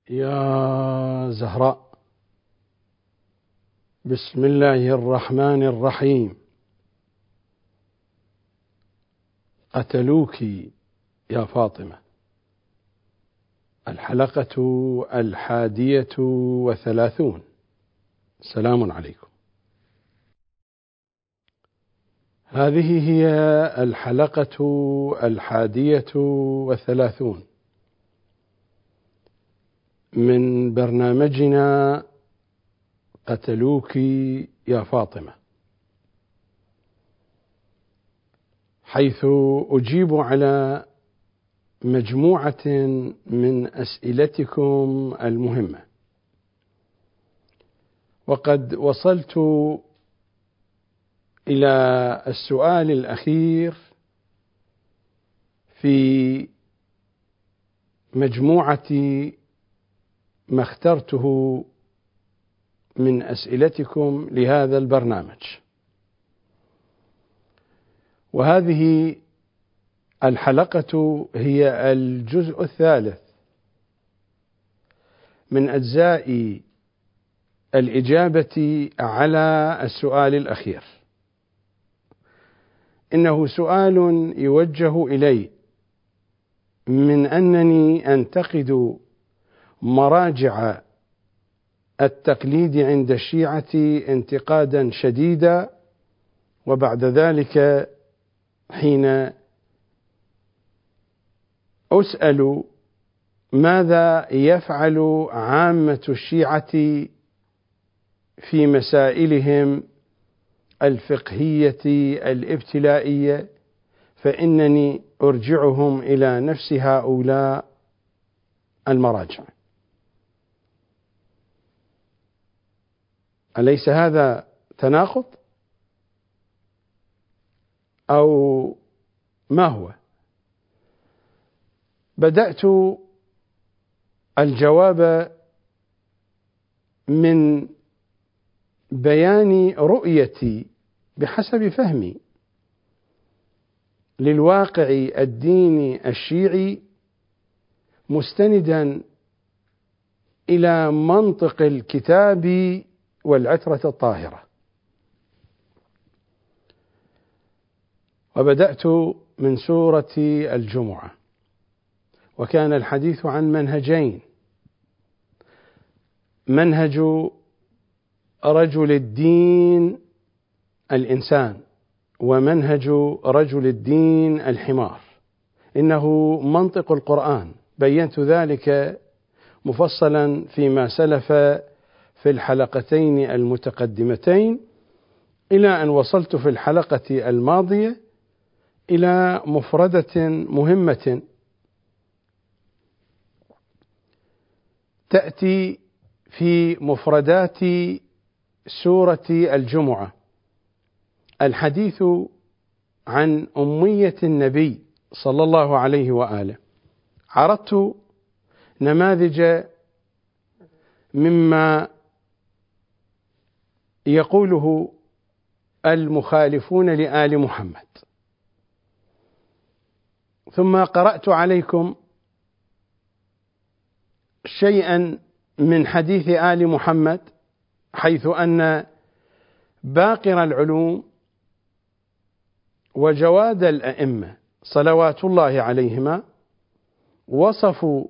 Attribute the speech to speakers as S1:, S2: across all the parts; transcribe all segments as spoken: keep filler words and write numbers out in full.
S1: يا زهراء، بسم الله الرحمن الرحيم. قتلوك يا فاطمة. الحلقة الحادية وثلاثون. سلام عليكم. هذه هي الحلقة الحادية وثلاثون من برنامجنا قتلوك يا فاطمة، حيث أجيب على مجموعة من أسئلتكم المهمة. وقد وصلت إلى السؤال الأخير في مجموعة ما اخترته من أسئلتكم لهذا البرنامج، وهذه الحلقة هي الجزء الثالث من أجزاء الإجابة على السؤال الأخير. إنه سؤال يوجه إلي من أنني أنتقد مراجع التقليد عند الشيعة انتقادا شديدا، وبعد ذلك حين أسأل ماذا يفعل عامة الشيعة في مسائلهم الفقهية الابتلائية، فإنني أرجعهم إلى نفس هؤلاء المراجع. أليس هذا تناقض أو ما هو؟ بدأت الجواب من بيان رؤيتي بحسب فهمي للواقع الديني الشيعي، مستندا إلى منطق الكتاب والعترة الطاهرة. وبدأت من سورة الجمعة، وكان الحديث عن منهجين: منهج رجل الدين الإنسان، ومنهج رجل الدين الحمار. إنه منطق القرآن، بينت ذلك مفصلا فيما سلف في الحلقتين المتقدمتين، إلى أن وصلت في الحلقة الماضية إلى مفردة مهمة تأتي في مفردات سورة الجمعة، الحديث عن أمية النبي صلى الله عليه وآله. عرضت نماذج مما يقوله المخالفون لآل محمد، ثم قرأت عليكم شيئا من حديث آل محمد، حيث أن باقر العلوم وجواد الأئمة صلوات الله عليهما وصفوا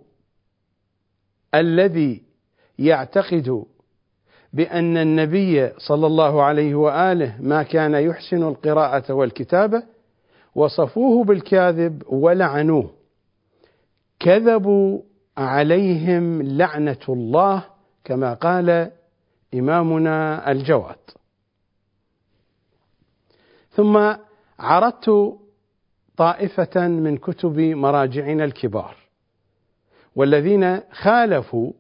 S1: الذي يعتقد بأن النبي صلى الله عليه وآله ما كان يحسن القراءة والكتابة، وصفوه بالكاذب ولعنوه، كذبوا عليهم لعنة الله، كما قال إمامنا الجواد. ثم عرضت طائفة من كتب مراجعنا الكبار، والذين خالفوا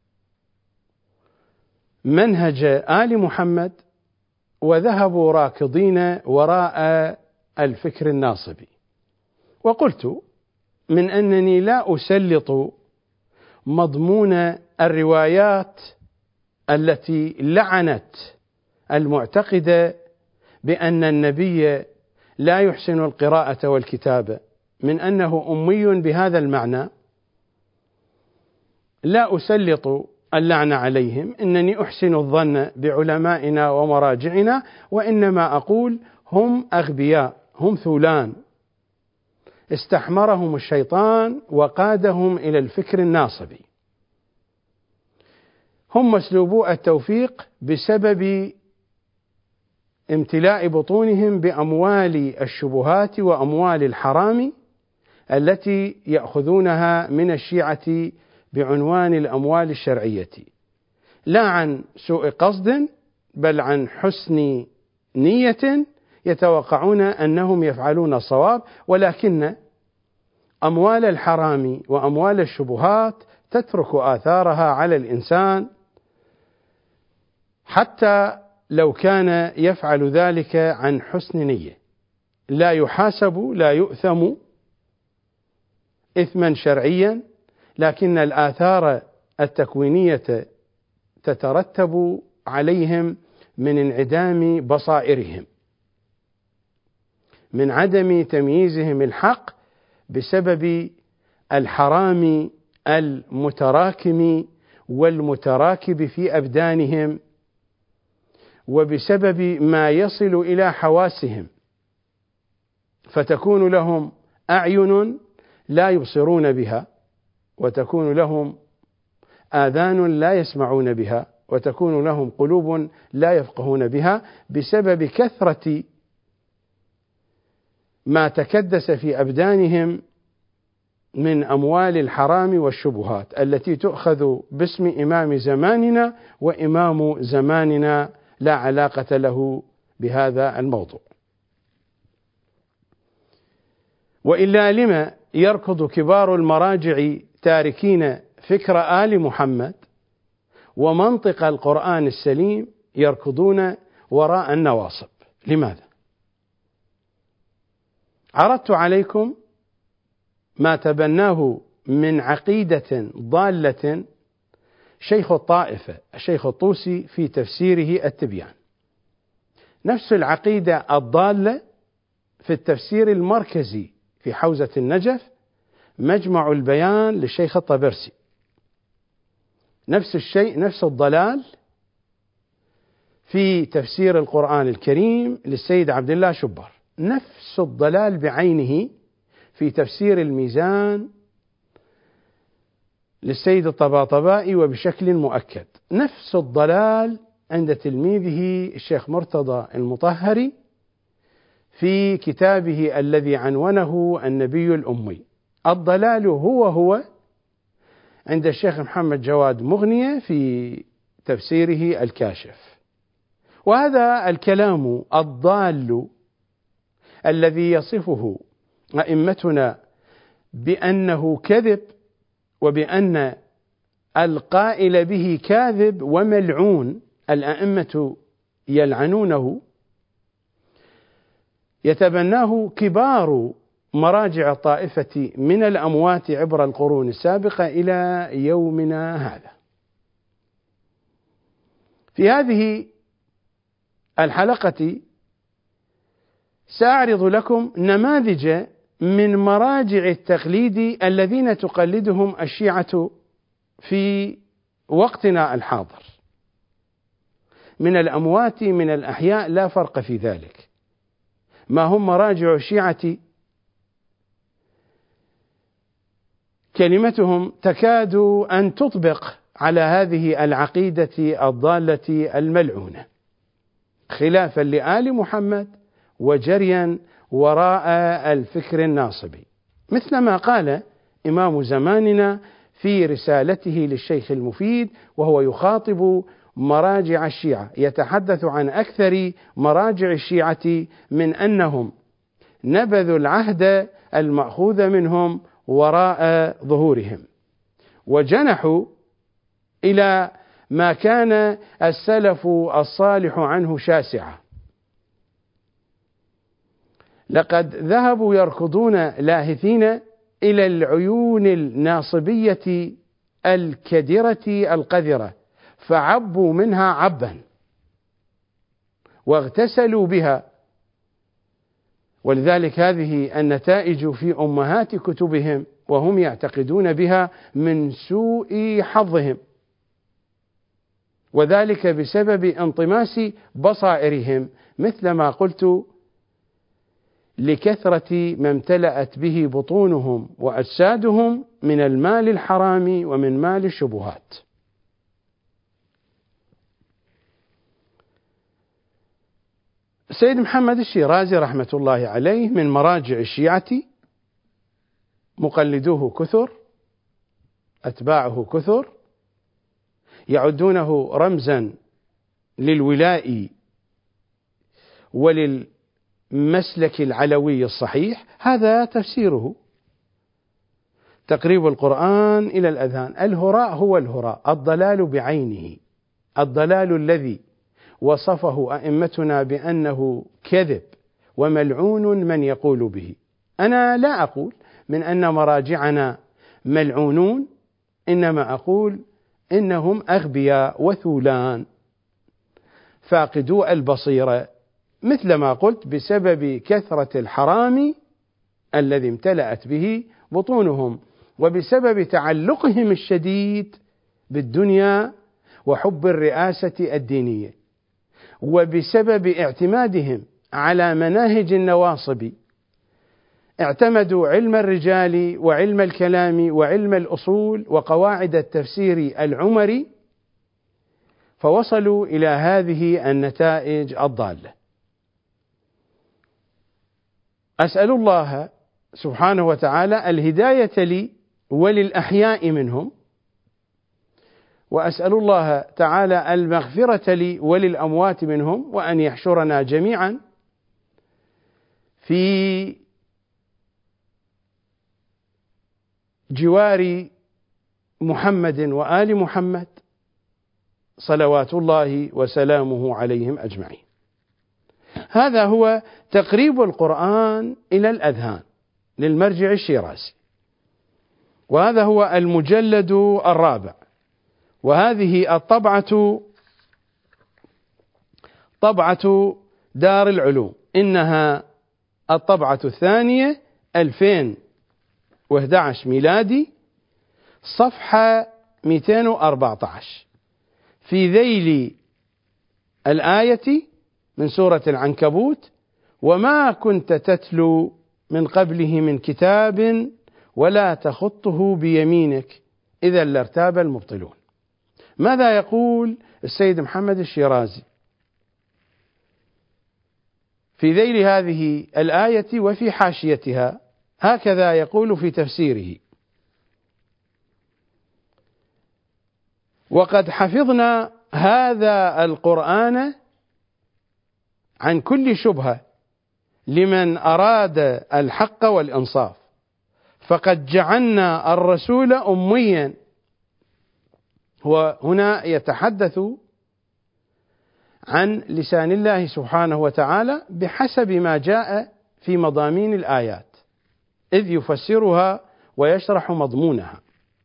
S1: منهج آل محمد وذهبوا راكضين وراء الفكر الناصبي. وقلت من أنني لا أسلط مضمون الروايات التي لعنت المعتقد بأن النبي لا يحسن القراءة والكتابة من أنه أمي بهذا المعنى، لا أسلط اللعنة عليهم، إنني أحسن الظن بعلمائنا ومراجعنا، وإنما أقول هم أغبياء، هم ثولان استحمرهم الشيطان وقادهم إلى الفكر الناصبي. هم مسلوبو التوفيق بسبب امتلاء بطونهم بأموال الشبهات وأموال الحرام التي يأخذونها من الشيعة بعنوان الأموال الشرعية، لا عن سوء قصد بل عن حسن نية يتوقعون أنهم يفعلون الصواب، ولكن أموال الحرام وأموال الشبهات تترك آثارها على الإنسان حتى لو كان يفعل ذلك عن حسن نية، لا يحاسب لا يؤثم إثما شرعيا، لكن الآثار التكوينية تترتب عليهم من انعدام بصائرهم، من عدم تمييزهم الحق بسبب الحرام المتراكم والمتراكب في أبدانهم، وبسبب ما يصل إلى حواسهم، فتكون لهم أعين لا يبصرون بها، وتكون لهم آذان لا يسمعون بها، وتكون لهم قلوب لا يفقهون بها، بسبب كثرة ما تكدس في أبدانهم من أموال الحرام والشبهات التي تؤخذ باسم إمام زماننا، وإمام زماننا لا علاقة له بهذا الموضوع. وإلا لما يركض كبار المراجع تاركين فكر آل محمد ومنطق القرآن السليم يركضون وراء النواصب؟ لماذا؟ عرضت عليكم ما تبناه من عقيدة ضالة شيخ الطائفة الشيخ الطوسي في تفسيره التبيان، نفس العقيدة الضالة في التفسير المركزي في حوزة النجف مجمع البيان للشيخ الطبرسي، نفس الشيء، نفس الضلال في تفسير القرآن الكريم للسيد عبد الله شبر، نفس الضلال بعينه في تفسير الميزان للسيد الطباطبائي وبشكل مؤكد، نفس الضلال عند تلميذه الشيخ مرتضى المطهري في كتابه الذي عنونه النبي الأمي. الضلال هو هو عند الشيخ محمد جواد مغنية في تفسيره الكاشف. وهذا الكلام الضال الذي يصفه أئمتنا بأنه كذب، وبأن القائل به كاذب وملعون، الأئمة يلعنونه، يتبناه كبار مراجع الطائفة من الأموات عبر القرون السابقة إلى يومنا هذا. في هذه الحلقة سأعرض لكم نماذج من مراجع التقليد الذين تقلدهم الشيعة في وقتنا الحاضر، من الأموات من الأحياء لا فرق في ذلك، ما هم مراجع الشيعة كلمتهم تكاد أن تطبق على هذه العقيدة الضالة الملعونة، خلافا لآل محمد وجريا وراء الفكر الناصبي، مثلما قال إمام زماننا في رسالته للشيخ المفيد وهو يخاطب مراجع الشيعة، يتحدث عن أكثر مراجع الشيعة من أنهم نبذوا العهد المأخوذ منهم وراء ظهورهم، وجنحوا إلى ما كان السلف الصالح عنه شاسعة. لقد ذهبوا يركضون لاهثين إلى العيون الناصبية الكدرة القذرة، فعبوا منها عبا واغتسلوا بها، ولذلك هذه النتائج في أمهات كتبهم وهم يعتقدون بها من سوء حظهم، وذلك بسبب انطماس بصائرهم، مثل ما قلت لكثرة ما امتلأت به بطونهم وأجسادهم من المال الحرام ومن مال الشبهات. السيد محمد الشيرازي رحمة الله عليه من مراجع الشيعة، مقلدوه كثر، أتباعه كثر، يعدونه رمزا للولاء وللمسلك العلوي الصحيح. هذا تفسيره، تقريب القرآن إلى الأذهان. الهراء هو الهراء، الضلال بعينه، الضلال الذي وصفه أئمتنا بأنه كذب وملعون من يقول به. أنا لا أقول من أن مراجعنا ملعونون، إنما أقول إنهم أغبياء وثولان فاقدو البصيرة، مثل ما قلت بسبب كثرة الحرام الذي امتلأت به بطونهم، وبسبب تعلقهم الشديد بالدنيا وحب الرئاسة الدينية، وبسبب اعتمادهم على مناهج النواصب. اعتمدوا علم الرجال وعلم الكلام وعلم الأصول وقواعد التفسير العمري، فوصلوا إلى هذه النتائج الضالة. أسأل الله سبحانه وتعالى الهداية لي وللأحياء منهم، وأسأل الله تعالى المغفرة لي وللأموات منهم، وأن يحشرنا جميعا في جوار محمد وآل محمد صلوات الله وسلامه عليهم أجمعين. هذا هو تقريب القرآن إلى الأذهان للمرجع الشيرازي، وهذا هو المجلد الرابع، وهذه الطبعة طبعة دار العلوم، إنها الطبعة الثانية ألفين وأحد عشر ميلادي، صفحة مئتين وأربعة عشر، في ذيل الآية من سورة العنكبوت: وما كنت تتلو من قبله من كتاب ولا تخطه بيمينك إذا لارتاب المبطلون. ماذا يقول السيد محمد الشيرازي في ذيل هذه الآية وفي حاشيتها؟ هكذا يقول في تفسيره: وقد حفظنا هذا القرآن عن كل شبهة لمن أراد الحق والإنصاف، فقد جعلنا الرسول أميا. وهنا يتحدث عن لسان الله سبحانه وتعالى بحسب ما جاء في مضامين الآيات، إذ يفسرها ويشرح مضمونها.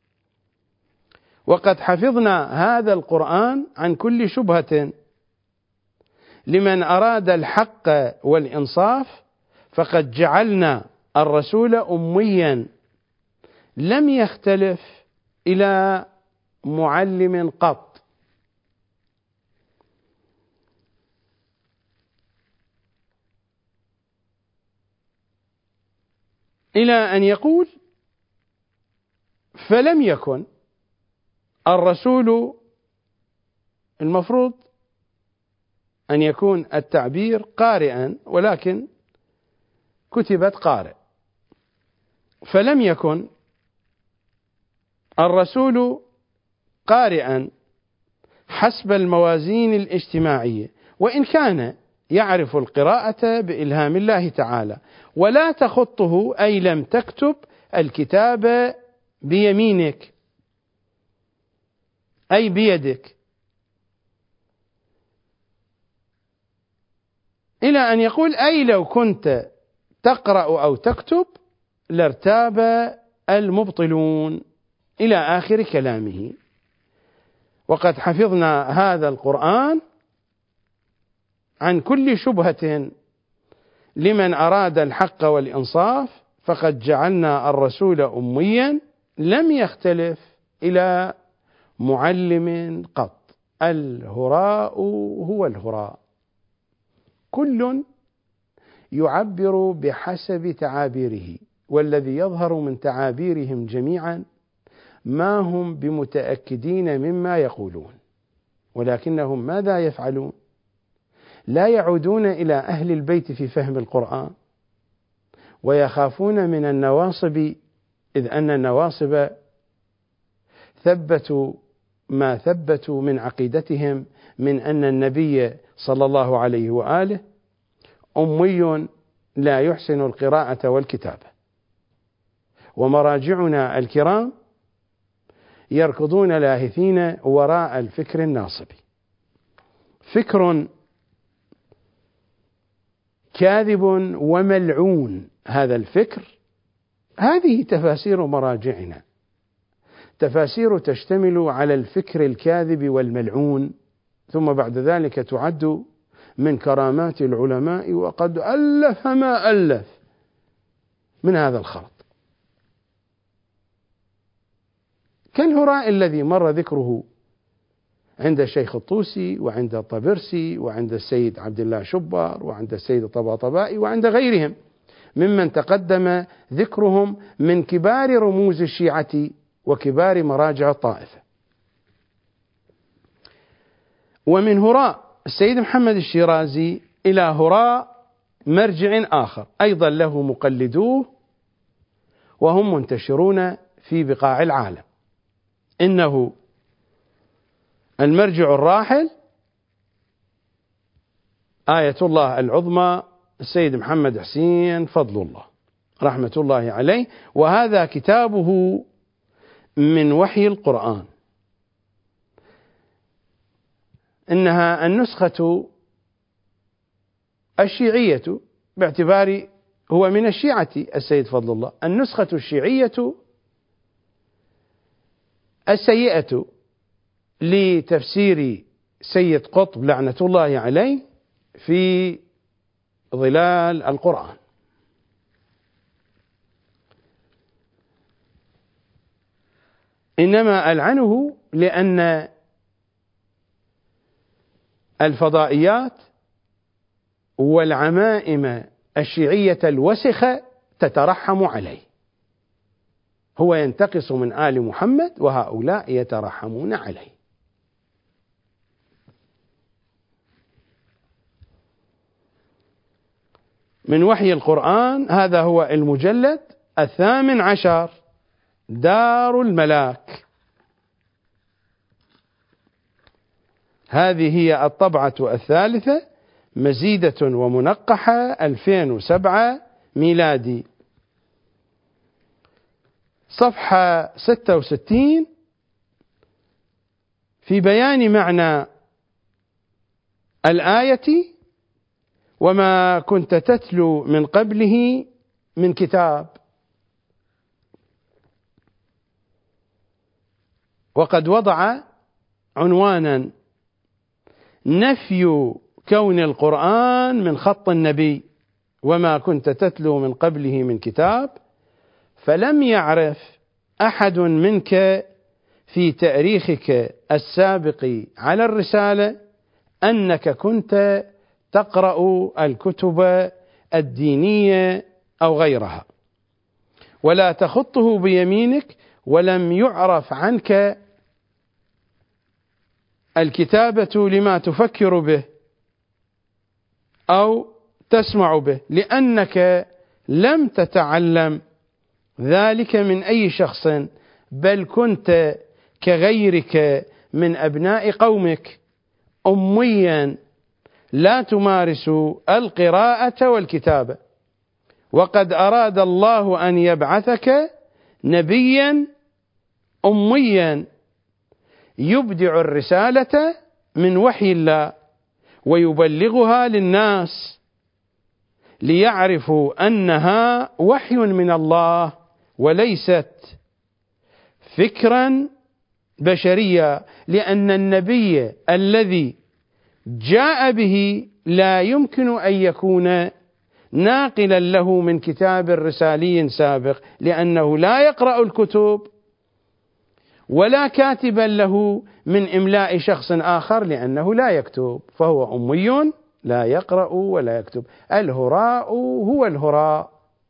S1: وقد حفظنا هذا القرآن عن كل شبهة لمن أراد الحق والإنصاف، فقد جعلنا الرسول أميا لم يختلف إلى معلم قط. إلى أن يقول: فلم يكن الرسول، المفروض أن يكون التعبير قارئا، ولكن كتبت قارئ. فلم يكن الرسول قارئا حسب الموازين الاجتماعية، وإن كان يعرف القراءة بإلهام الله تعالى، ولا تخطه أي لم تكتب الكتاب بيمينك أي بيدك، إلى أن يقول: أي لو كنت تقرأ أو تكتب لارتاب المبطلون، إلى آخر كلامه. وقد حفظنا هذا القرآن عن كل شبهة لمن أراد الحق والإنصاف، فقد جعلنا الرسول أميا لم يختلف إلى معلم قط. الهراء هو الهراء، كل يعبر بحسب تعابيره، والذي يظهر من تعابيرهم جميعا ما هم بمتأكدين مما يقولون، ولكنهم ماذا يفعلون؟ لا يعودون إلى أهل البيت في فهم القرآن، ويخافون من النواصب، إذ أن النواصب ثبتوا ما ثبتوا من عقيدتهم من أن النبي صلى الله عليه وآله أمي لا يحسن القراءة والكتابة. ومراجعنا الكرام يركضون لاهثين وراء الفكر الناصبي، فكر كاذب وملعون. هذا الفكر، هذه تفاسير مراجعنا، تفاسير تشتمل على الفكر الكاذب والملعون، ثم بعد ذلك تعد من كرامات العلماء، وقد ألف ما ألف من هذا الخلط، كالهراء الذي مر ذكره عند الشيخ الطوسي وعند الطبرسي وعند السيد عبد الله شبر وعند السيد الطباطبائي وعند غيرهم ممن تقدم ذكرهم من كبار رموز الشيعة وكبار مراجع الطائفة. ومن هراء السيد محمد الشيرازي إلى هراء مرجع آخر أيضا له مقلدوه وهم منتشرون في بقاع العالم، إنه المرجع الراحل آية الله العظمى السيد محمد حسين فضل الله رحمة الله عليه، وهذا كتابه من وحي القرآن. إنها النسخة الشيعية، باعتبار هو من الشيعة السيد فضل الله، النسخة الشيعية السيئة لتفسير سيد قطب لعنة الله عليه في ظلال القرآن. إنما ألعنه لأن الفضائيات والعمائم الشيعية الوسخة تترحم عليه، هو ينتقص من آل محمد وهؤلاء يترحمون عليه. من وحي القرآن، هذا هو المجلد الثامن عشر، دار الملاك. هذه هي الطبعة الثالثة مزيدة ومنقحة ألفين وسبعة ميلادي، صفحة ستة وستين، في بيان معنى الآية: وما كنت تتلو من قبله من كتاب. وقد وضع عنوانا: نفي كون القرآن من خط النبي، وما كنت تتلو من قبله من كتاب، فلم يعرف أحد منك في تاريخك السابق على الرسالة أنك كنت تقرأ الكتب الدينية أو غيرها، ولا تخطه بيمينك، ولم يعرف عنك الكتابة لما تفكر به أو تسمع به، لأنك لم تتعلم ذلك من أي شخص، بل كنت كغيرك من أبناء قومك أميا لا تمارس القراءة والكتابة. وقد أراد الله أن يبعثك نبيا أميا يبدع الرسالة من وحي الله ويبلغها للناس ليعرفوا أنها وحي من الله وليست فكرا بشريا، لأن النبي الذي جاء به لا يمكن أن يكون ناقلا له من كتاب رسالي سابق، لأنه لا يقرأ الكتب، ولا كاتبا له من إملاء شخص آخر لأنه لا يكتب، فهو أمي لا يقرأ ولا يكتب. الهراء هو الهراء،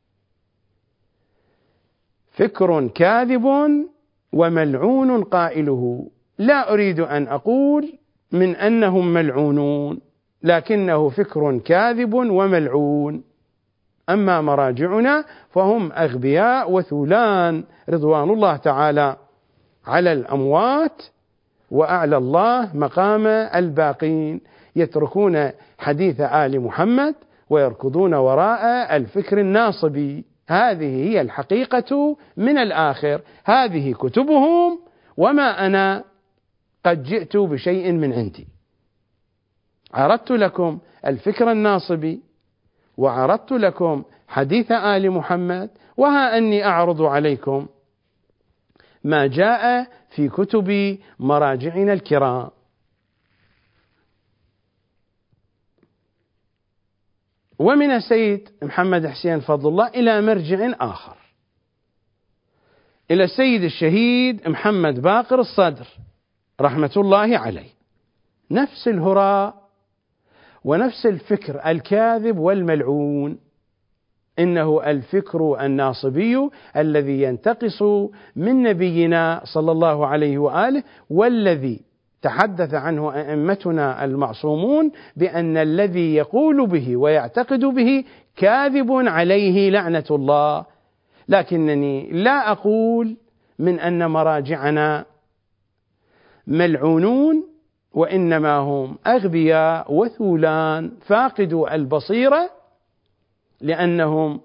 S1: فكر كاذب وملعون قائله. لا أريد أن أقول من أنهم ملعونون، لكنه فكر كاذب وملعون. أما مراجعنا فهم أغبياء وثولان رضوان الله تعالى على الأموات، وأعلى الله مقام الباقين، يتركون حديث آل محمد ويركضون وراء الفكر الناصبي. هذه هي الحقيقة من الآخر، هذه كتبهم، وما أنا قد جئت بشيء من عندي. عرضت لكم الفكر الناصبي، وعرضت لكم حديث آل محمد، وها أني أعرض عليكم ما جاء في كتب مراجعنا الكرام. ومن السيد محمد حسين فضل الله إلى مرجع آخر، إلى السيد الشهيد محمد باقر الصدر رحمة الله عليه، نفس الهراء ونفس الفكر الكاذب والملعون. إنه الفكر الناصبي الذي ينتقص من نبينا صلى الله عليه وآله، والذي تحدث عنه أئمتنا المعصومون بأن الذي يقول به ويعتقد به كاذب عليه لعنة الله. لكنني لا أقول من أن مراجعنا ملعونون، وإنما هم أغبياء وثولان فاقدوا البصيرة، لأنهم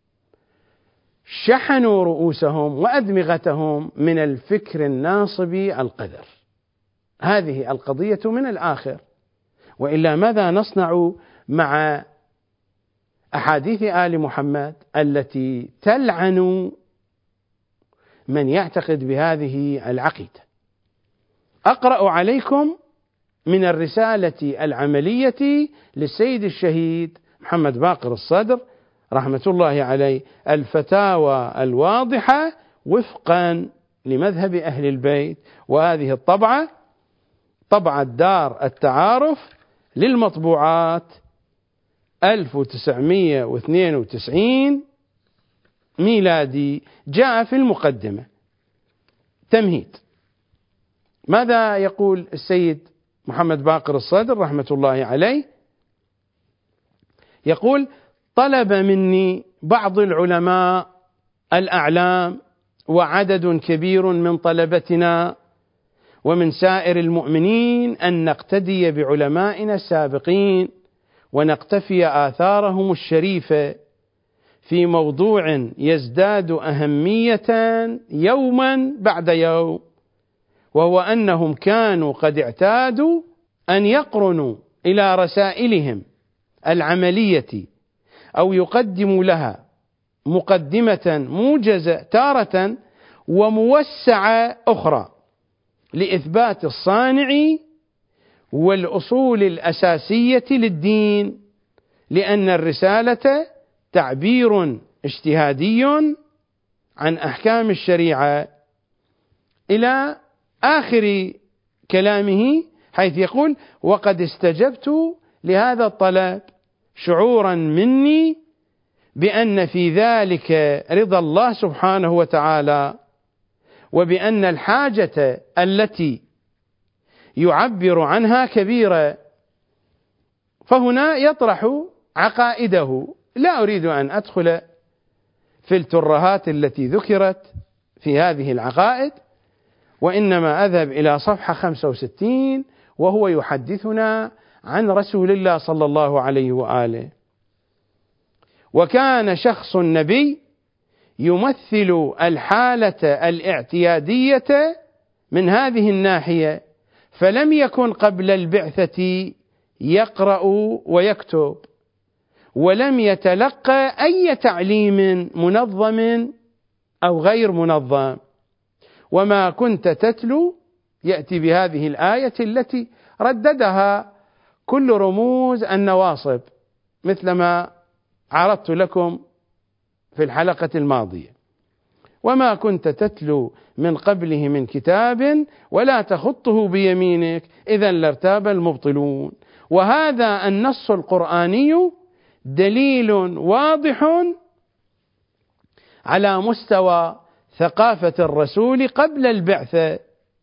S1: شحنوا رؤوسهم وأدمغتهم من الفكر الناصبي القذر. هذه القضية من الآخر. وإلا ماذا نصنع مع أحاديث آل محمد التي تلعن من يعتقد بهذه العقيدة؟ أقرأ عليكم من الرسالة العملية للسيد الشهيد محمد باقر الصدر رحمة الله عليه، الفتاوى الواضحة وفقا لمذهب أهل البيت. وهذه الطبعة طبعة دار التعارف للمطبوعات ألف وتسعمائة واثنين وتسعين ميلادي. جاء في المقدمة تمهيد. ماذا يقول السيد محمد باقر الصدر رحمة الله عليه؟ يقول: طلب مني بعض العلماء الأعلام وعدد كبير من طلبتنا ومن سائر المؤمنين أن نقتدي بعلمائنا السابقين ونقتفي آثارهم الشريفة في موضوع يزداد أهمية يوما بعد يوم، وهو أنهم كانوا قد اعتادوا أن يقرنوا إلى رسائلهم العملية أو يقدموا لها مقدمة موجزة تارة وموسعة أخرى لإثبات الصانع والأصول الأساسية للدين، لأن الرسالة تعبير اجتهادي عن أحكام الشريعة، إلى آخر كلامه، حيث يقول: وقد استجبت لهذا الطلب شعورا مني بأن في ذلك رضا الله سبحانه وتعالى، وبأن الحاجة التي يعبر عنها كبيرة. فهنا يطرح عقائده. لا أريد أن أدخل في الترهات التي ذكرت في هذه العقائد، وإنما أذهب إلى صفحة خمسة وستين وهو يحدثنا عن رسول الله صلى الله عليه وآله. وكان شخص النبي يمثل الحالة الاعتيادية من هذه الناحية، فلم يكن قبل البعثة يقرأ ويكتب، ولم يتلقى أي تعليم منظم أو غير منظم. وما كنت تتلو يأتي بهذه الآية التي رددها كل رموز النواصب، مثلما عرضت لكم في الحلقة الماضية: وما كنت تتلو من قبله من كتاب ولا تخطه بيمينك إذا لارتاب المبطلون. وهذا النص القرآني دليل واضح على مستوى ثقافة الرسول قبل البعثة،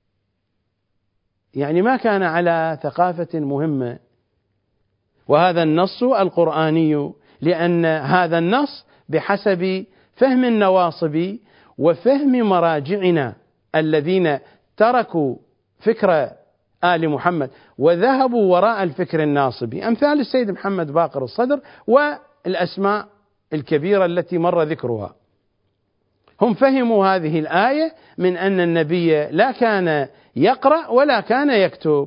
S1: يعني ما كان على ثقافة مهمة. وهذا النص القرآني، لأن هذا النص بحسب فهم النواصب وفهم مراجعنا الذين تركوا فكر آل محمد وذهبوا وراء الفكر الناصبي، أمثال السيد محمد باقر الصدر والأسماء الكبيرة التي مر ذكرها. هم فهموا هذه الآية من أن النبي لا كان يقرأ ولا كان يكتب،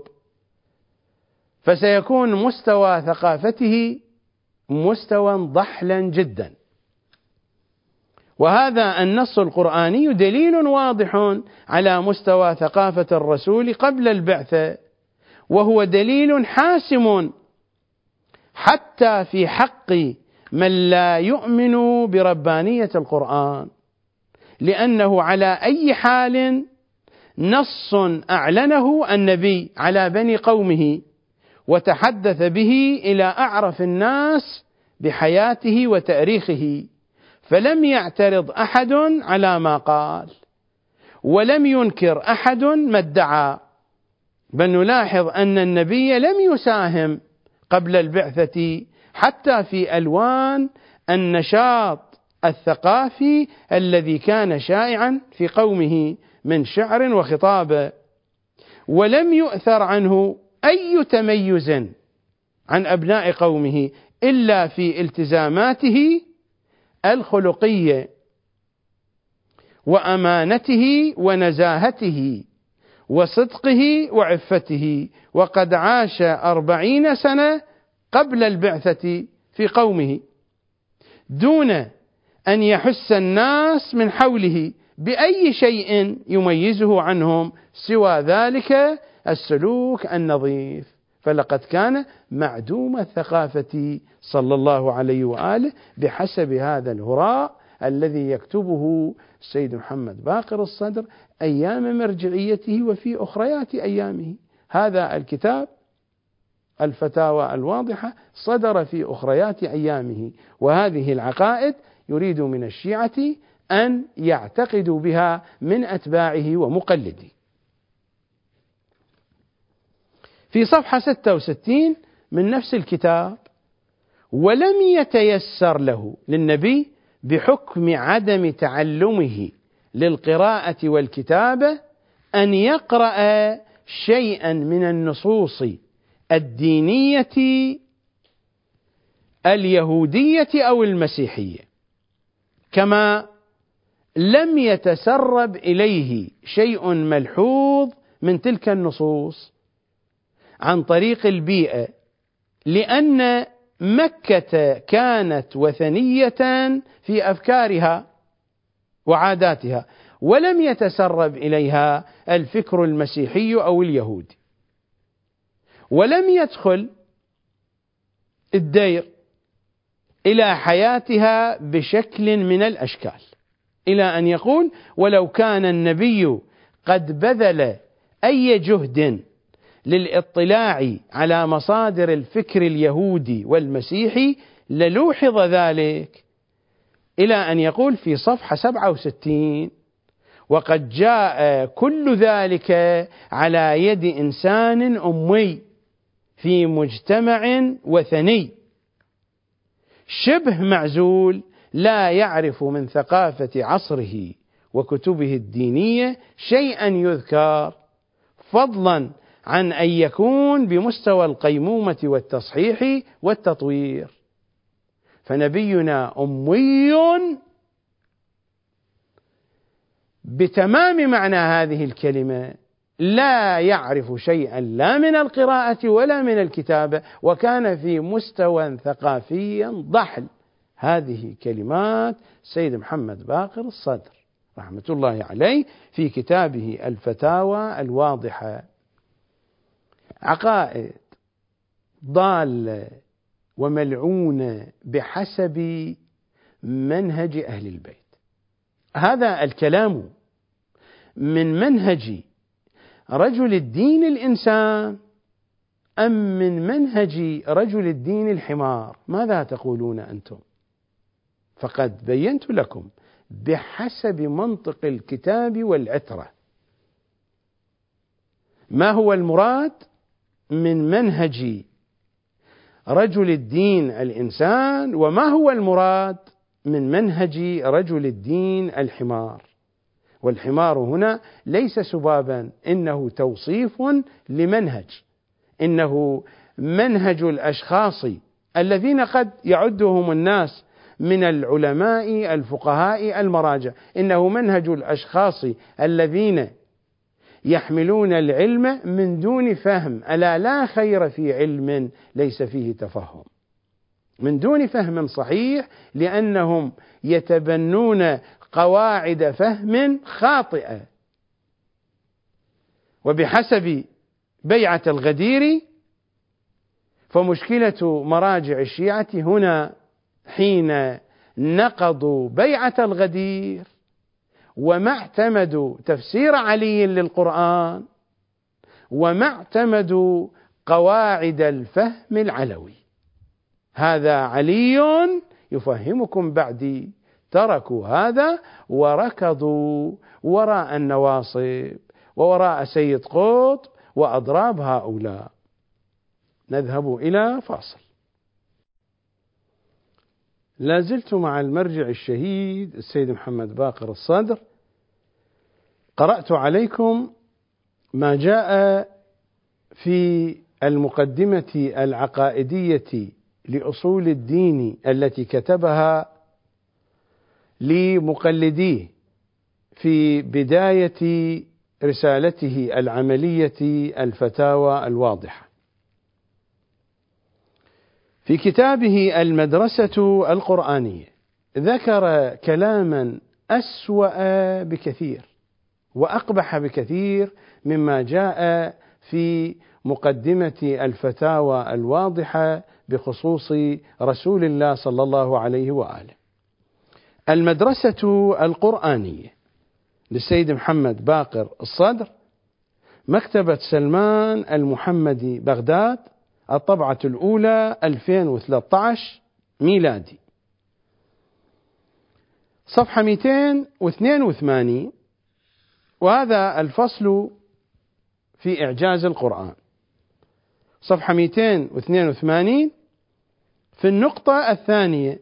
S1: فسيكون مستوى ثقافته مستوى ضحلا جدا. وهذا النص القرآني دليل واضح على مستوى ثقافة الرسول قبل البعثة، وهو دليل حاسم حتى في حق من لا يؤمن بربانية القرآن، لأنه على أي حال نص أعلنه النبي على بني قومه وتحدث به إلى أعرف الناس بحياته وتاريخه، فلم يعترض أحد على ما قال، ولم ينكر أحد ما ادعى، بل نلاحظ أن النبي لم يساهم قبل البعثة حتى في ألوان النشاط الثقافي الذي كان شائعا في قومه من شعر وخطاب، ولم يؤثر عنه أي تميز عن أبناء قومه إلا في التزاماته الخلقية وأمانته ونزاهته وصدقه وعفته، وقد عاش أربعين سنة قبل البعثة في قومه دون أن يحس الناس من حوله بأي شيء يميزه عنهم سوى ذلك السلوك النظيف، فلقد كان معدوم الثقافة صلى الله عليه وآله بحسب هذا الهراء الذي يكتبه السيد محمد باقر الصدر أيام مرجعيته وفي أخريات أيامه. هذا الكتاب الفتاوى الواضحة صدر في أخريات أيامه، وهذه العقائد يريد من الشيعة أن يعتقدوا بها من أتباعه ومقلديه. في صفحة ستة وستين من نفس الكتاب: ولم يتيسر له للنبي بحكم عدم تعلمه للقراءة والكتابة أن يقرأ شيئا من النصوص الدينية اليهودية أو المسيحية، كما لم يتسرب إليه شيء ملحوظ من تلك النصوص عن طريق البيئة، لأن مكة كانت وثنية في أفكارها وعاداتها، ولم يتسرب إليها الفكر المسيحي أو اليهودي، ولم يدخل الدير إلى حياتها بشكل من الأشكال، إلى أن يقول: ولو كان النبي قد بذل أي جهد للاطلاع على مصادر الفكر اليهودي والمسيحي للوحظ ذلك، إلى أن يقول في صفحة سبعة وستين: وقد جاء كل ذلك على يد إنسان أمي في مجتمع وثني شبه معزول لا يعرف من ثقافة عصره وكتبه الدينية شيئا يذكر، فضلا عن أن يكون بمستوى القيمومة والتصحيح والتطوير. فنبينا أمي بتمام معنى هذه الكلمة، لا يعرف شيئا لا من القراءة ولا من الكتابة، وكان في مستوى ثقافي ضحل. هذه كلمات سيد محمد باقر الصدر رحمة الله عليه في كتابه الفتاوى الواضحة. عقائد ضالة وملعونة بحسب منهج أهل البيت. هذا الكلام من منهج رجل الدين الإنسان أم من منهج رجل الدين الحمار؟ ماذا تقولون أنتم؟ فقد بينت لكم بحسب منطق الكتاب والعترة ما هو المراد من منهج رجل الدين الإنسان وما هو المراد من منهج رجل الدين الحمار. والحمار هنا ليس سبابا، إنه توصيف لمنهج، إنه منهج الأشخاص الذين قد يعدهم الناس من العلماء الفقهاء المراجع، إنه منهج الأشخاص الذين يحملون العلم من دون فهم، ألا لا خير في علم ليس فيه تفهم، من دون فهم صحيح، لأنهم يتبنون قواعد فهم خاطئة. وبحسب بيعة الغدير فمشكلة مراجع الشيعة هنا حين نقضوا بيعة الغدير وما اعتمدوا تفسير علي للقرآن وما اعتمدوا قواعد الفهم العلوي. هذا علي يفهمكم بعدي، تركوا هذا وركضوا وراء النواصب ووراء سيد قطب وأضراب هؤلاء. نذهب إلى فاصل. لا زلت مع المرجع الشهيد السيد محمد باقر الصدر. قرأت عليكم ما جاء في المقدمة العقائدية لأصول الدين التي كتبها لمقلديه في بداية رسالته العملية الفتاوى الواضحة. في كتابه المدرسة القرآنية ذكر كلاما أسوأ بكثير وأقبح بكثير مما جاء في مقدمة الفتاوى الواضحة بخصوص رسول الله صلى الله عليه وآله. المدرسة القرآنية للسيد محمد باقر الصدر، مكتبة سلمان المحمدي بغداد، الطبعة الأولى ألفين وثلاثة عشر ميلادي، صفحة مئتين واثنين وثمانين، وهذا الفصل في إعجاز القرآن، صفحة مئتين واثنين وثمانين في النقطة الثانية.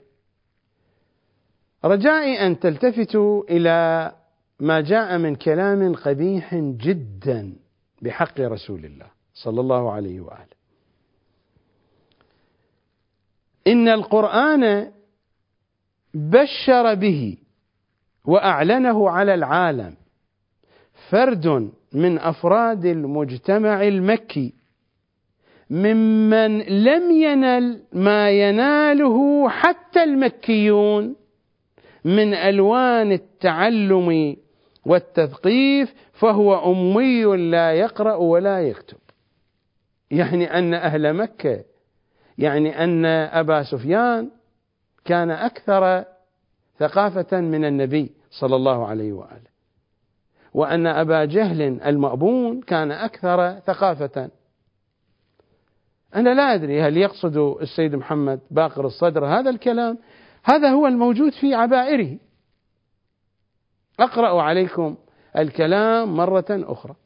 S1: رجائي أن تلتفتوا إلى ما جاء من كلام قبيح جدا بحق رسول الله صلى الله عليه وآله. إن القرآن بشر به وأعلنه على العالم فرد من أفراد المجتمع المكي ممن لم ينل ما يناله حتى المكيون من ألوان التعلم والتثقيف، فهو أمي لا يقرأ ولا يكتب. يعني أن أهل مكة، يعني أن أبا سفيان كان أكثر ثقافة من النبي صلى الله عليه وآله، وأن أبا جهل المأبون كان أكثر ثقافة. أنا لا أدري هل يقصد السيد محمد باقر الصدر هذا الكلام؟ هذا هو الموجود في عبائره. أقرأ عليكم الكلام مرة أخرى.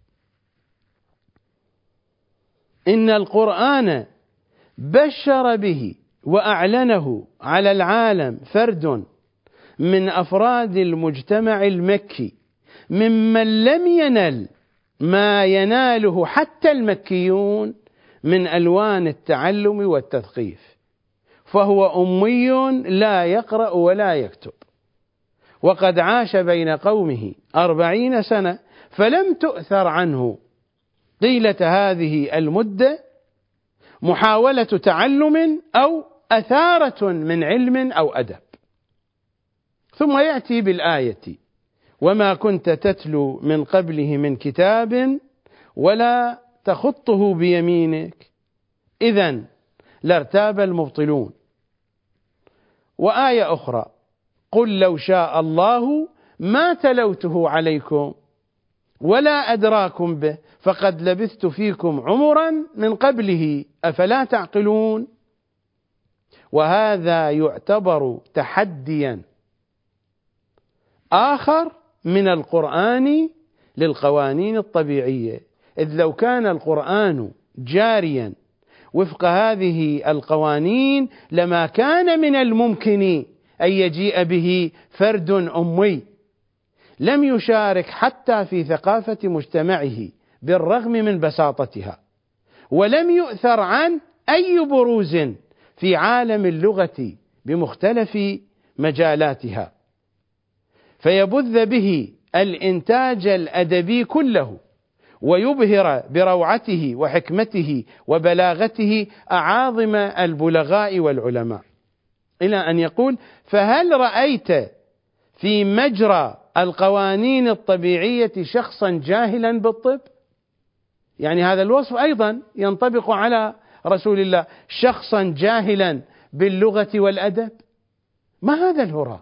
S1: إن القرآن بشر به وأعلنه على العالم فرد من أفراد المجتمع المكي ممن لم ينل ما يناله حتى المكيون من ألوان التعلم والتثقيف، فهو أمي لا يقرأ ولا يكتب، وقد عاش بين قومه أربعين سنة فلم تؤثر عنه طيلة هذه المدة محاولة تعلم أو أثارة من علم أو أدب. ثم يأتي بالآية: وما كنت تتلو من قبله من كتاب ولا تخطه بيمينك إذن لارتاب المبطلون. وآية أخرى: قل لو شاء الله ما تلوته عليكم ولا أدراكم به فقد لبثت فيكم عمرا من قبله أفلا تعقلون. وهذا يعتبر تحديا آخر من القرآن للقوانين الطبيعية، إذ لو كان القرآن جاريا وفق هذه القوانين لما كان من الممكن أن يجيء به فرد أمي لم يشارك حتى في ثقافة مجتمعه بالرغم من بساطتها، ولم يؤثر عن أي بروز في عالم اللغة بمختلف مجالاتها، فيبث به الإنتاج الأدبي كله ويبهر بروعته وحكمته وبلاغته أعاظم البلغاء والعلماء، إلى أن يقول: فهل رأيت في مجرى القوانين الطبيعية شخصا جاهلا بالطب؟ يعني هذا الوصف أيضا ينطبق على رسول الله، شخصا جاهلا باللغة والأدب. ما هذا الهراء؟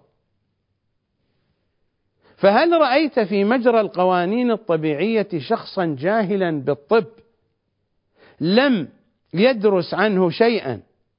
S1: فهل رأيت في مجرى القوانين الطبيعية شخصا جاهلا بالطب لم يدرس عنه شيئا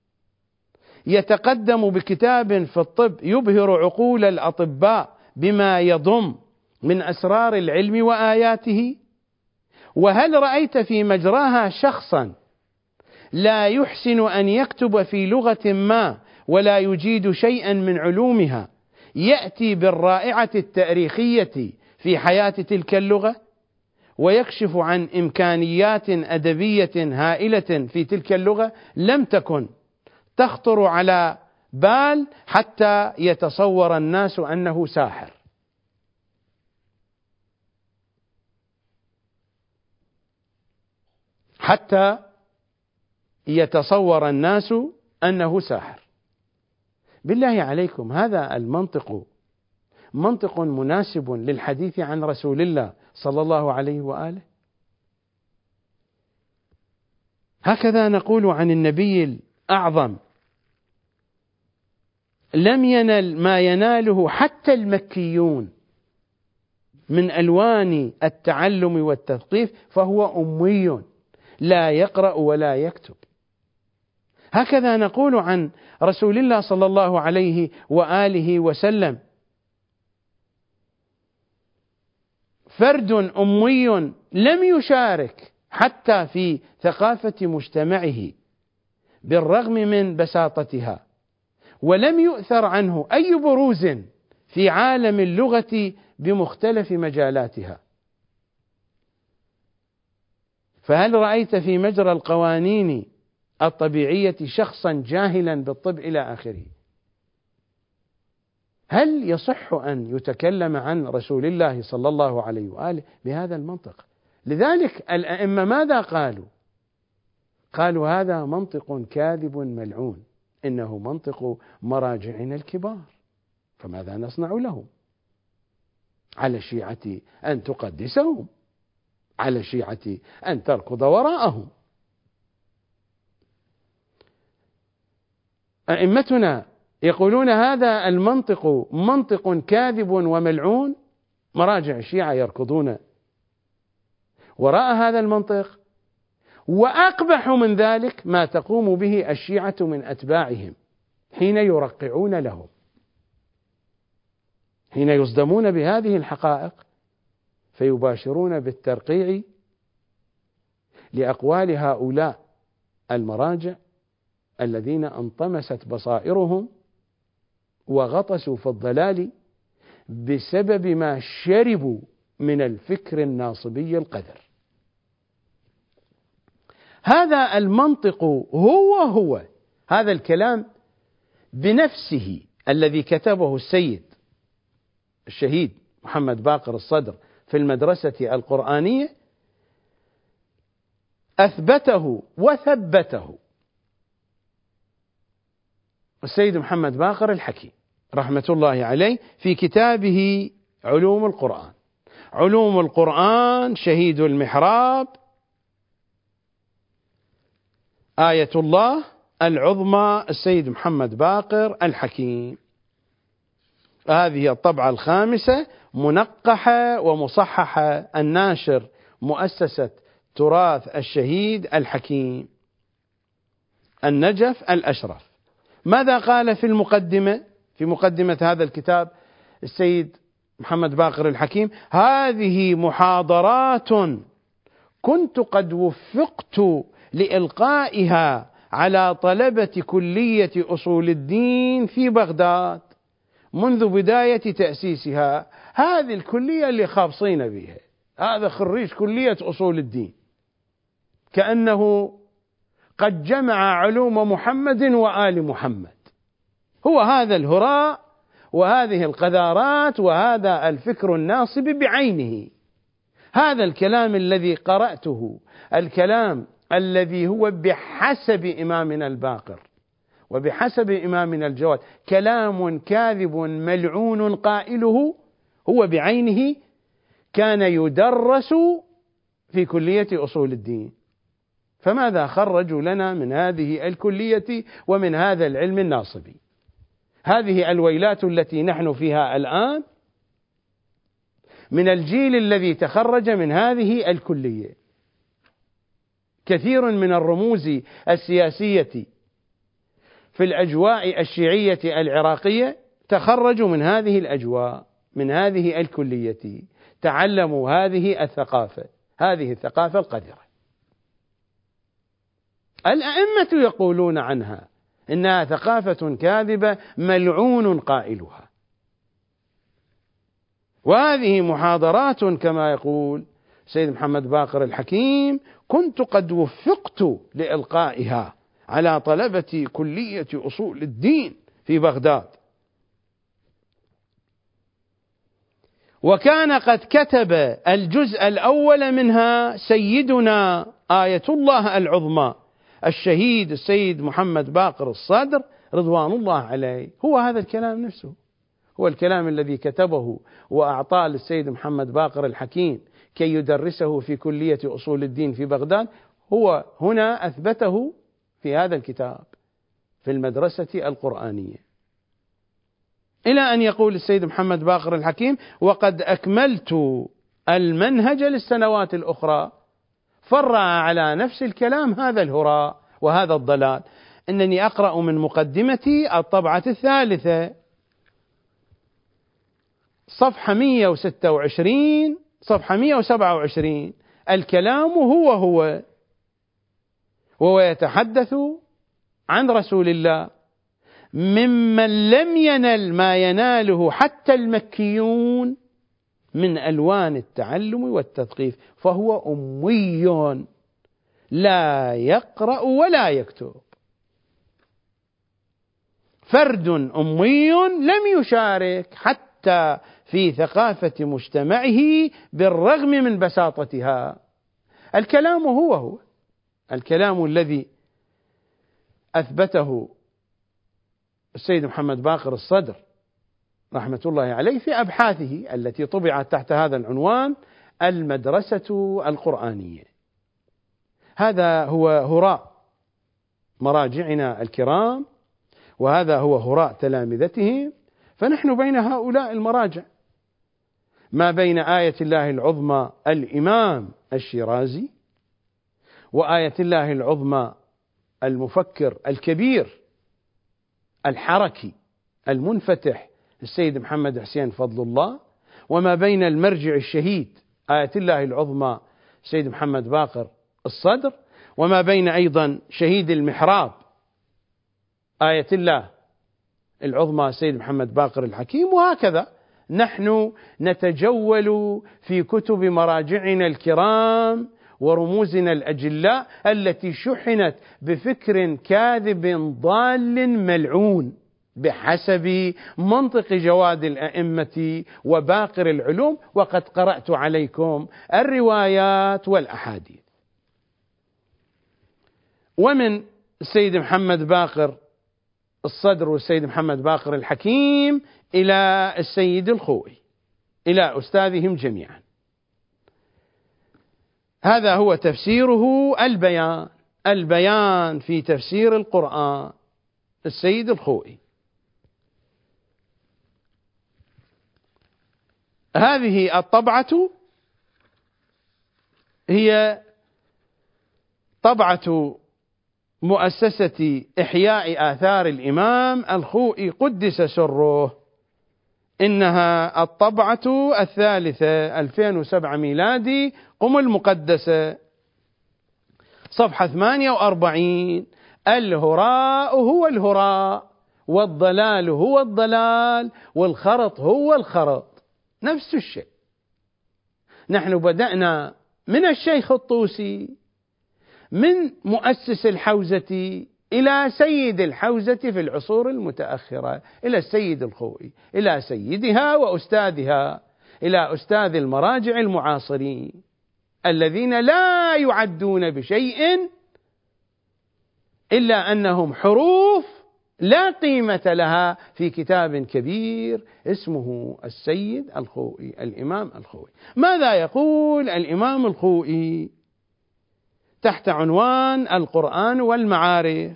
S1: يتقدم بكتاب في الطب يبهر عقول الأطباء بما يضم من أسرار العلم وآياته؟ وهل رأيت في مجراها شخصا لا يحسن أن يكتب في لغة ما ولا يجيد شيئا من علومها يأتي بالرائعة التاريخية في حياة تلك اللغة ويكشف عن إمكانيات أدبية هائلة في تلك اللغة لم تكن تخطر على بال حتى يتصور الناس أنه ساحر؟ حتى يتصور الناس أنه ساحر. بالله عليكم، هذا المنطق منطق مناسب للحديث عن رسول الله صلى الله عليه وآله؟ هكذا نقول عن النبي الأعظم: لم ينل ما يناله حتى المكيون من ألوان التعلم والتثقيف، فهو أمي لا يقرأ ولا يكتب. هكذا نقول عن رسول الله صلى الله عليه وآله وسلم: فرد أمي لم يشارك حتى في ثقافة مجتمعه بالرغم من بساطتها، ولم يؤثر عنه أي بروز في عالم اللغة بمختلف مجالاتها. فهل رأيت في مجرى القوانين الطبيعية شخصا جاهلا بالطب إلى آخره؟ هل يصح أن يتكلم عن رسول الله صلى الله عليه وآله بهذا المنطق؟ لذلك الأئمة ماذا قالوا؟ قالوا: هذا منطق كاذب ملعون، إنه منطق مراجعنا الكبار، فماذا نصنع لهم؟ على الشيعة أن تقدسهم، على الشيعة أن تركض وراءهم. أئمتنا يقولون هذا المنطق منطق كاذب وملعون، مراجع الشيعة يركضون وراء هذا المنطق. وأقبح من ذلك ما تقوم به الشيعة من أتباعهم حين يرقعون لهم، حين يصدمون بهذه الحقائق فيباشرون بالترقيع لأقوال هؤلاء المراجع الذين انطمست بصائرهم وغطسوا في الضلال بسبب ما شربوا من الفكر الناصبي القذر. هذا المنطق هو هو هذا الكلام بنفسه الذي كتبه السيد الشهيد محمد باقر الصدر في المدرسة القرآنية، أثبته وثبته السيد محمد باقر الحكيم رحمة الله عليه في كتابه علوم القرآن. علوم القرآن شهيد المحراب، آية الله العظمى السيد محمد باقر الحكيم. هذه الطبعة الخامسة منقحة ومصححة، الناشر مؤسسة تراث الشهيد الحكيم، النجف الأشرف. ماذا قال في المقدمة في مقدمة هذا الكتاب السيد محمد باقر الحكيم؟ هذه محاضرات كنت قد وفقت لإلقائها على طلبة كلية أصول الدين في بغداد منذ بداية تأسيسها. هذه الكلية اللي خابصين بها، هذا خريج كلية أصول الدين، كأنه قد جمع علوم محمد وآل محمد. هو هذا الهراء وهذه القذارات وهذا الفكر الناصب بعينه. هذا الكلام الذي قرأته، الكلام الذي هو بحسب إمامنا الباقر وبحسب إمامنا الجواد كلام كاذب ملعون قائله، هو بعينه كان يدرس في كلية أصول الدين. فماذا خرجوا لنا من هذه الكلية ومن هذا العلم الناصبي؟ هذه الويلات التي نحن فيها الآن من الجيل الذي تخرج من هذه الكلية. كثير من الرموز السياسية في الأجواء الشيعية العراقية تخرجوا من هذه الأجواء، من هذه الكلية، تعلموا هذه الثقافة، هذه الثقافة القذرة. الأئمة يقولون عنها إنها ثقافة كاذبة ملعون قائلها. وهذه محاضرات كما يقول سيد محمد باقر الحكيم كنت قد وفقت لإلقائها على طلبة كلية أصول الدين في بغداد. وكان قد كتب الجزء الأول منها سيدنا آية الله العظمى الشهيد السيد محمد باقر الصدر رضوان الله عليه. هو هذا الكلام نفسه، هو الكلام الذي كتبه وأعطاه للسيد محمد باقر الحكيم كي يدرسه في كلية أصول الدين في بغداد، هو هنا أثبته في هذا الكتاب في المدرسة القرآنية، إلى أن يقول السيد محمد باقر الحكيم: وقد أكملت المنهج للسنوات الأخرى. فرع على نفس الكلام هذا الهراء وهذا الضلال. إنني أقرأ من مقدمتي الطبعة الثالثة صفحة مئة وستة وعشرين صفحة مئة وسبعة وعشرين، الكلام هو هو، وهو يتحدث عن رسول الله ممن لم ينل ما يناله حتى المكيون من ألوان التعلم والتثقيف، فهو أمي لا يقرأ ولا يكتب، فرد أمي لم يشارك حتى في ثقافة مجتمعه بالرغم من بساطتها. الكلام هو هو الكلام الذي أثبته السيد محمد باقر الصدر رحمة الله عليه في أبحاثه التي طبعت تحت هذا العنوان المدرسة القرآنية. هذا هو هراء مراجعنا الكرام، وهذا هو هراء تلامذتهم. فنحن بين هؤلاء المراجع، ما بين آية الله العظمى الإمام الشيرازي وآية الله العظمى المفكر الكبير الحركي المنفتح السيد محمد حسين فضل الله، وما بين المرجع الشهيد آية الله العظمى السيد محمد باقر الصدر، وما بين أيضا شهيد المحراب آية الله العظمى السيد محمد باقر الحكيم. وهكذا نحن نتجول في كتب مراجعنا الكرام ورموزنا الأجلاء التي شحنت بفكر كاذب ضال ملعون بحسب منطق جواد الأئمة وباقر العلوم. وقد قرأت عليكم الروايات والأحاديث. ومن السيد محمد باقر الصدر والسيد محمد باقر الحكيم إلى السيد الخوئي، إلى أستاذهم جميعا. هذا هو تفسيره البيان البيان في تفسير القرآن السيد الخوئي. هذه الطبعة هي طبعة مؤسسة إحياء آثار الإمام الخوئي قدس سره. إنها الطبعة الثالثة ألفين وسبعة ميلادي، قم المقدسة، صفحة ثمانية وأربعين. الهراء هو الهراء، والضلال هو الضلال، والخرط هو الخرط، نفس الشيء. نحن بدأنا من الشيخ الطوسي، من مؤسس الحوزة إلى سيد الحوزة في العصور المتأخرة، إلى السيد الخوئي، إلى سيدها وأستاذها، إلى أستاذ المراجع المعاصرين الذين لا يعدون بشيء إلا أنهم حروف لا قيمة لها في كتاب كبير اسمه السيد الخوئي، الإمام الخوئي. ماذا يقول الإمام الخوئي تحت عنوان القرآن والمعارف؟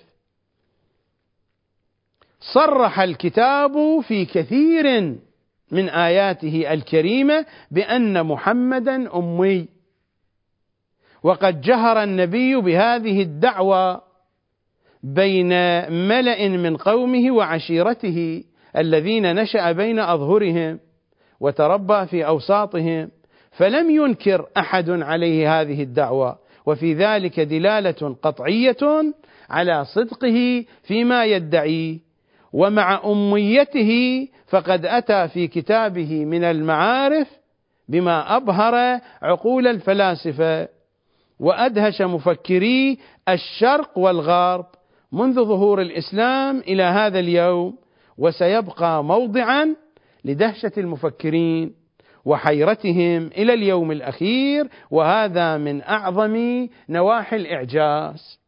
S1: صرح الكتاب في كثير من آياته الكريمة بأن محمدا أمي، وقد جهر النبي بهذه الدعوة بين ملأ من قومه وعشيرته الذين نشأ بين أظهرهم وتربى في أوساطهم، فلم ينكر أحد عليه هذه الدعوة، وفي ذلك دلالة قطعية على صدقه فيما يدعيه. ومع أميته فقد أتى في كتابه من المعارف بما أبهر عقول الفلاسفة وأدهش مفكري الشرق والغرب منذ ظهور الإسلام إلى هذا اليوم، وسيبقى موضعا لدهشة المفكرين وحيرتهم إلى اليوم الأخير، وهذا من أعظم نواحي الإعجاز.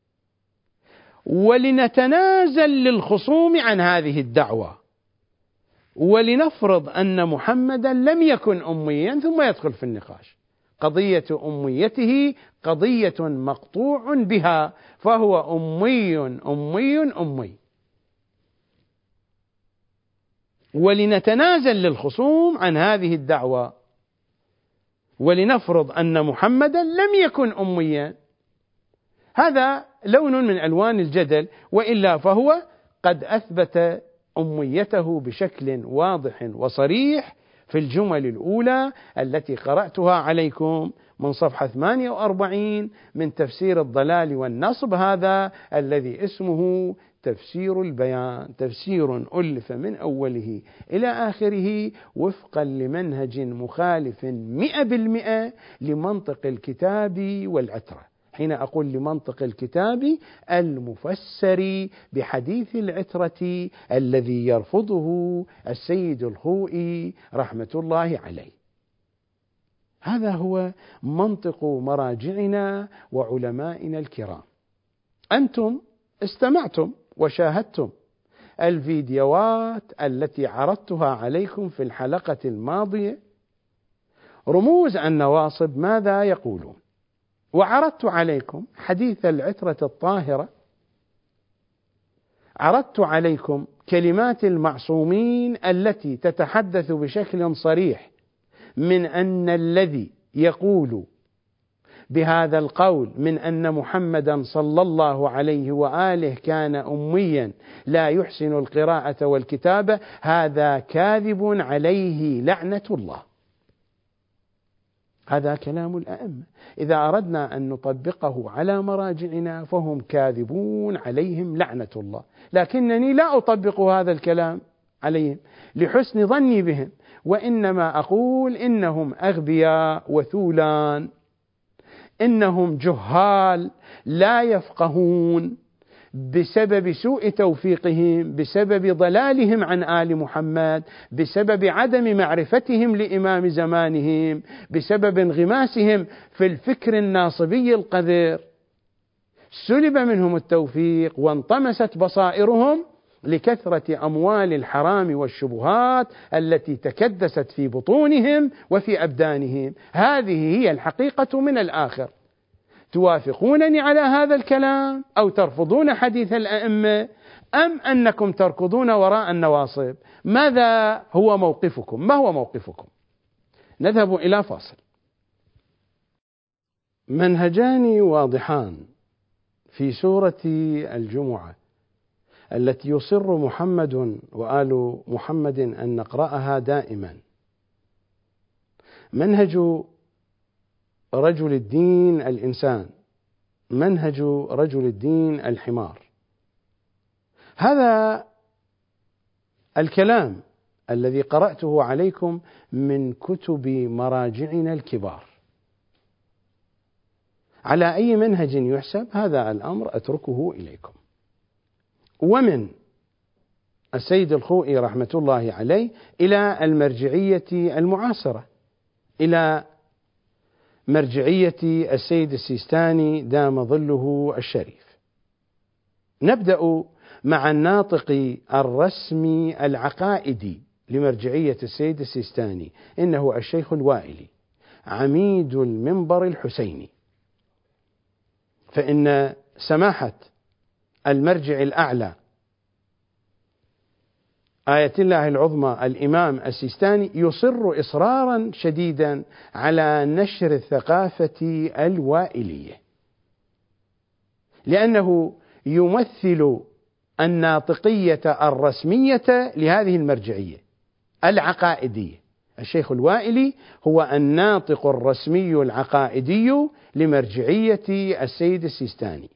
S1: ولنتنازل للخصوم عن هذه الدعوة، ولنفرض أن محمدا لم يكن أميا، ثم يدخل في النقاش. قضية أميته قضية مقطوع بها، فهو أمي أمي أمي. ولنتنازل للخصوم عن هذه الدعوة، ولنفرض أن محمدا لم يكن أميا. هذا لون من ألوان الجدل، وإلا فهو قد أثبت أميته بشكل واضح وصريح في الجمل الأولى التي قرأتها عليكم من صفحة ثمانية وأربعين من تفسير الضلال والنصب، هذا الذي اسمه تفسير البيان، تفسير ألف من أوله إلى آخره وفقا لمنهج مخالف مئة بالمئة لمنطق الكتاب والعترة. حين أقول لمنطق الكتاب المفسر بحديث العترة الذي يرفضه السيد الخوئي رحمة الله عليه. هذا هو منطق مراجعنا وعلمائنا الكرام. أنتم استمعتم وشاهدتم الفيديوهات التي عرضتها عليكم في الحلقة الماضية، رموز النواصب ماذا يقولون، وعرضت عليكم حديث العترة الطاهرة، عرضت عليكم كلمات المعصومين التي تتحدث بشكل صريح من أن الذي يقول بهذا القول من أن محمدا صلى الله عليه وآله كان أميا لا يحسن القراءة والكتابة، هذا كاذب عليه لعنة الله. هذا كلام الأئمة، إذا أردنا أن نطبقه على مراجعنا فهم كاذبون عليهم لعنة الله، لكنني لا أطبق هذا الكلام عليهم لحسن ظني بهم، وإنما أقول إنهم أغبياء وثولان، إنهم جهال لا يفقهون بسبب سوء توفيقهم، بسبب ضلالهم عن آل محمد، بسبب عدم معرفتهم لإمام زمانهم، بسبب انغماسهم في الفكر الناصبي القذر، سلب منهم التوفيق وانطمست بصائرهم لكثرة أموال الحرام والشبهات التي تكدست في بطونهم وفي أبدانهم. هذه هي الحقيقة من الآخر. توافقونني على هذا الكلام أو ترفضون حديث الأئمة، أم أنكم تركضون وراء النواصب؟ ماذا هو موقفكم؟ ما هو موقفكم؟ نذهب إلى فاصل. منهجان واضحان في سورة الجمعة التي يصر محمد وآل محمد أن نقرأها دائما. منهج رجل الدين الإنسان، منهج رجل الدين الحمار. هذا الكلام الذي قرأته عليكم من كتب مراجعنا الكبار. على أي منهج يحسب هذا الأمر أتركه إليكم. ومن السيد الخوئي رحمة الله عليه إلى المرجعية المعاصرة، إلى مرجعية السيد السيستاني دام ظله الشريف. نبدأ مع الناطق الرسمي العقائدي لمرجعية السيد السيستاني، إنه الشيخ الوائلي عميد المنبر الحسيني. فإن سماحة المرجع الأعلى آية الله العظمى الإمام السيستاني يصر إصرارا شديدا على نشر الثقافة الوائلية، لأنه يمثل الناطقية الرسمية لهذه المرجعية العقائدية. الشيخ الوائلي هو الناطق الرسمي العقائدي لمرجعية السيد السيستاني.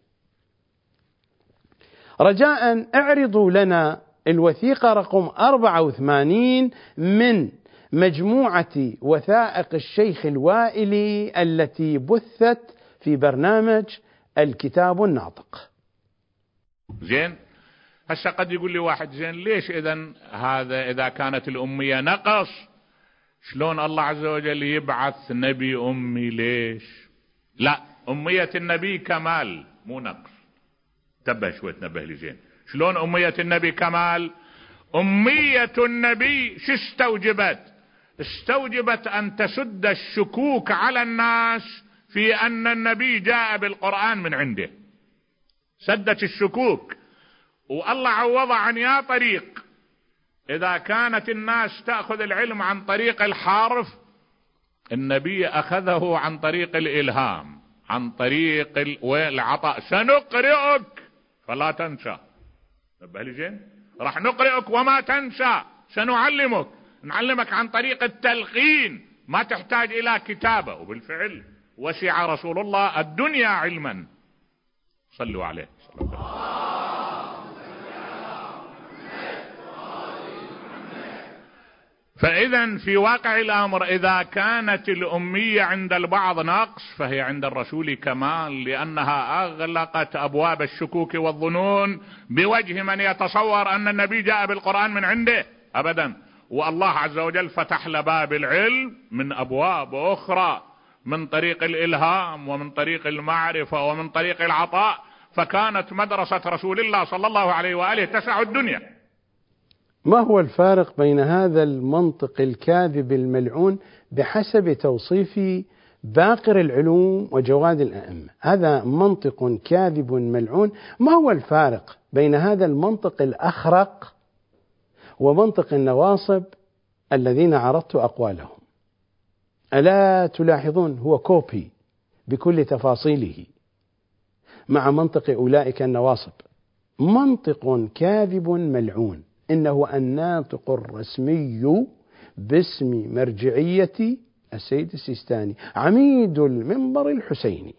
S1: رجاء اعرضوا لنا الوثيقة رقم أربعة وثمانين من مجموعة وثائق الشيخ الوائلي التي بثت في برنامج الكتاب الناطق.
S2: زين، هسه قد يقول لي واحد زين ليش إذن هذا إذا كانت الأمية نقص شلون الله عز وجل يبعث نبي أمي؟ ليش؟ لا، أمية النبي كمال مو نقص. تبه شوي تنبه لي زين، شلون أمية النبي كمال؟ أمية النبي شو استوجبت؟ استوجبت أن تسد الشكوك على الناس في أن النبي جاء بالقرآن من عنده، سدت الشكوك. والله عوض عن يا طريق. إذا كانت الناس تأخذ العلم عن طريق الحرف، النبي أخذه عن طريق الإلهام، عن طريق العطاء. سنقرئك فلا تنسى. نبه لي زين، راح نقرئك وما تنسى، سنعلمك، نعلمك عن طريق التلقين، ما تحتاج إلى كتابة. وبالفعل وسع رسول الله الدنيا علما. صلوا عليه صلى الله عليه وسلم. فإذا في واقع الأمر إذا كانت الأمية عند البعض نقص، فهي عند الرسول كمال، لأنها أغلقت أبواب الشكوك والظنون بوجه من يتصور أن النبي جاء بالقرآن من عنده. أبدا. والله عز وجل فتح له باب العلم من أبواب أخرى، من طريق الإلهام ومن طريق المعرفة ومن طريق العطاء. فكانت مدرسة رسول الله صلى الله عليه وآله تسع الدنيا.
S1: ما هو الفارق بين هذا المنطق الكاذب الملعون بحسب توصيف باقر العلوم وجواد الأئمة؟ هذا منطق كاذب ملعون. ما هو الفارق بين هذا المنطق الأخرق ومنطق النواصب الذين عرضت أقوالهم؟ ألا تلاحظون هو كوبي بكل تفاصيله مع منطق أولئك النواصب. منطق كاذب ملعون، إنه الناطق الرسمي باسم مرجعية السيد السيستاني عميد المنبر الحسيني.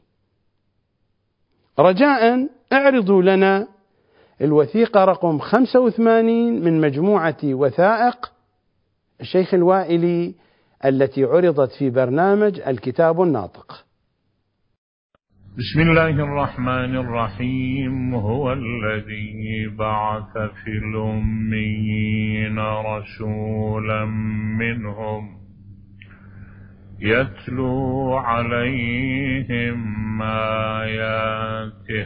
S1: رجاء اعرضوا لنا الوثيقة رقم خمسة وثمانين من مجموعة وثائق الشيخ الوائلي التي عرضت في برنامج الكتاب الناطق.
S2: بسم الله الرحمن الرحيم. هو الذي بعث في الأميين رسولا منهم يتلو عليهم آياته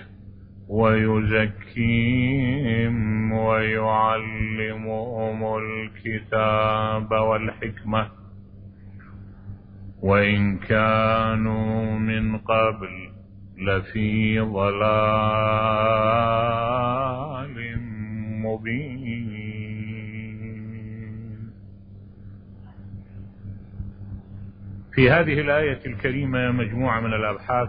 S2: ويزكيهم ويعلمهم الكتاب والحكمة وإن كانوا من قبل لفي ضلال مبين. في هذه الآية الكريمة مجموعة من الأبحاث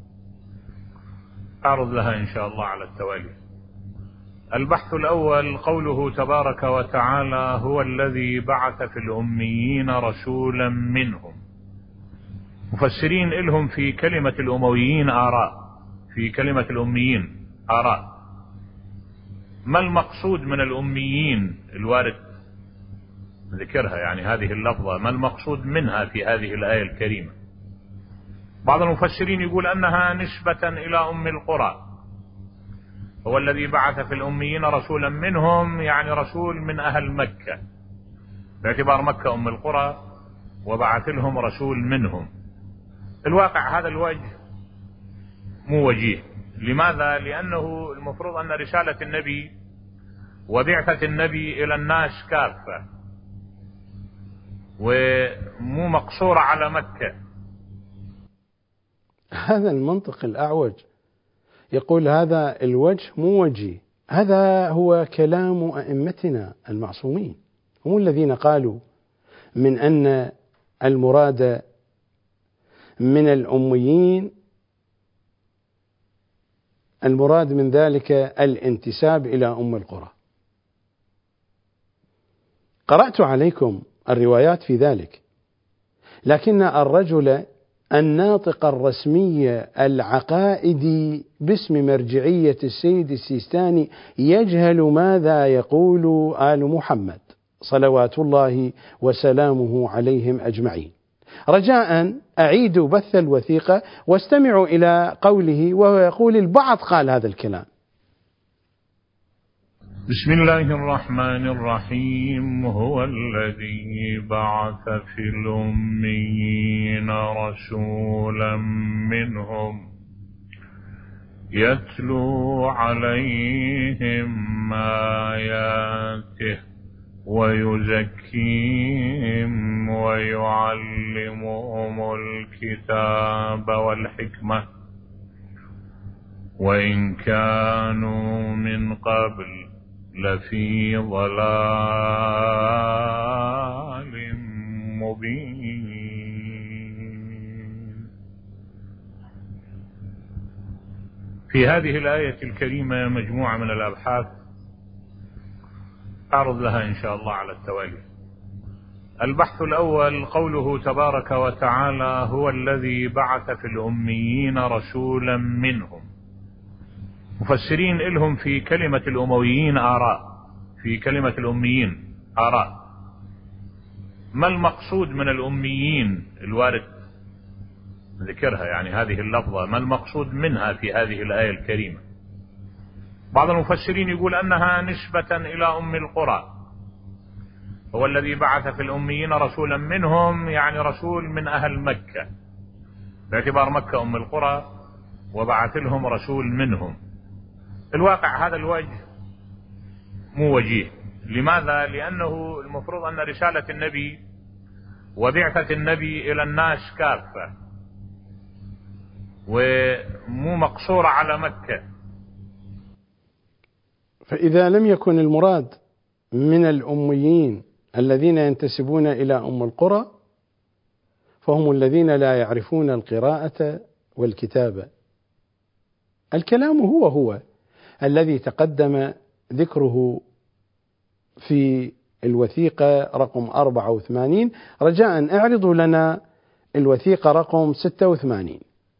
S2: أعرض لها إن شاء الله على التوالي. البحث الأول قوله تبارك وتعالى: هو الذي بعث في الأميين رسولا منهم. مفسرين إلهم في كلمة الأمويين آراء، في كلمة الأميين آراء. ما المقصود من الأميين الوارد ذكرها، يعني هذه اللفظة ما المقصود منها في هذه الآية الكريمة؟ بعض المفسرين يقول أنها نسبة إلى أم القرى. هو الذي بعث في الأميين رسولا منهم، يعني رسول من أهل مكة، باعتبار مكة أم القرى، وبعث لهم رسول منهم. الواقع هذا الوجه مو وجيه. لماذا؟ لأنه المفروض أن رسالة النبي وبعثة النبي إلى الناس كافة، ومو مقصورة على مكة.
S1: هذا المنطق الأعوج يقول هذا الوجه مو وجيه. هذا هو كلام أئمتنا المعصومين، هم الذين قالوا من أن المراد من الأميين المراد من ذلك الانتساب إلى أم القرى. قرأت عليكم الروايات في ذلك، لكن الرجل الناطق الرسمي العقائدي باسم مرجعية السيد السيستاني يجهل ماذا يقول آل محمد صلوات الله وسلامه عليهم أجمعين. رجاء أعيدوا بث الوثيقة واستمعوا إلى قوله، وهو يقول البعض قال هذا الكلام.
S2: بسم الله الرحمن الرحيم. هو الذي بعث في الأميين رسولا منهم يتلو عليهم آياته ويزكيهم ويعلمهم الكتاب والحكمة وإن كانوا من قبل لفي ضلال مبين. في هذه الآية الكريمة مجموعة من الأبحاث أعرض لها إن شاء الله على التوالي. البحث الأول قوله تبارك وتعالى: هو الذي بعث في الأميين رسولا منهم. مفسرين إلهم في كلمة الأمويين آراء، في كلمة الأميين آراء. ما المقصود من الأميين الوارد ذكرها، يعني هذه اللفظة ما المقصود منها في هذه الآية الكريمة؟ بعض المفسرين يقول أنها نسبة إلى أم القرى. هو الذي بعث في الأميين رسولا منهم، يعني رسول من أهل مكة، باعتبار مكة أم القرى، وبعث لهم رسول منهم. الواقع هذا الوجه مو وجيه. لماذا؟ لأنه المفروض أن رسالة النبي وبعثة النبي إلى الناس كافة، ومو مقصورة على مكة.
S1: فإذا لم يكن المراد من الأميين الذين ينتسبون إلى أم القرى، فهم الذين لا يعرفون القراءة والكتابة. الكلام هو هو الذي تقدم ذكره في الوثيقة رقم أربعة وثمانين. رجاء اعرضوا لنا الوثيقة رقم ستة وثمانين.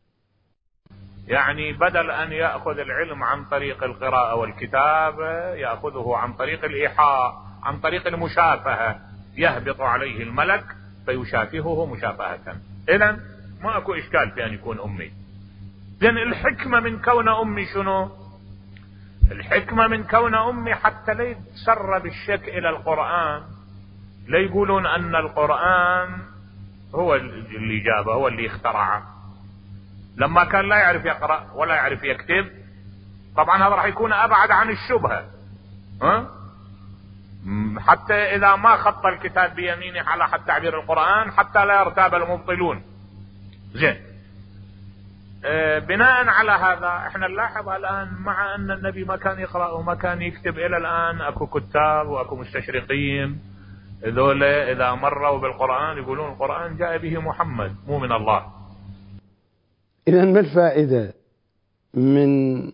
S2: يعني بدل أن يأخذ العلم عن طريق القراءة والكتابة يأخذه عن طريق الإيحاء، عن طريق المشافهة. يهبط عليه الملك فيشافهه مشافهة. إذن ما أكو إشكال في أن يكون أمي. لأن الحكمة من كون أمي شنو؟ الحكمة من كون أمي حتى لا يتسرب الشك إلى القرآن، لا يقولون أن القرآن هو اللي جابه، هو اللي اخترعه. لما كان لا يعرف يقرأ ولا يعرف يكتب، طبعا هذا راح يكون أبعد عن الشبهة. ها؟ حتى إذا ما خط الكتاب بيمينه على حد تعبير القرآن، حتى لا يرتاب المبطلون. زين، بناء على هذا احنا نلاحظ الآن مع أن النبي ما كان يقرأ وما كان يكتب، إلى الآن أكو كتاب وأكو مستشرقين ذول إذا مروا بالقرآن يقولون القرآن جاء به محمد مو من الله.
S1: إذن ما الفائدة من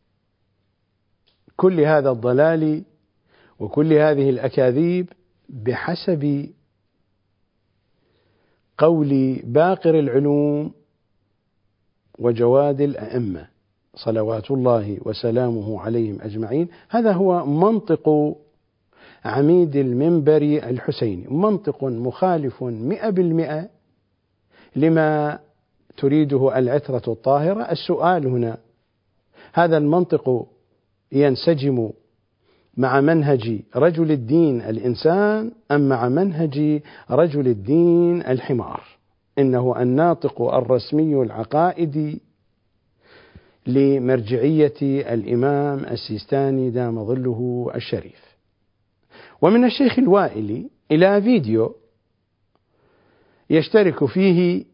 S1: كل هذا الضلال وكل هذه الأكاذيب بحسب قول باقر العلوم وجواد الأئمة صلوات الله وسلامه عليهم أجمعين؟ هذا هو منطق عميد المنبر الحسيني، منطق مخالف مئة بالمئة لما تريده العترة الطاهرة. السؤال هنا، هذا المنطق ينسجم مع منهج رجل الدين الإنسان أم مع منهج رجل الدين الحمار؟ إنه الناطق الرسمي العقائدي لمرجعية الإمام السيستاني دام ظله الشريف. ومن الشيخ الوائلي إلى فيديو يشترك فيه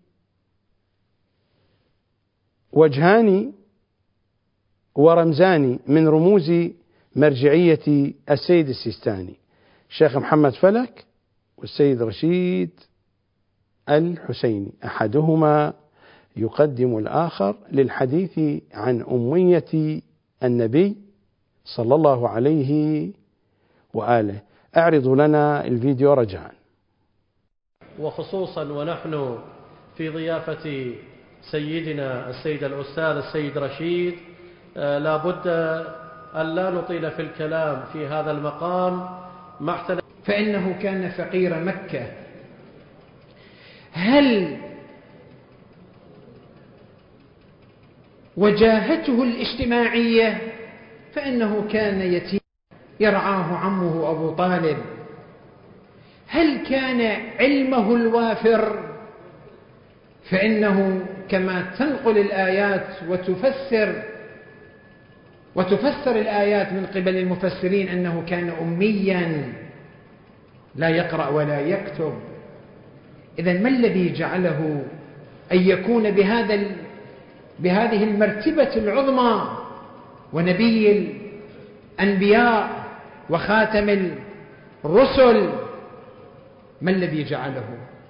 S1: وجهان ورمزان من رموز مرجعية السيد السيستاني، الشيخ محمد فلك والسيد رشيد الحسيني، أحدهما يقدم الآخر للحديث عن أمية النبي صلى الله عليه وآله. أعرض لنا الفيديو رجاء.
S3: وخصوصا ونحن في ضيافة سيدنا السيد الأستاذ السيد رشيد، لا بد أن لا نطيل في الكلام في هذا المقام مع احترام،
S4: فإنه كان فقير مكة. هل وجاهته الاجتماعية؟ فإنه كان يتيم يرعاه عمه أبو طالب. هل كان علمه الوافر؟ فإنه كما تنقل الآيات وتفسر وتفسر الآيات من قبل المفسرين أنه كان أميا لا يقرأ ولا يكتب. إذن ما الذي جعله أن يكون بهذا بهذه المرتبة العظمى ونبي الأنبياء وخاتم الرسل؟ ما الذي جعله؟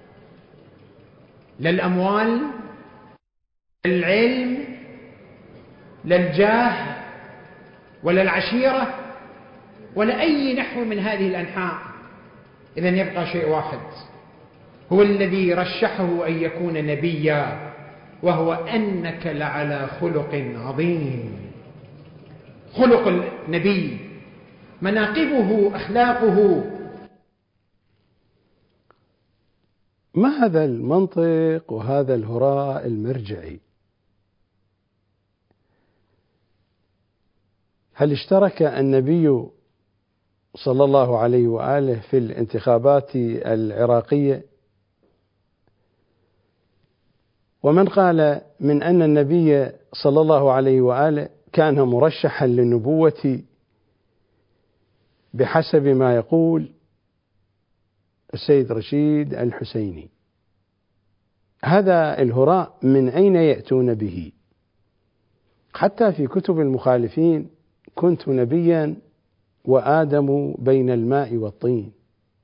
S4: لا الأموال، لا العلم، لا الجاه، ولا العشيرة، ولا أي نحو من هذه الأنحاء. إذن يبقى شيء واحد، هو الذي رشحه أن يكون نبيا، وهو أنك لعلى خلق عظيم. خلق النبي، مناقبه، أخلاقه.
S1: ما هذا المنطق وهذا الهراء المرجعي؟ هل اشترك النبي صلى الله عليه وآله في الانتخابات العراقية؟ ومن قال من أن النبي صلى الله عليه وآله كان مرشحا للنبوة بحسب ما يقول السيد رشيد الحسيني؟ هذا الهراء من أين يأتون به؟ حتى في كتب المخالفين كنت نبيا وآدم بين الماء والطين.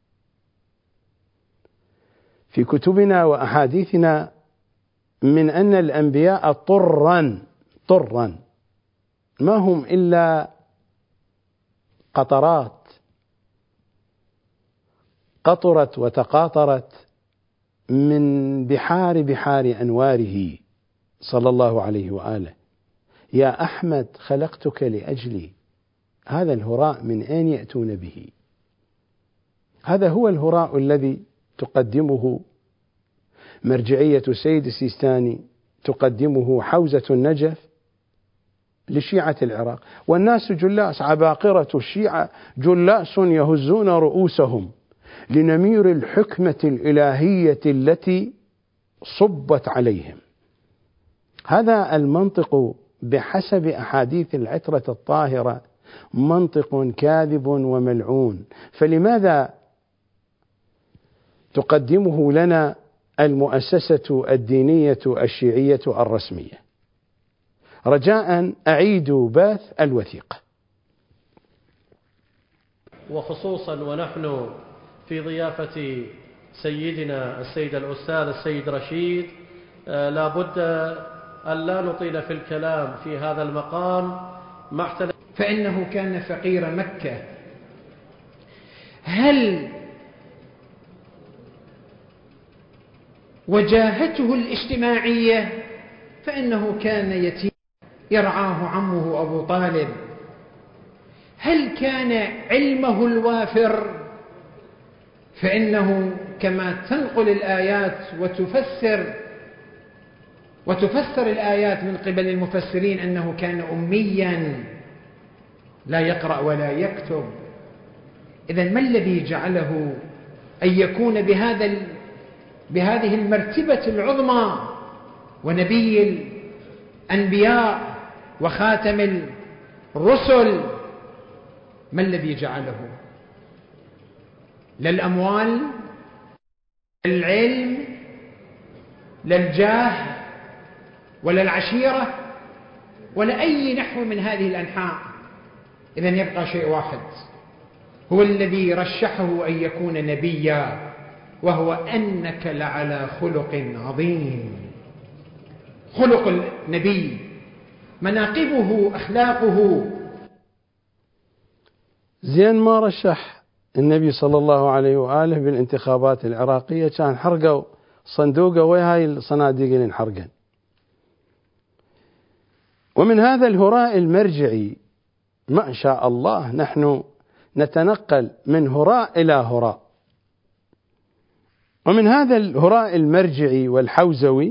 S1: في كتبنا وأحاديثنا من أن الأنبياء طرا طرا ما هم إلا قطرات قطرت وتقاطرت من بحار بحار أنواره صلى الله عليه وآله. يا أحمد خلقتك لأجلي. هذا الهراء من أين يأتون به؟ هذا هو الهراء الذي تقدمه مرجعية سيد السيستاني، تقدمه حوزة النجف لشيعة العراق. والناس جلاس، عباقرة الشيعة جلاس يهزون رؤوسهم لنمير الحكمة الإلهية التي صبت عليهم. هذا المنطق بحسب أحاديث العترة الطاهرة منطق كاذب وملعون، فلماذا تقدمه لنا المؤسسة الدينية الشيعية الرسمية؟ رجاء أعيدوا بث الوثيقة.
S3: وخصوصا ونحن في ضيافة سيدنا السيد الأستاذ السيد رشيد، لا بد أن لا نطيل في الكلام في هذا المقام مع احتلال.
S4: فإنه كان فقير مكة. هل وجاهته الاجتماعية؟ فإنه كان يتيم يرعاه عمه أبو طالب. هل كان علمه الوافر؟ فإنه كما تنقل الآيات وتفسر وتفسر الآيات من قبل المفسرين أنه كان أميا لا يقرأ ولا يكتب. إذن ما الذي جعله أن يكون بهذا بهذه المرتبة العظمى ونبي الأنبياء وخاتم الرسل؟ ما الذي جعله؟ لا الأموال، لا العلم، لا الجاه، ولا العشيرة، ولا أي نحو من هذه الأنحاء. إذن يبقى شيء واحد هو الذي رشحه أن يكون نبيا، وهو أنك لعلى خلق عظيم. خلق النبي، مناقبه، أخلاقه.
S1: زين ما رشح النبي صلى الله عليه وآله بالانتخابات العراقية، كان حرقوا صندوقه وهاي الصناديق اللي انحرقن. ومن هذا الهراء المرجعي ما شاء الله نحن نتنقل من هراء إلى هراء. ومن هذا الهراء المرجعي والحوزوي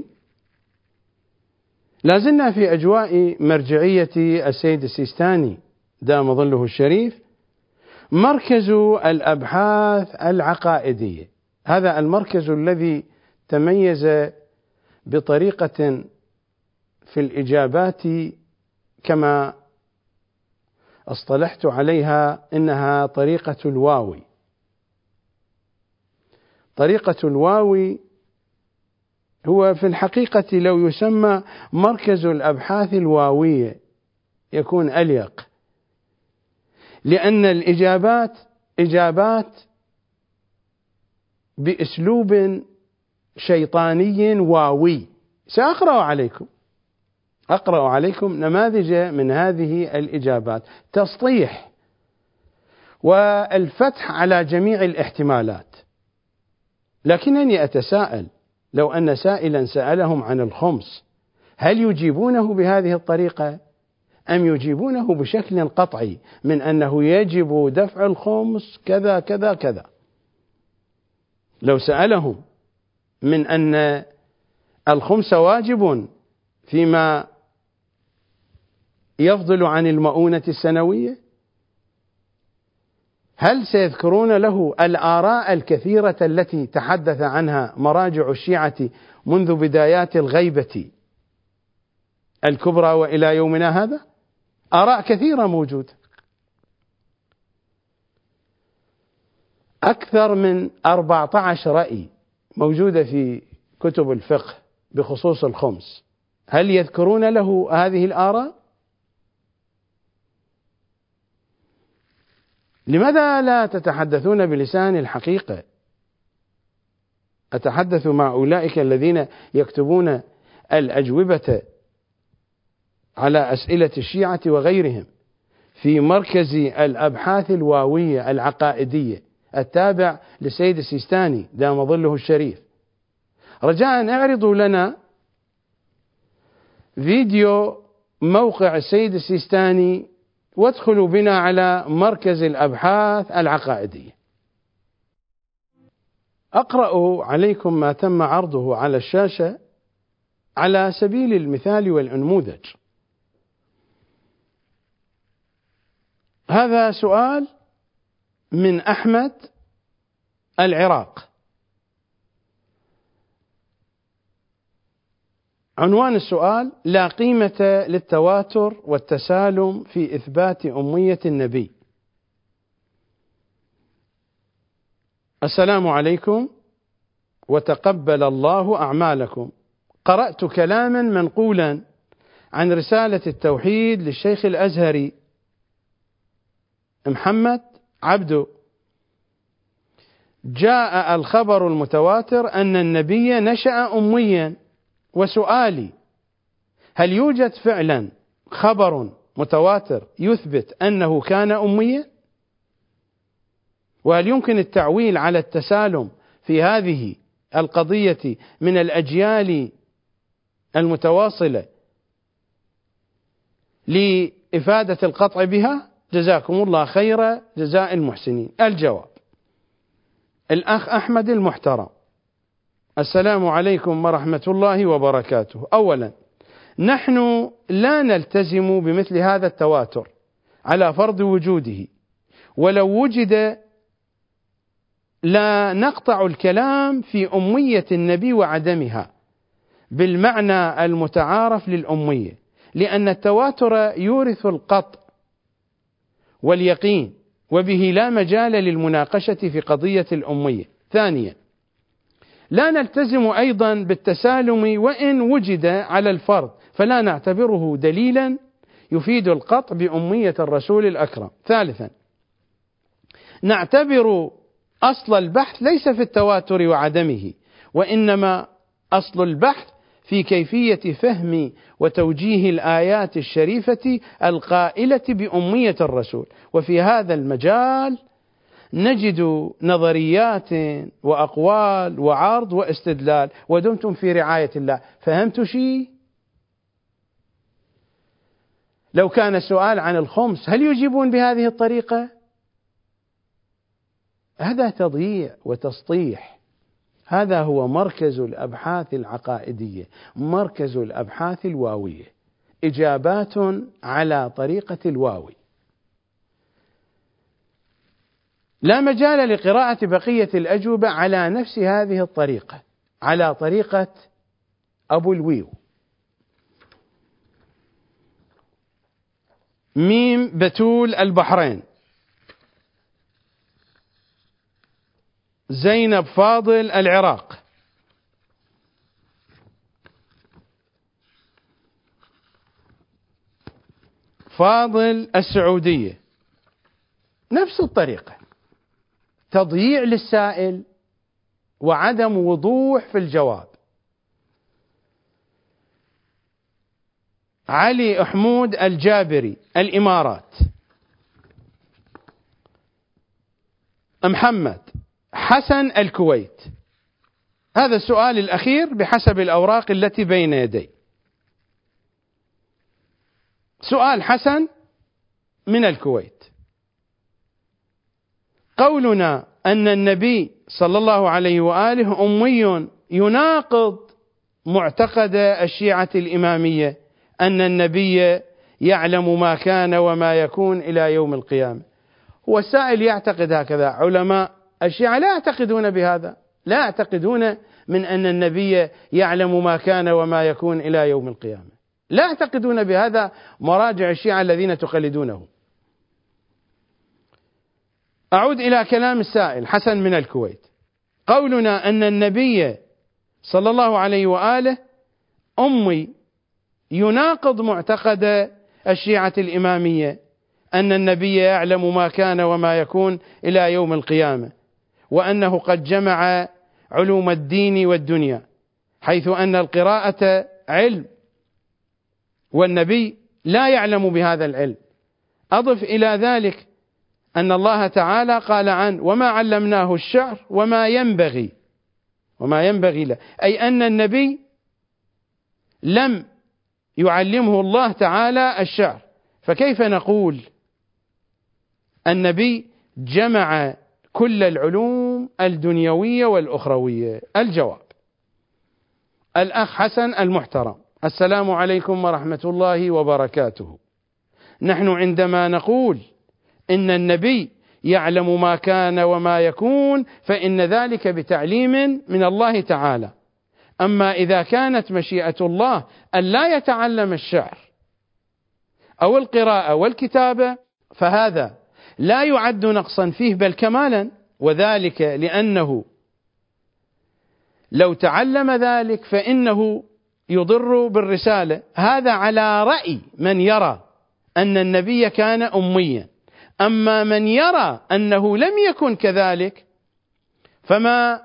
S1: لازلنا في أجواء مرجعية السيد السيستاني دام ظله الشريف، مركز الأبحاث العقائدية. هذا المركز الذي تميز بطريقة في الإجابات كما اصطلحت عليها إنها طريقة الواوي. طريقة الواوي هو في الحقيقة لو يسمى مركز الأبحاث الواوية يكون أليق، لأن الإجابات إجابات بأسلوب شيطاني واوي. سأقرأ عليكم أقرأ عليكم نماذج من هذه الإجابات، تسطيح والفتح على جميع الاحتمالات. لكنني أتساءل لو أن سائلا سألهم عن الخمس هل يجيبونه بهذه الطريقة أم يجيبونه بشكل قطعي من أنه يجب دفع الخمس كذا كذا كذا؟ لو سألهم من أن الخمس واجب فيما يفضل عن المؤونة السنوية، هل سيذكرون له الآراء الكثيرة التي تحدث عنها مراجع الشيعة منذ بدايات الغيبة الكبرى وإلى يومنا هذا؟ آراء كثيرة موجودة، أكثر من أربعة عشر رأي موجودة في كتب الفقه بخصوص الخمس. هل يذكرون له هذه الآراء؟ لماذا لا تتحدثون بلسان الحقيقة؟ أتحدث مع أولئك الذين يكتبون الأجوبة على أسئلة الشيعة وغيرهم في مركز الأبحاث الواوية العقائدية التابع للسيد السيستاني دام ظله الشريف. رجاء اعرضوا لنا فيديو موقع السيد السيستاني وادخلوا بنا على مركز الأبحاث العقائدية. أقرأ عليكم ما تم عرضه على الشاشة على سبيل المثال والأنموذج. هذا سؤال من أحمد العراق. عنوان السؤال: لا قيمة للتواتر والتسالم في إثبات أمية النبي. السلام عليكم وتقبل الله أعمالكم. قرأت كلاما منقولا عن رسالة التوحيد للشيخ الأزهري محمد عبده، جاء الخبر المتواتر أن النبي نشأ أميا، وسؤالي: هل يوجد فعلا خبر متواتر يثبت أنه كان أميا؟ وهل يمكن التعويل على التسالم في هذه القضية من الأجيال المتواصلة لإفادة القطع بها؟ جزاكم الله خير جزاء المحسنين. الجواب: الأخ أحمد المحترم، السلام عليكم ورحمة الله وبركاته. أولا، نحن لا نلتزم بمثل هذا التواتر على فرض وجوده، ولو وجد لا نقطع الكلام في أمية النبي وعدمها بالمعنى المتعارف للأمية، لأن التواتر يورث القطع واليقين، وبه لا مجال للمناقشة في قضية الأمية. ثانيا، لا نلتزم أيضا بالتسالم وإن وجد على الفرض، فلا نعتبره دليلا يفيد القطع بأمية الرسول الأكرم. ثالثا، نعتبر أصل البحث ليس في التواتر وعدمه، وإنما أصل البحث في كيفية فهم وتوجيه الآيات الشريفة القائلة بأمية الرسول، وفي هذا المجال نجد نظريات وأقوال وعرض واستدلال، ودمتم في رعاية الله. فهمت شيء؟ لو كان السؤال عن الخمس هل يجيبون بهذه الطريقة؟ هذا تضييع وتسطيح. هذا هو مركز الأبحاث العقائدية، مركز الأبحاث الواوية، إجابات على طريقة الواوي. لا مجال لقراءة بقية الأجوبة على نفس هذه الطريقة، على طريقة أبو الويو. ميم بتول البحرين، زينب فاضل العراق، فاضل السعودية، نفس الطريقة، تضييع للسائل وعدم وضوح في الجواب. علي حمود الجابري الإمارات، محمد حسن الكويت. هذا السؤال الأخير بحسب الأوراق التي بين يدي. سؤال حسن من الكويت: قولنا أن النبي صلى الله عليه وآله أمي يناقض معتقد الشيعة الإمامية أن النبي يعلم ما كان وما يكون إلى يوم القيامة. هو السائل يعتقد هكذا، علماء الشيعة لا يعتقدون بهذا، لا يعتقدون من أن النبي يعلم ما كان وما يكون إلى يوم القيامة، لا يعتقدون بهذا مراجع الشيعة الذين تقلدونه. أعود إلى كلام السائل حسن من الكويت: قولنا أن النبي صلى الله عليه وآله أمي يناقض معتقد الشيعة الإمامية أن النبي يعلم ما كان وما يكون إلى يوم القيامة، وأنه قد جمع علوم الدين والدنيا، حيث أن القراءة علم والنبي لا يعلم بهذا العلم. أضف إلى ذلك أن الله تعالى قال عنه: وما علمناه الشعر وما ينبغي وما ينبغي له، أي أن النبي لم يعلمه الله تعالى الشعر، فكيف نقول النبي جمع كل العلوم الدنيوية والأخروية؟ الجواب: الأخ حسن المحترم، السلام عليكم ورحمة الله وبركاته. نحن عندما نقول إن النبي يعلم ما كان وما يكون فإن ذلك بتعليم من الله تعالى، أما إذا كانت مشيئة الله أن لا يتعلم الشعر أو القراءة والكتابة فهذا لا يعد نقصا فيه بل كمالا، وذلك لأنه لو تعلم ذلك فإنه يضر بالرسالة. هذا على رأي من يرى أن النبي كان أميا. أما من يرى أنه لم يكن كذلك فما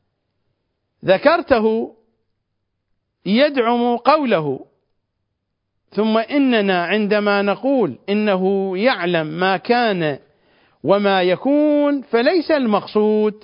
S1: ذكرته يدعم قوله. ثم إننا عندما نقول إنه يعلم ما كان وما يكون فليس المقصود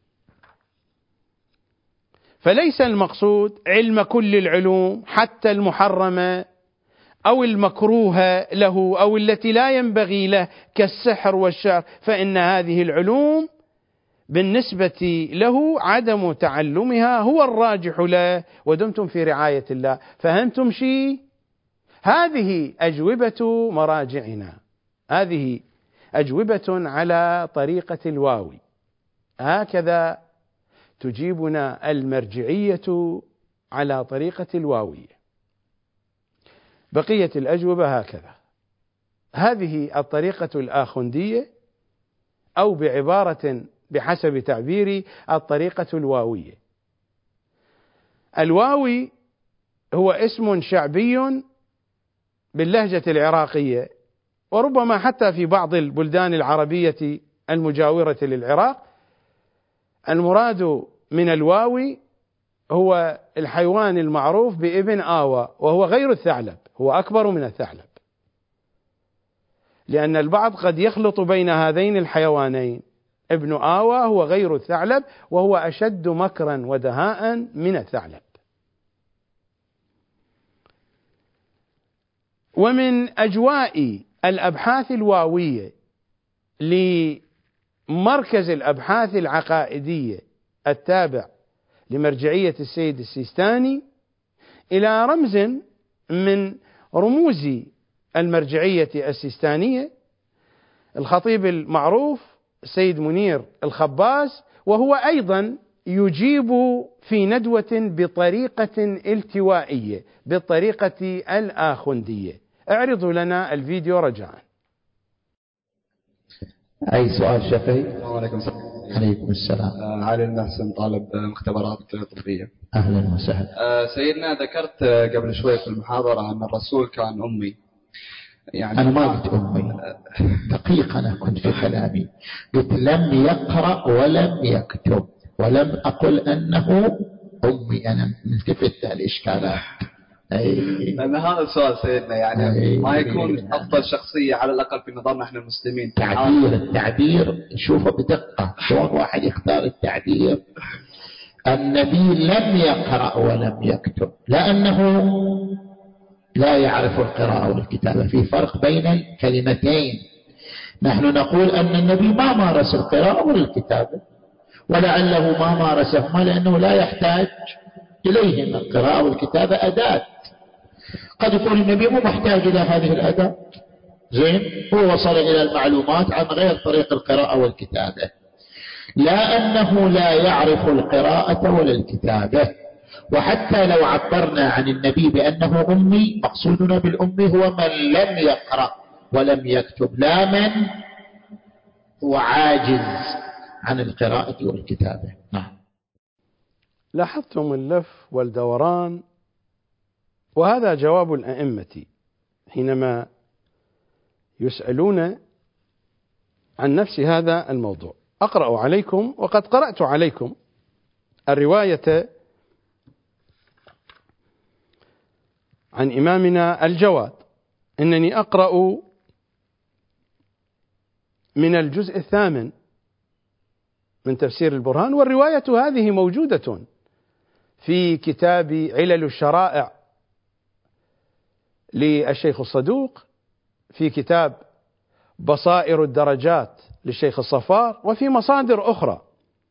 S1: فليس المقصود علم كل العلوم حتى المحرمة أو المكروهة له أو التي لا ينبغي له كالسحر والشعر، فإن هذه العلوم بالنسبة له عدم تعلمها هو الراجح له ودمتم في رعاية الله. فهمتم شيء؟ هذه أجوبة مراجعنا، هذه أجوبة على طريقة الواوي، هكذا تجيبنا المرجعية على طريقة الواوية. بقية الأجوبة هكذا. هذه الطريقة الآخندية، أو بعبارة بحسب تعبيري الطريقة الواوية. الواوي هو اسم شعبي باللهجة العراقية، وربما حتى في بعض البلدان العربية المجاورة للعراق. المراد من الواوي هو الحيوان المعروف بابن آوى، وهو غير الثعلب، هو أكبر من الثعلب، لأن البعض قد يخلط بين هذين الحيوانين. ابن آوى هو غير الثعلب، وهو أشد مكرا ودهاء من الثعلب. ومن أجواء الأبحاث الواوية لمركز الأبحاث العقائدية التابع لمرجعية السيد السيستاني إلى رمز من رموز المرجعية السيستانية، الخطيب المعروف السيد منير الخباس، وهو أيضا يجيب في ندوة بطريقة التوائية بالطريقة الآخندية. اعرضوا لنا الفيديو رجاء.
S5: أي سؤال شفهي؟
S6: السلام عليكم.
S5: عليكم السلام.
S6: آه علي المحسن، طالب مختبرات طبية.
S5: أهلا وسهلا.
S6: آه سيدنا، ذكرت قبل شوي في المحاضرة أن الرسول كان أمي. يعني
S5: أنا ما قلت أمي، دقيقة أنا كنت في كلامي، قلت لم يقرأ ولم يكتب، ولم أقل أنه أمي. أنا ملتفت الإشكالات.
S6: لأن هذا السؤال سيدنا، يعني أي ما يكون أفضل شخصية على الأقل في نظرنا إحنا المسلمين.
S5: تعبير التعبير نشوفه بدقة، شلون واحد يختار التعبير. النبي لم يقرأ ولم يكتب، لأنه لا يعرف القراءة والكتابة. في فرق بين الكلمتين. نحن نقول أن النبي ما مارس القراءة والكتابة، ولعله ما مارسهما لأنه لا يحتاج إليهما. القراءة والكتابة أداة، قد يكون النبي مو محتاج إلى هذه الأداة، زين، هو وصل إلى المعلومات عن غير طريق القراءة والكتابة. لا أنه لا يعرف القراءة ولا الكتابة. وحتى لو عبرنا عن النبي بأنه أمي، مقصودنا بالأمي هو من لم يقرأ ولم يكتب، لا من هو عاجز عن القراءة والكتابة. نعم.
S1: لاحظتم اللف والدوران، وهذا جواب الأئمة حينما يسألون عن نفس هذا الموضوع. أقرأ عليكم، وقد قرأت عليكم الرواية عن إمامنا الجواد. إنني أقرأ من الجزء الثامن من تفسير البرهان، والرواية هذه موجودة في كتاب علل الشرائع للشيخ الصدوق، في كتاب بصائر الدرجات للشيخ الصفار، وفي مصادر أخرى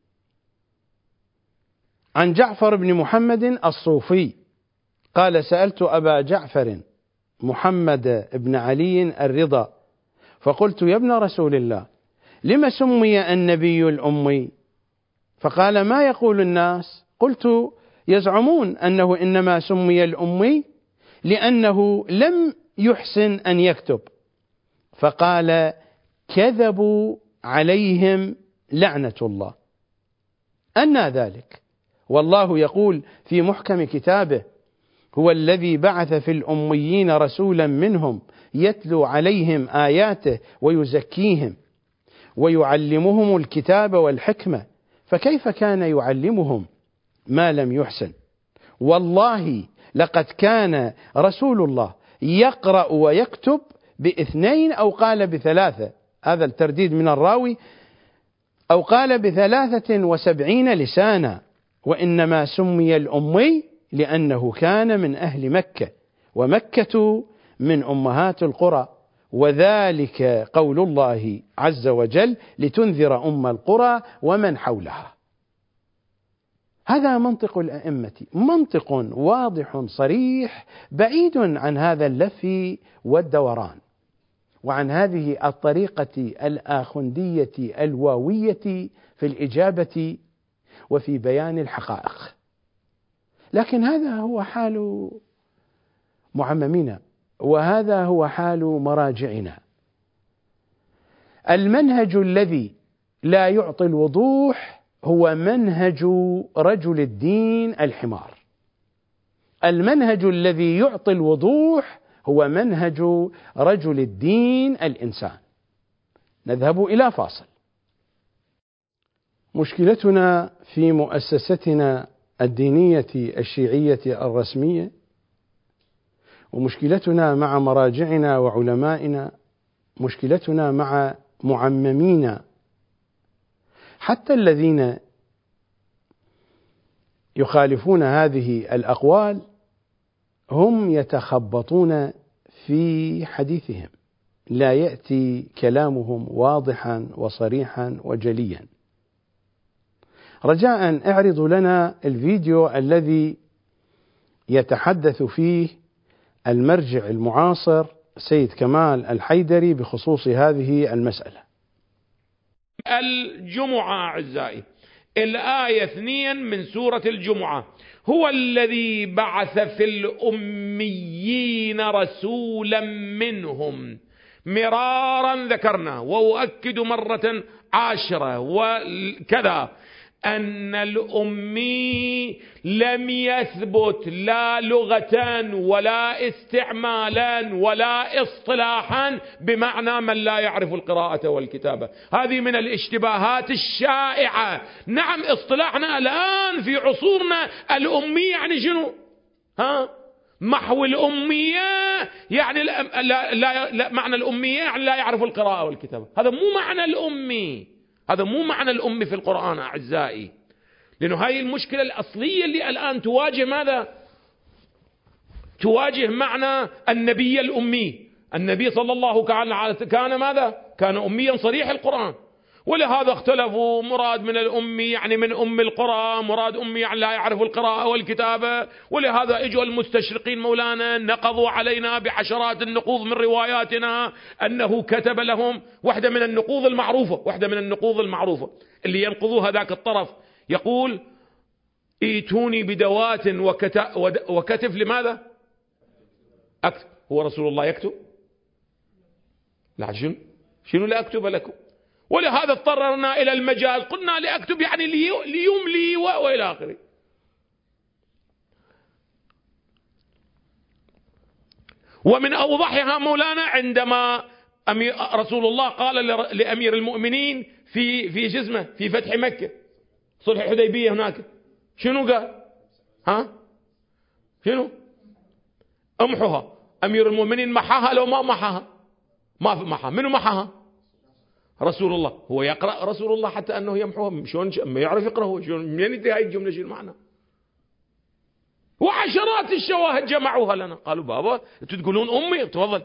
S1: عن جعفر بن محمد الصوفي قال: سألت أبا جعفر محمد بن علي الرضا فقلت: يا ابن رسول الله، لما سمي النبي الأمي؟ فقال: ما يقول الناس؟ قلت: يزعمون أنه إنما سمي الأمي لأنه لم يحسن أن يكتب. فقال: كذبوا عليهم لعنة الله. أنى ذلك؟ والله يقول في محكم كتابه: هو الذي بعث في الأميين رسولا منهم يتلو عليهم آياته ويزكيهم ويعلمهم الكتاب والحكمة، فكيف كان يعلمهم ما لم يحسن؟ والله لقد كان رسول الله يقرأ ويكتب باثنين أو قال بثلاثة، هذا الترديد من الراوي، أو قال بثلاثة وسبعين لسانا، وإنما سمي الأمي لأنه كان من أهل مكة، ومكة من أمهات القرى، وذلك قول الله عز وجل لتنذر أم القرى ومن حولها. هذا منطق الأئمة، منطق واضح صريح بعيد عن هذا اللف والدوران، وعن هذه الطريقة الآخندية الواوية في الإجابة وفي بيان الحقائق. لكن هذا هو حال معممنا، وهذا هو حال مراجعنا. المنهج الذي لا يعطي الوضوح هو منهج رجل الدين الحمار، المنهج الذي يعطي الوضوح هو منهج رجل الدين الإنسان. نذهب إلى فاصل. مشكلتنا في مؤسستنا الدينية الشيعية الرسمية، ومشكلتنا مع مراجعنا وعلمائنا، مشكلتنا مع معممينا، حتى الذين يخالفون هذه الأقوال هم يتخبطون في حديثهم، لا يأتي كلامهم واضحا وصريحا وجليا. رجاء اعرضوا لنا الفيديو الذي يتحدث فيه المرجع المعاصر سيد كمال الحيدري بخصوص هذه المسألة.
S7: الجمعة أعزائي، الآية اثنين من سورة الجمعة: هو الذي بعث في الأميين رسولا منهم، مرارا ذكرنا وأؤكد مرة عاشرة وكذا أن الأمي لم يثبت لا لغة ولا استعمالا ولا اصطلاحا بمعنى من لا يعرف القراءة والكتابة. هذه من الاشتباهات الشائعة. نعم، اصطلاحنا الآن في عصورنا الأمي يعني شنو؟ ها؟ محو الأمية يعني لا, لا, لا, لا معنى الأمية يعني لا يعرف القراءة والكتابة. هذا مو معنى الأمي، هذا مو معنى الأمي في القرآن أعزائي. لأنه هاي المشكلة الأصلية اللي الآن تواجه ماذا؟ تواجه معنى النبي الأمي. النبي صلى الله عليه وسلم كان ماذا؟ كان أميا صريح القرآن، ولهذا اختلفوا مراد من الأمي يعني من أم القرى، مراد أمي يعني لا يعرف القراءة والكتابة. ولهذا اجوا المستشرقين مولانا نقضوا علينا بعشرات النقوض من رواياتنا أنه كتب لهم واحدة من النقوض المعروفة، واحدة من النقوض المعروفة اللي ينقضوها ذاك الطرف، يقول: ايتوني بدوات وكتف لماذا؟ أكتب. هو رسول الله يكتب؟ لا، شنو شنو لا أكتب لكم؟ ولهذا اضطررنا إلى المجاز، قلنا لأكتب يعني ليملي وإلى آخره. ومن أوضحها مولانا عندما رسول الله قال لأمير المؤمنين في في جزمة في فتح مكة صلح الحديبية هناك، شنو قال؟ ها؟ شنو؟ امحوها. أمير المؤمنين محاها لو ما محاها؟ ما محاها. منو محاها؟ رسول الله. هو يقرأ رسول الله حتى أنه يمحوها؟ شلون ما يعرف يقرأ؟ شلون منين ينتهي هاي الجملة؟ شو المعنى؟ وعشرات الشواهد جمعوها لنا. قالوا بابا انتوا تقولون أمي، تفضل.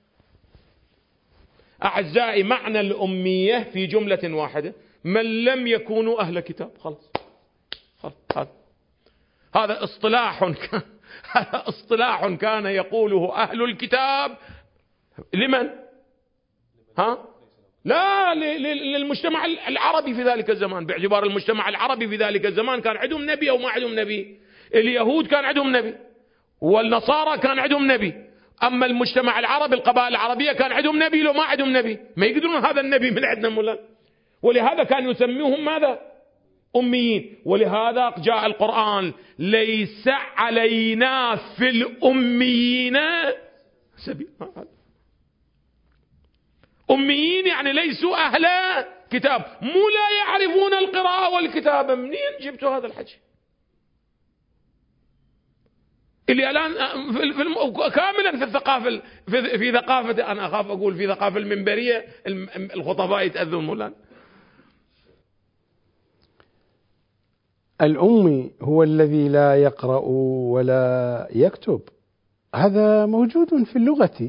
S7: أعزائي، معنى الأمية في جملة واحدة من لم يكونوا أهل كتاب. خلاص هذا هذا اصطلاح كان هذا اصطلاح كان يقوله أهل الكتاب. لمن؟ ها؟ لا، للمجتمع العربي في ذلك الزمان، باعتبار المجتمع العربي في ذلك الزمان كان عندهم نبي أو ما عندهم نبي. اليهود كان عندهم نبي، والنصارى كان عندهم نبي. أما المجتمع العربي، القبائل العربية كان عندهم نبي لو ما عندهم نبي، ما يقدرون هذا النبي من عندنا مولانا. ولهذا كانوا يسميهم ماذا؟ أميين. ولهذا جاء القرآن ليس علينا في الأميين سبيل. أميين يعني ليسوا أهل كتاب، مو لا يعرفون القراءة والكتابة. منين جبتوا هذا الحكي؟ اللي الآن في الم... كاملا في الثقافة في, في ثقافة، أنا أخاف أقول في ثقافة المنبرية الخطباء يتأذون مولانا.
S1: الأمي هو الذي لا يقرأ ولا يكتب، هذا موجود في اللغة.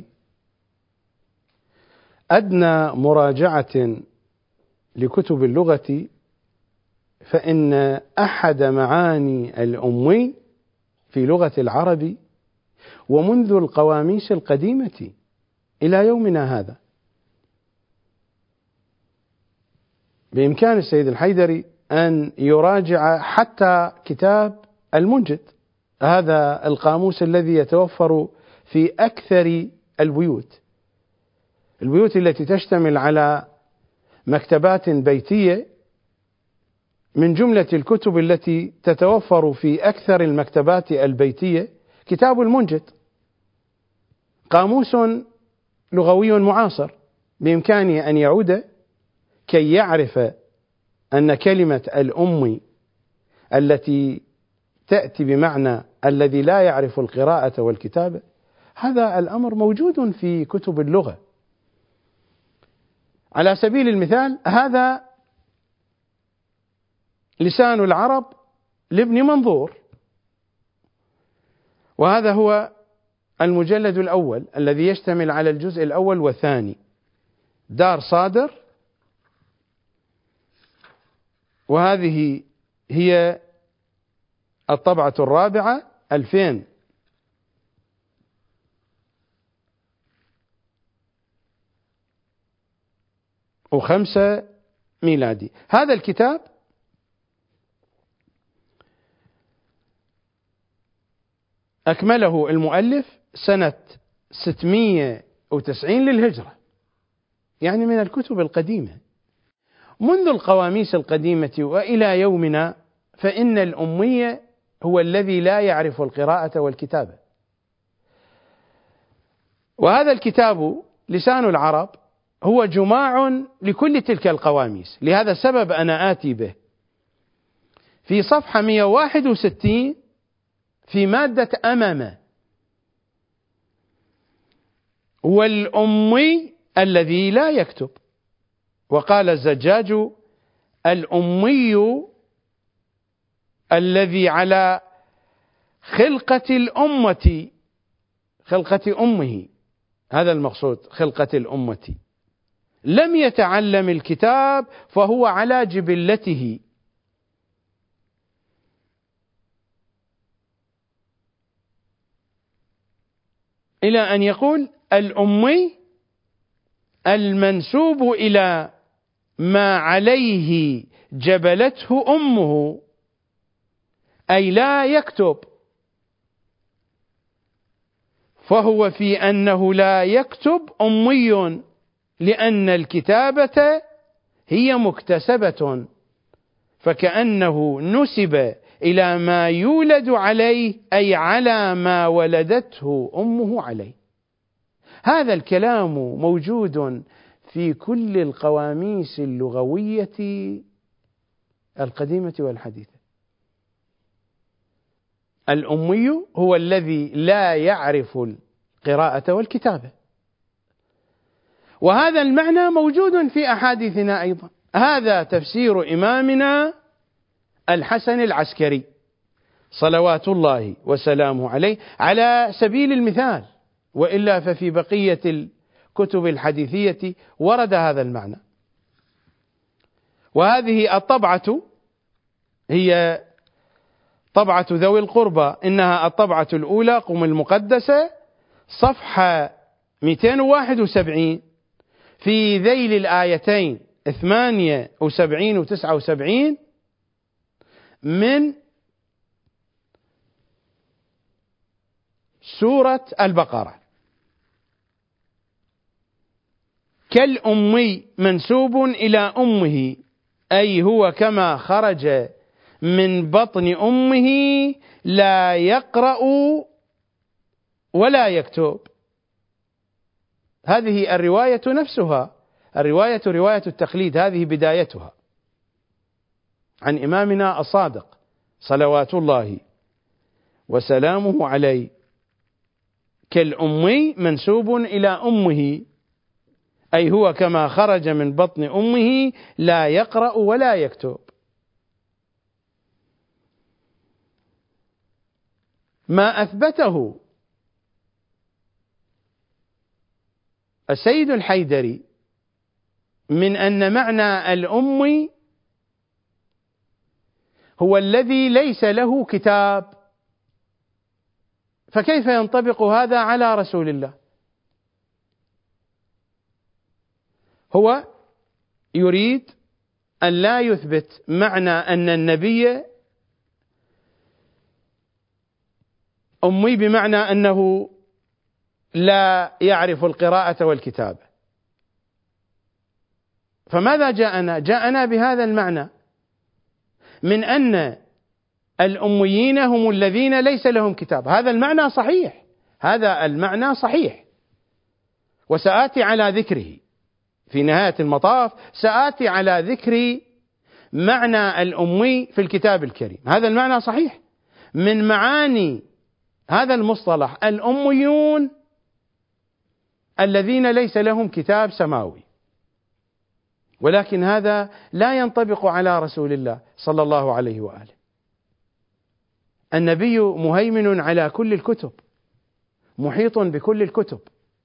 S1: أدنى مراجعة لكتب اللغة فإن أحد معاني الأمي في لغة العرب ومنذ القواميس القديمة إلى يومنا هذا، بإمكان السيد الحيدري أن يراجع حتى كتاب المنجد، هذا القاموس الذي يتوفر في أكثر البيوت، البيوت التي تشتمل على مكتبات بيتية. من جملة الكتب التي تتوفر في أكثر المكتبات البيتية كتاب المنجد، قاموس لغوي معاصر بإمكانه أن يعود كي يعرف أن كلمة الأم التي تأتي بمعنى الذي لا يعرف القراءة والكتابة، هذا الأمر موجود في كتب اللغة. على سبيل المثال هذا لسان العرب لابن منظور، وهذا هو المجلد الأول الذي يشتمل على الجزء الأول والثاني، دار صادر، وهذه هي الطبعة الرابعة ألفين وخمسة ميلادي. هذا الكتاب أكمله المؤلف سنة ستمائة وتسعين للهجرة، يعني من الكتب القديمة. منذ القواميس القديمة وإلى يومنا فإن الأمية هو الذي لا يعرف القراءة والكتابة. وهذا الكتاب لسان العرب هو جماع لكل تلك القواميس، لهذا السبب أنا آتي به في صفحة مئة وواحد وستين في مادة أمامه: والأمي الذي لا يكتب. وقال الزجاج: الأمي الذي على خلقة الأمة، خلقة أمه، هذا المقصود، خلقة الأمة، لم يتعلم الكتاب فهو على جبلته. إلى أن يقول: الأمي المنسوب إلى ما عليه جبلته أمه، أي لا يكتب، فهو في أنه لا يكتب أمي، لأن الكتابة هي مكتسبة، فكأنه نسب إلى ما يولد عليه، أي على ما ولدته أمه عليه. هذا الكلام موجود في كل القواميس اللغوية القديمة والحديثة. الأمي هو الذي لا يعرف القراءة والكتابة، وهذا المعنى موجود في أحاديثنا أيضا. هذا تفسير إمامنا الحسن العسكري صلوات الله وسلامه عليه على سبيل المثال، وإلا ففي بقية الكتب الحديثية ورد هذا المعنى. وهذه الطبعة هي طبعة ذوي القربى، إنها الطبعة الأولى قم المقدسة، صفحة مئتين وواحد وسبعين، في ذيل الآيتين ثمانية وسبعين وتسعة وسبعين من سورة البقرة. كالأمي منسوب إلى أمه، أي هو كما خرج من بطن أمه لا يقرأ ولا يكتب. هذه الرواية نفسها، الرواية رواية التقليد، هذه بدايتها عن إمامنا الصادق صلوات الله وسلامه عليه، كالأمي منسوب إلى أمه، أي هو كما خرج من بطن أمه لا يقرأ ولا يكتب. ما أثبته السيد الحيدري من أن معنى الأم هو الذي ليس له كتاب، فكيف ينطبق هذا على رسول الله؟ هو يريد أن لا يثبت معنى أن النبي أمي بمعنى أنه لا يعرف القراءة والكتابة. فماذا جاءنا؟ جاءنا بهذا المعنى من أن الأميين هم الذين ليس لهم كتاب. هذا المعنى صحيح، هذا المعنى صحيح، وسآتي على ذكره في نهاية المطاف، سآتي على ذكر معنى الأمي في الكتاب الكريم. هذا المعنى صحيح. من معاني هذا المصطلح الأميون الذين ليس لهم كتاب سماوي، ولكن هذا لا ينطبق على رسول الله صلى الله عليه وآله. النبي مهيمن على كل الكتب، محيط بكل الكتب،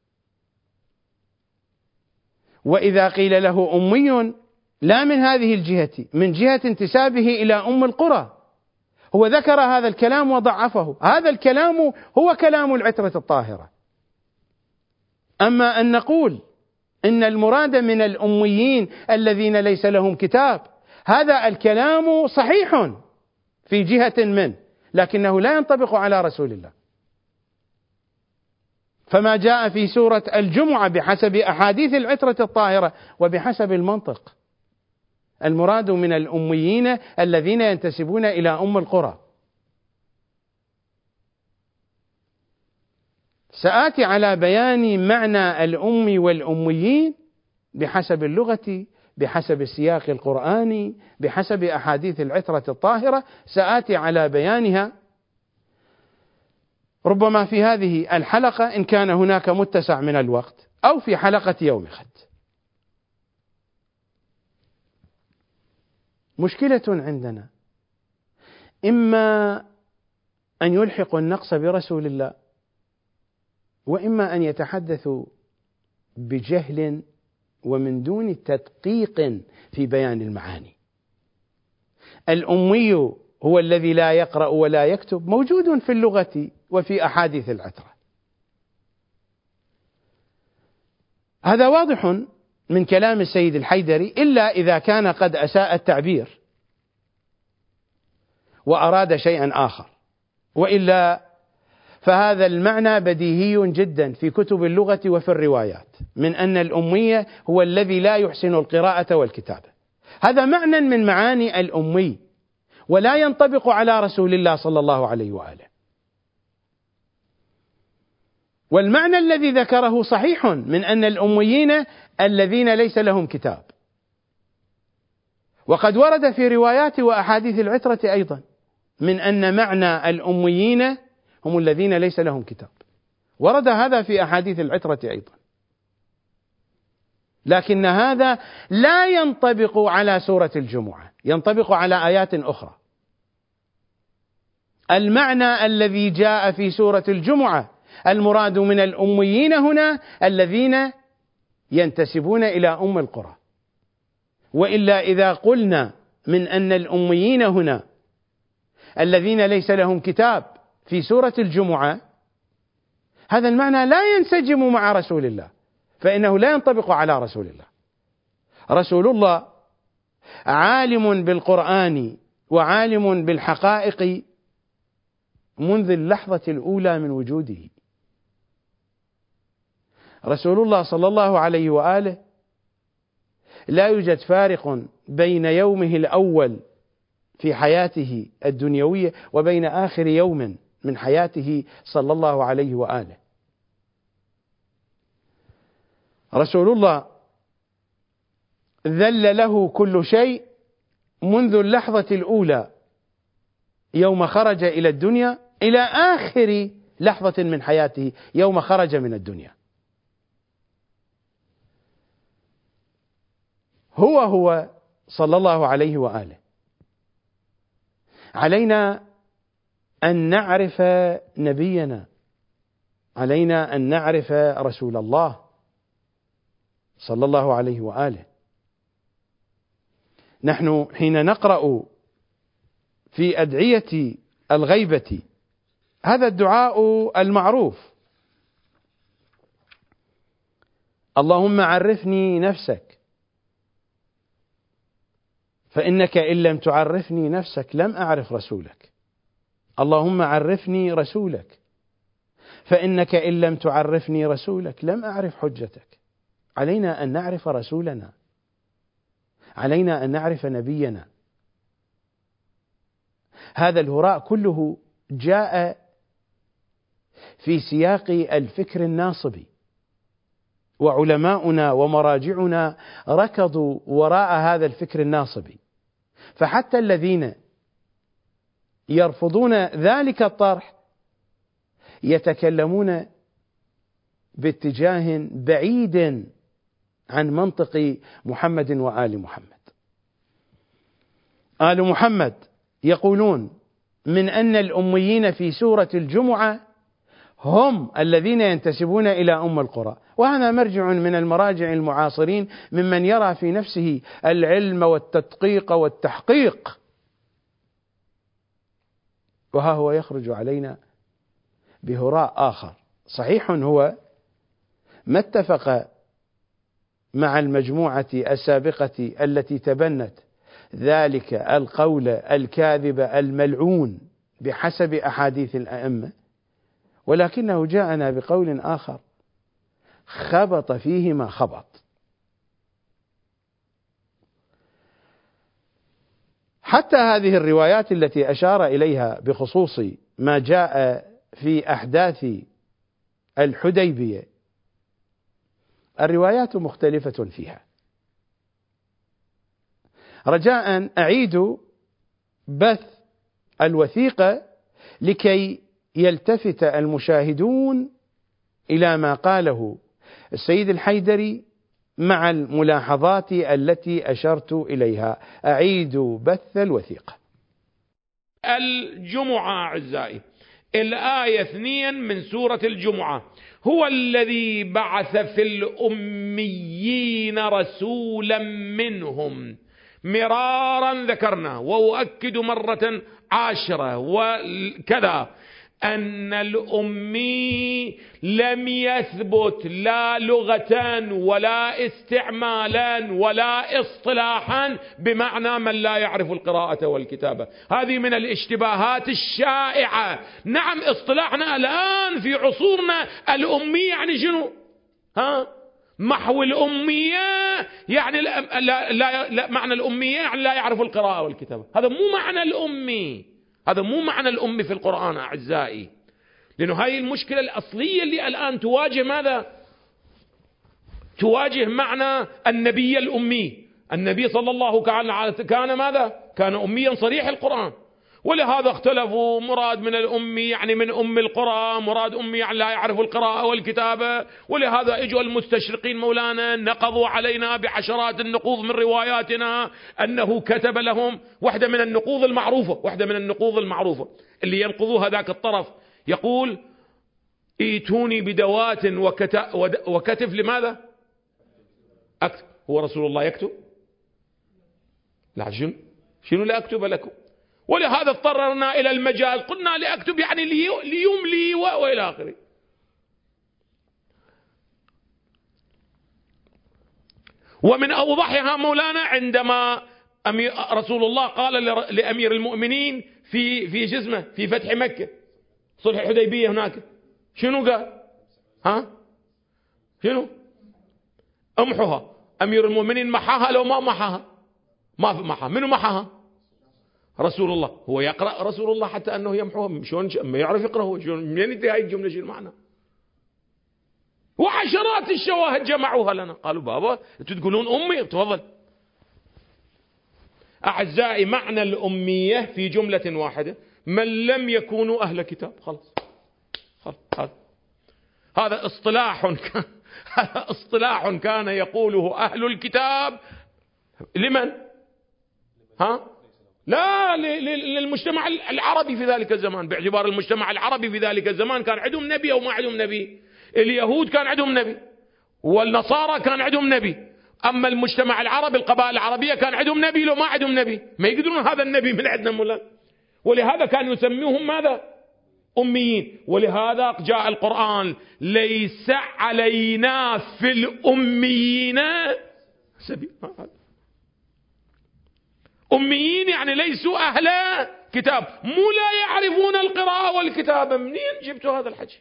S1: وإذا قيل له أمي لا من هذه الجهة، من جهة انتسابه إلى أم القرى، هو ذكر هذا الكلام وضعفه. هذا الكلام هو كلام العترة الطاهرة. أما أن نقول إن المراد من الأميين الذين ليس لهم كتاب، هذا الكلام صحيح في جهة منه، لكنه لا ينطبق على رسول الله. فما جاء في سورة الجمعة بحسب أحاديث العترة الطاهرة وبحسب المنطق، المراد من الأميين الذين ينتسبون إلى أم القرى. سآتي على بيان معنى الأم والأميين بحسب اللغة، بحسب السياق القرآني، بحسب أحاديث العترة الطاهرة، سآتي على بيانها ربما في هذه الحلقة إن كان هناك متسع من الوقت، أو في حلقة يوم غد. مشكلة عندنا إما أن يلحقوا النقص برسول الله، وإما أن يتحدثوا بجهل ومن دون تدقيق في بيان المعاني. الأمي هو الذي لا يقرأ ولا يكتب، موجود في اللغة وفي أحاديث العترة، هذا واضح من كلام السيد الحيدري، إلا إذا كان قد أساء التعبير وأراد شيئا آخر، وإلا فهذا المعنى بديهي جدا في كتب اللغة وفي الروايات، من أن الأمية هو الذي لا يحسن القراءة والكتابة. هذا معنى من معاني الأمي، ولا ينطبق على رسول الله صلى الله عليه وآله. والمعنى الذي ذكره صحيح من أن الأميين الذين ليس لهم كتاب، وقد ورد في روايات وأحاديث العترة أيضا من أن معنى الأميين هم الذين ليس لهم كتاب، ورد هذا في أحاديث العترة أيضا، لكن هذا لا ينطبق على سورة الجمعة، ينطبق على آيات أخرى. المعنى الذي جاء في سورة الجمعة المراد من الأميين هنا الذين ينتسبون إلى أم القرى، وإلا إذا قلنا من أن الأميين هنا الذين ليس لهم كتاب في سورة الجمعة، هذا المعنى لا ينسجم مع رسول الله، فإنه لا ينطبق على رسول الله. رسول الله عالم بالقرآن وعالم بالحقائق منذ اللحظة الأولى من وجوده. رسول الله صلى الله عليه وآله لا يوجد فارق بين يومه الأول في حياته الدنيوية وبين آخر يوم من حياته صلى الله عليه وآله. رسول الله ذل له كل شيء منذ اللحظة الأولى يوم خرج إلى الدنيا إلى آخر لحظة من حياته يوم خرج من الدنيا. هو هو صلى الله عليه وآله. علينا أن نعرف نبينا، علينا أن نعرف رسول الله صلى الله عليه وآله. نحن حين نقرأ في أدعية الغيبة هذا الدعاء المعروف: اللهم عرفني نفسك، فإنك إن لم تعرفني نفسك لم أعرف رسولك. اللهم عرفني رسولك، فإنك إن لم تعرفني رسولك لم أعرف حجتك. علينا أن نعرف رسولنا، علينا أن نعرف نبينا. هذا الهراء كله جاء في سياق الفكر الناصبي، وعلماؤنا ومراجعنا ركضوا وراء هذا الفكر الناصبي، فحتى الذين يرفضون ذلك الطرح يتكلمون باتجاه بعيد عن منطق محمد وآل محمد. آل محمد يقولون من أن الأميين في سورة الجمعة هم الذين ينتسبون إلى أم القرى، وهذا مرجع من المراجع المعاصرين ممن يرى في نفسه العلم والتدقيق والتحقيق، وها هو يخرج علينا بهراء آخر. صحيح هو ما اتفق مع المجموعة السابقة التي تبنت ذلك القول الكاذب الملعون بحسب أحاديث الأئمة، ولكنه جاءنا بقول آخر خبط فيه ما خبط. حتى هذه الروايات التي أشار إليها بخصوص ما جاء في أحداث الحديبية الروايات مختلفة فيها. رجاء أعيد بث الوثيقة لكي يلتفت المشاهدون إلى ما قاله السيد الحيدري مع الملاحظات التي أشرت إليها. أعيد بث الوثيقة.
S7: الجمعة أعزائي، الآية اثنين من سورة الجمعة: هو الذي بعث في الأميين رسولا منهم. مرارا ذكرنا وأؤكد مرة عاشرة وكذا أن الأمي لم يثبت لا لغة ولا استعمالا ولا اصطلاحا بمعنى من لا يعرف القراءة والكتابة. هذه من الاشتباهات الشائعة. نعم اصطلاحنا الآن في عصورنا الأمي يعني شنو؟ ها؟ محو الأمية يعني لا, لا, لا, لا معنى الأمية يعني لا يعرف القراءة والكتابة. هذا مو معنى الأمي، هذا مو معنى الأمي في القرآن أعزائي. لأنه هاي المشكلة الأصلية اللي الآن تواجه ماذا؟ تواجه معنى النبي الأمي. النبي صلى الله عليه وسلم كان ماذا؟ كان أميا صريح القرآن، ولهذا اختلفوا مراد من الأمي يعني من أم القرى، مراد أمي يعني لا يعرف القراءة والكتابة. ولهذا اجوا المستشرقين مولانا نقضوا علينا بعشرات النقوض من رواياتنا أنه كتب لهم. واحدة من النقوض المعروفة واحدة من النقوض المعروفة اللي ينقضوها ذاك الطرف يقول: ايتوني بدوات وكتف لماذا؟ أكتب. هو رسول الله يكتب؟ لا، شنو شنو لا أكتب لكم؟ ولهذا اضطررنا إلى المجاز، قلنا لأكتب يعني ليملي وإلى آخره. ومن أوضحها مولانا عندما رسول الله قال لأمير المؤمنين في في جسمه في فتح مكة صلح الحديبية هناك، شنو قال؟ ها شنو؟ امحوها. أمير المؤمنين محاها لو ما محاها؟ ما محاها. منو محاها؟ رسول الله هو يقرأ رسول الله حتى أنه يمحوها، شلون ما يعرف يقرأ هو، شلون منين يدري هاي الجملة شو المعنى؟ وعشرات الشواهد جمعوها لنا، قالوا بابا انتوا تقولون أمي، تفضل. أعزائي، معنى الأمية في جملة واحدة من لم يكونوا أهل كتاب، خلاص خلاص. هذا اصطلاح كان هذا اصطلاح كان يقوله أهل الكتاب لمن؟ ها؟ لا، للمجتمع العربي في ذلك الزمان، باعتبار المجتمع العربي في ذلك الزمان كان عندهم نبي أو ما عندهم نبي. اليهود كان عندهم نبي والنصارى كان عندهم نبي، أما المجتمع العربي القبائل العربية كان عندهم نبي لو ما عندهم نبي، ما يقدرون هذا النبي من عندنا مولانا، ولهذا كانوا يسميهم ماذا؟ أميين. ولهذا جاء القرآن ليس علينا في الأميين سبيل. أميين يعني ليسوا أهل كتاب، مو لا يعرفون القراءة والكتابة. منين جبتوا هذا الحكي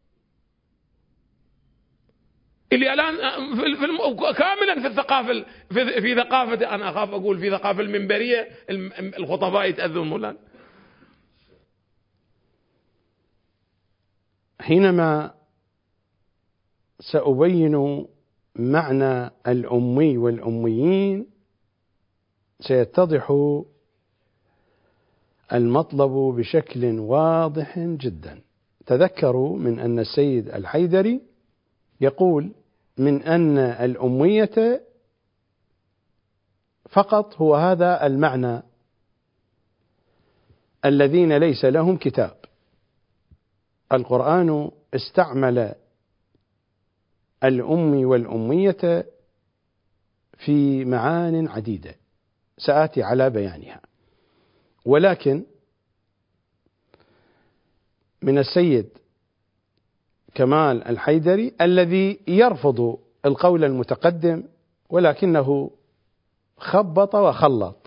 S7: اللي الآن في في كاملا في الثقافة في, في ثقافة أنا أخاف أقول في ثقافة المنبرية الخطباء يتأذون مولانا.
S1: حينما سأبين معنى الأمي والأميين سيتضح المطلب بشكل واضح جدا. تذكروا من أن السيد الحيدري يقول من أن الأمية فقط هو هذا المعنى، الذين ليس لهم كتاب. القرآن استعمل الأمي والأمية في معان عديدة سآتي على بيانها، ولكن من السيد كمال الحيدري الذي يرفض القول المتقدم ولكنه خبط وخلط.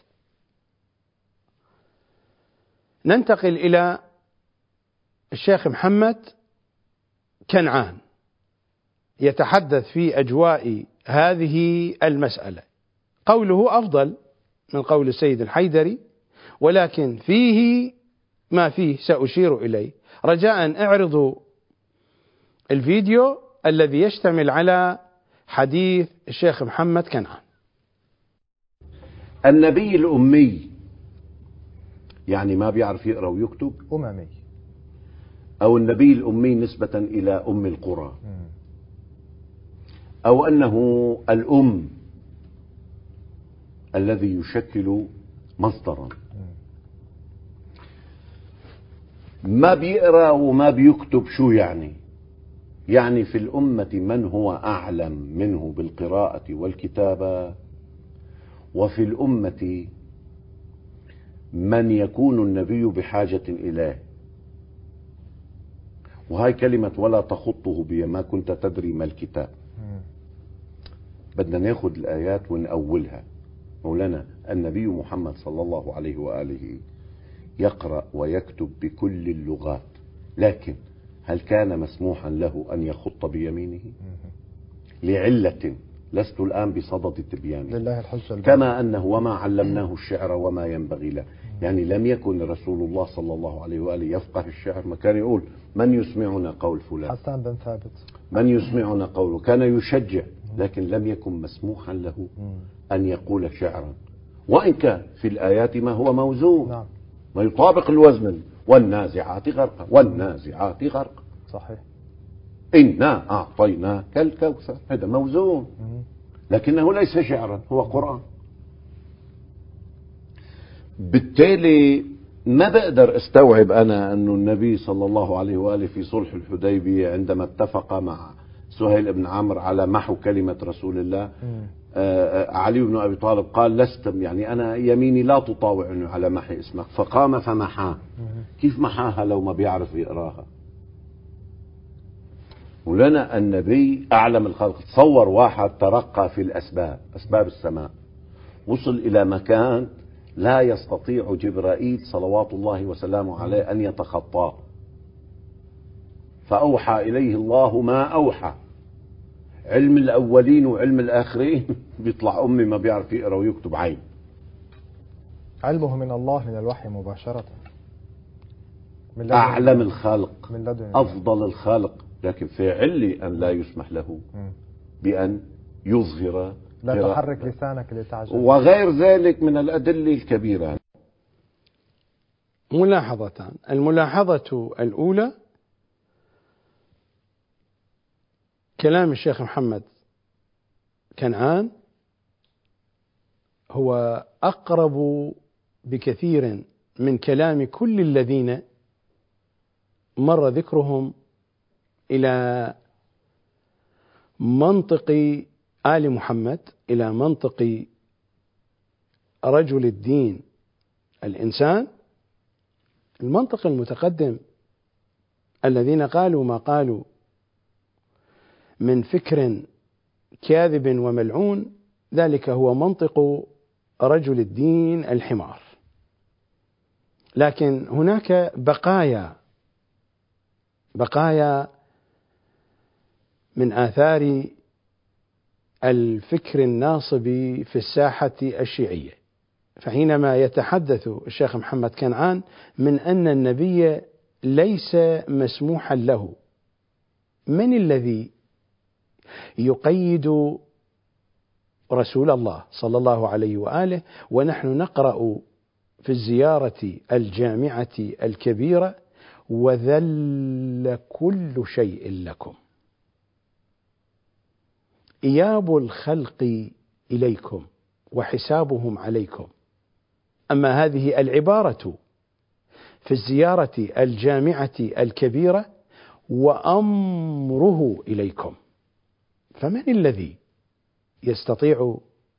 S1: ننتقل إلى الشيخ محمد كنعان يتحدث في أجواء هذه المسألة. قوله أفضل من قول السيد الحيدري، ولكن فيه ما فيه سأشير إليه. رجاء اعرضوا الفيديو الذي يشتمل على حديث الشيخ محمد كنعان.
S8: النبي الأمي يعني ما بيعرف يقرأ ويكتب،
S9: أممي،
S8: أو النبي الأمي نسبة إلى أم القرى، أو أنه الأم الذي يشكل مصدرا. ما بيقرأ وما بيكتب شو يعني؟ يعني في الأمة من هو أعلم منه بالقراءة والكتابة، وفي الأمة من يكون النبي بحاجة إليه. وهاي كلمة ولا تخطه بي ما كنت تدري ما الكتاب. بدنا ناخد الآيات ونأولها. مولانا النبي محمد صلى الله عليه وآله يقرأ ويكتب بكل اللغات، لكن هل كان مسموحا له أن يخط بيمينه؟ لعلة لست الآن بصدد التبيان.
S9: لله الحجة
S8: كما أنه وما علمناه الشعر وما ينبغي له، يعني لم يكن رسول الله صلى الله عليه وآله يفقه الشعر. ما كان يقول من يسمعنا قول فلان،
S9: حسان بن ثابت
S8: من يسمعنا قوله، كان يشجع، لكن لم يكن مسموحا له أن يقول شعرا، وإن كان في الآيات ما هو موزون،
S9: نعم،
S8: ما يطابق الوزن. والنازعات غرقا والنازعات غرقا،
S9: صحيح.
S8: إنا أعطيناك الكوثر، هذا موزون، لكنه ليس شعرا، هو قرآن. بالتالي ما بقدر استوعب أنا أن النبي صلى الله عليه وآله في صلح الحديبية عندما اتفق مع سهيل بن عمرو على محو كلمة رسول الله، آه علي بن أبي طالب قال لست، يعني أنا يميني لا تطاوعني على محي اسمك، فقام فمحاه. كيف محاها لو ما بيعرف يقراها؟ ولنا النبي أعلم الخلق. تصور واحد ترقى في الأسباب، أسباب السماء، وصل إلى مكان لا يستطيع جبرائيل صلوات الله وسلامه عليه أن يتخطاه، فأوحى إليه الله ما أوحى. علم الأولين وعلم الآخرين بيطلع أمي ما بيعرف يقرأ ويكتب عين
S9: علمه من الله من الوحي مباشرة،
S8: من أعلم الخلق،
S9: من لدن
S8: أفضل الخلق، لكن في علي أن لا يسمح له بأن يظهر
S9: لا تحرك لسانك لتعجل
S8: وغير ذلك من الأدلة الكبيرة.
S1: ملاحظتان. الملاحظة الأولى كلام الشيخ محمد كنعان هو أقرب بكثير من كلام كل الذين مر ذكرهم إلى منطق آل محمد، إلى منطق رجل الدين الإنسان، المنطق المتقدم الذين قالوا ما قالوا من فكر كاذب وملعون، ذلك هو منطق رجل الدين الحمار. لكن هناك بقايا بقايا من آثار الفكر الناصب في الساحة الشيعية. فحينما يتحدث الشيخ محمد كنعان من أن النبي ليس مسموحا له، من الذي يقيد رسول الله صلى الله عليه وآله ونحن نقرأ في الزيارة الجامعة الكبيرة وذل كل شيء لكم، إياب الخلق إليكم وحسابهم عليكم. أما هذه العبارة في الزيارة الجامعة الكبيرة وأمره إليكم، فمن الذي يستطيع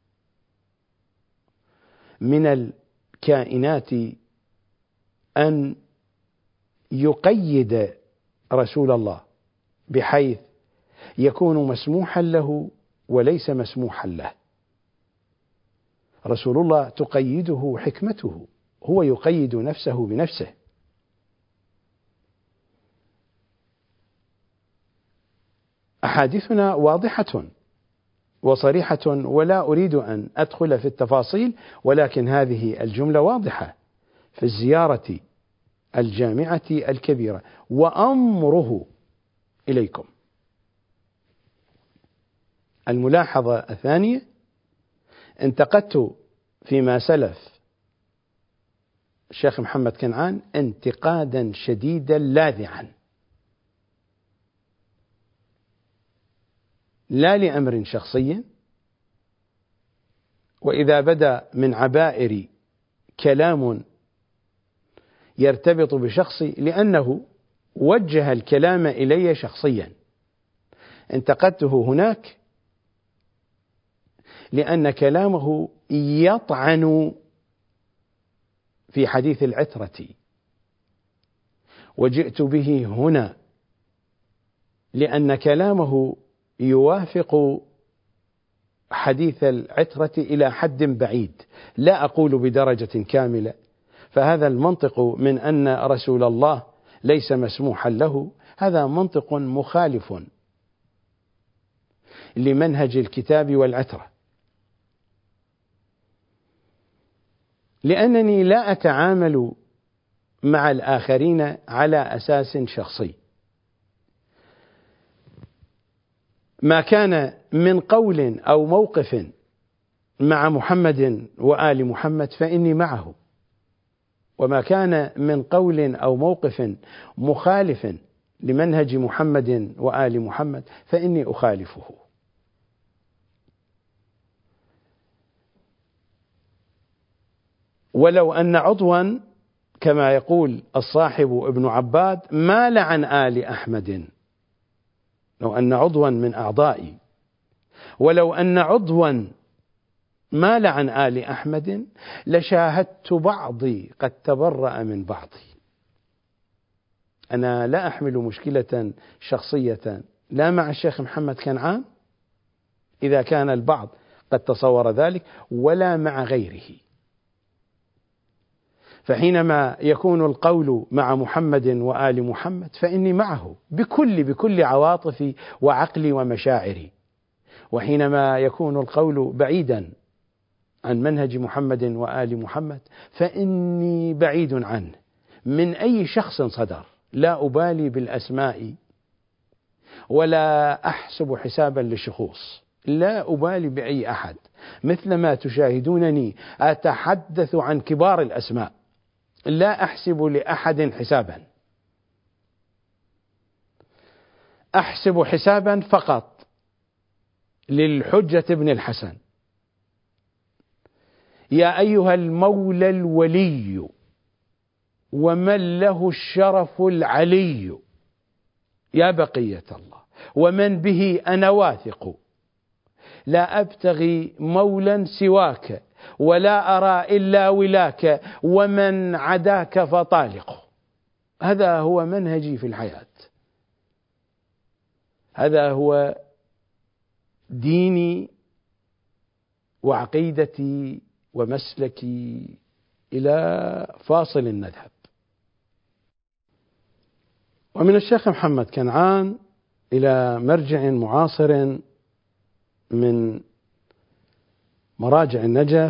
S1: من الكائنات أن يقيد رسول الله بحيث يكون مسموحا له وليس مسموحا له؟ رسول الله تقيده حكمته، هو يقيد نفسه بنفسه. أحاديثنا واضحة وصريحة ولا أريد أن أدخل في التفاصيل، ولكن هذه الجملة واضحة في الزيارة الجامعة الكبيرة وأمره إليكم. الملاحظة الثانية، انتقدت فيما سلف الشيخ محمد كنعان انتقادا شديدا لاذعا، لا لأمر شخصي، وإذا بدا من عبائر كلام يرتبط بشخصي لأنه وجه الكلام إلي شخصيا، انتقدته هناك لأن كلامه يطعن في حديث العترة، وجئت به هنا لأن كلامه يوافق حديث العترة إلى حد بعيد، لا أقول بدرجة كاملة. فهذا المنطق من أن رسول الله ليس مسموحا له، هذا منطق مخالف لمنهج الكتاب والعترة، لأنني لا أتعامل مع الآخرين على أساس شخصي. ما كان من قول أو موقف مع محمد وآل محمد فإني معه، وما كان من قول أو موقف مخالف لمنهج محمد وآل محمد فإني أخالفه. ولو أن عضوا كما يقول الصاحب ابن عباد مال عن آل أحمد، لو أن عضوا من أعضائي ولو أن عضوا مال عن آل أحمد لشاهدت بعضي قد تبرأ من بعضي. أنا لا أحمل مشكلة شخصية لا مع الشيخ محمد كنعان إذا كان البعض قد تصور ذلك، ولا مع غيره. فحينما يكون القول مع محمد وآل محمد فإني معه بكل بكل عواطفي وعقلي ومشاعري، وحينما يكون القول بعيدا عن منهج محمد وآل محمد فإني بعيد عنه من أي شخص صدر، لا أبالي بالأسماء ولا أحسب حسابا للشخوص، لا أبالي بأي أحد، مثلما تشاهدونني أتحدث عن كبار الأسماء، لا أحسب لأحد حسابا، أحسب حسابا فقط للحجة ابن الحسن. يا أيها المولى الولي ومن له الشرف العلي، يا بقية الله ومن به أنا واثق، لا أبتغي مولا سواك ولا أرى إلا ولاك، ومن عداك فطالق. هذا هو منهجي في الحياة، هذا هو ديني وعقيدتي ومسلكي إلى فاصل النذهب. ومن الشيخ محمد كنعان إلى مرجع معاصر من مراجع النجف،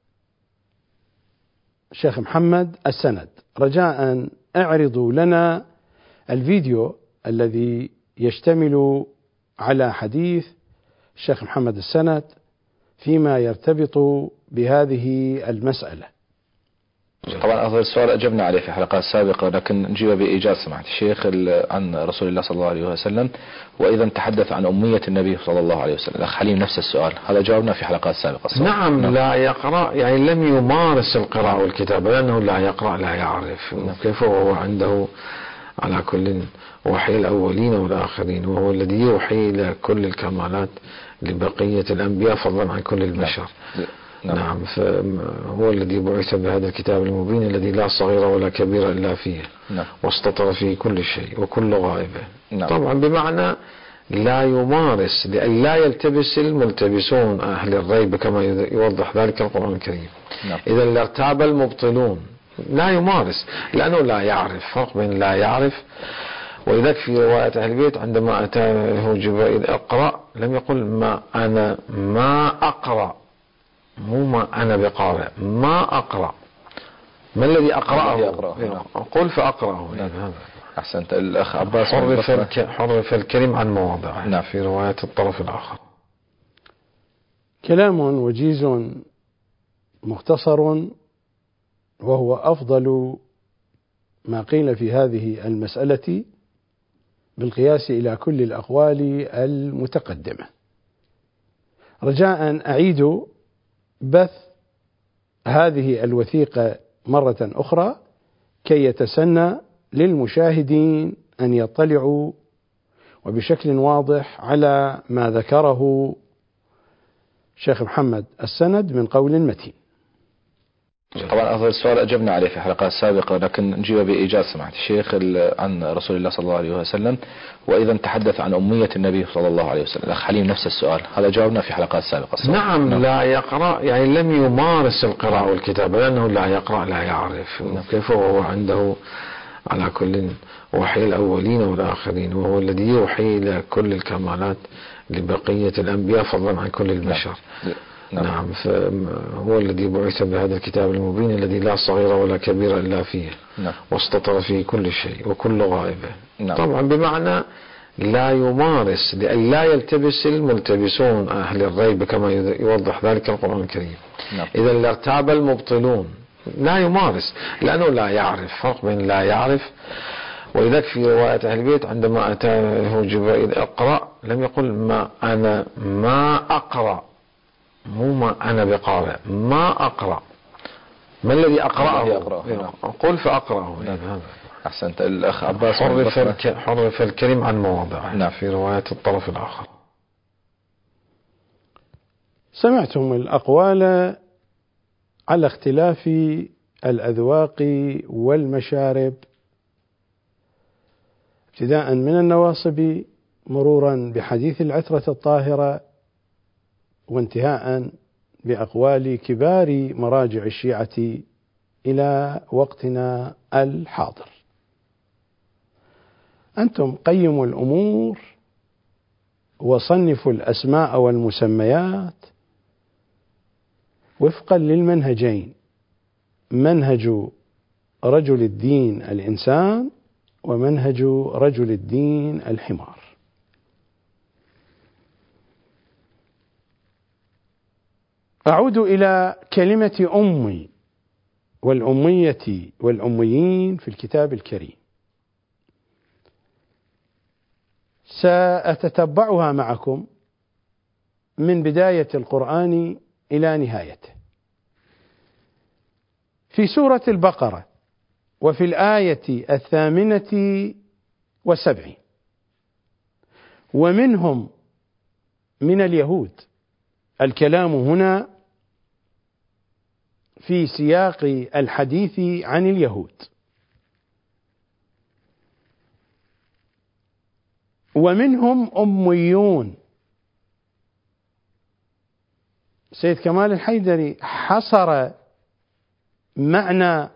S1: الشيخ محمد السند، رجاء اعرضوا لنا الفيديو الذي يشتمل على حديث الشيخ محمد السند فيما يرتبط بهذه المسألة.
S10: طبعا هذا السؤال أجبنا عليه في حلقات سابقة، لكن نجيب بإيجاز سماحة الشيخ عن رسول الله صلى الله عليه وسلم، وإذا تحدث عن أمية النبي صلى الله عليه وسلم. الأخ حليم نفس السؤال، هذا جاوبنا في حلقات سابقة.
S11: نعم, نعم لا يقرأ، يعني لم يمارس القراءة والكتابة، لأنه لا يقرأ لا يعرف. نعم. كيف هو عنده على كل وحي الأولين والآخرين، وهو الذي يوحي إلى كل الكمالات لبقية الأنبياء فضلا عن كل البشر. نعم. نعم, نعم فهو الذي بعث بهذا الكتاب المبين الذي لا صغير ولا كبير إلا فيه. نعم. واستطر فيه كل شيء وكل غائبه. نعم. طبعا بمعنى لا يمارس، لأن لا يلتبس الملتبسون أهل الريب كما يوضح ذلك القرآن الكريم. نعم. إذا لارتاب المبطلون، لا يمارس لأنه لا يعرف، فرق بين لا يعرف. ولذلك في رواية أهل البيت عندما أتاه جبريل اقرأ لم يقل ما أنا ما أقرأ، مو ما أنا بقارئ، ما أقرأ، ما الذي أقرأه؟ قل فأقرأه. نعم.
S10: أحسنت. الأخ عباس
S11: حرف, الك... حرف الكلم عن مواضعه. نعم. في رواية الطرف الآخر.
S1: كلام وجيز مختصر، وهو أفضل ما قيل في هذه المسألة بالقياس إلى كل الأقوال المتقدمة. رجاء أعيد بث هذه الوثيقة مرة أخرى كي يتسنى للمشاهدين أن يطلعوا وبشكل واضح على ما ذكره شيخ محمد السند من قول متين.
S10: طبعا هذا السؤال أجبنا عليه في حلقات سابقة، لكن نجيب بإيجاز سماحة الشيخ عن رسول الله صلى الله عليه وسلم، وإذا تحدث عن أمية النبي صلى الله عليه وسلم. الأخ حليم نفس السؤال، هذا جاوبنا في حلقات سابقة.
S11: نعم, نعم لا يقرأ، يعني لم يمارس القراءة والكتابة، لأنه لا يقرأ لا يعرف. نعم. كيف هو عنده على كل وحي الأولين والآخرين، وهو الذي يوحي إلى كل الكمالات لبقية الأنبياء فضلا عن كل البشر. نعم. نعم, نعم فهو الذي بعث بهذا الكتاب المبين الذي لا صغير ولا كبير إلا فيه. نعم. واستطر فيه كل شيء وكل غائبه. نعم. طبعا بمعنى لا يمارس، لأن لا يلتبس الملتبسون أهل الريب كما يوضح ذلك القرآن الكريم. نعم. إذا لارتاب المبطلون، لا يمارس لأنه لا يعرف، فرق بين لا يعرف. ولذلك في رواية أهل البيت عندما أتاه جبريل اقرأ لم يقل ما أنا ما أقرأ، مو ما أنا بقارئ، ما أقرأ، ما الذي أقرأه؟ قل فأقرأه. نعم.
S10: أحسنت. الأخ عباس
S11: حرف, الك... حرف الكلم عن مواضعه. نعم. في رواية الطرف الآخر.
S1: سمعتم الأقوال على اختلاف الأذواق والمشارب، ابتداء من النواصب مرورا بحديث العترة الطاهرة، وانتهاء بأقوال كبار مراجع الشيعة إلى وقتنا الحاضر. أنتم قيموا الأمور وصنفوا الأسماء والمسميات وفقا للمنهجين، منهج رجل الدين الإنسان ومنهج رجل الدين الحمار. أعود إلى كلمة أمي والأمية والأميين في الكتاب الكريم، سأتتبعها معكم من بداية القرآن إلى نهايته. في سورة البقرة وفي الآية الثامنة والسبعين: ومنهم من اليهود. الكلام هنا في سياق الحديث عن اليهود. ومنهم أميون. سيد كمال الحيدري حصر معنى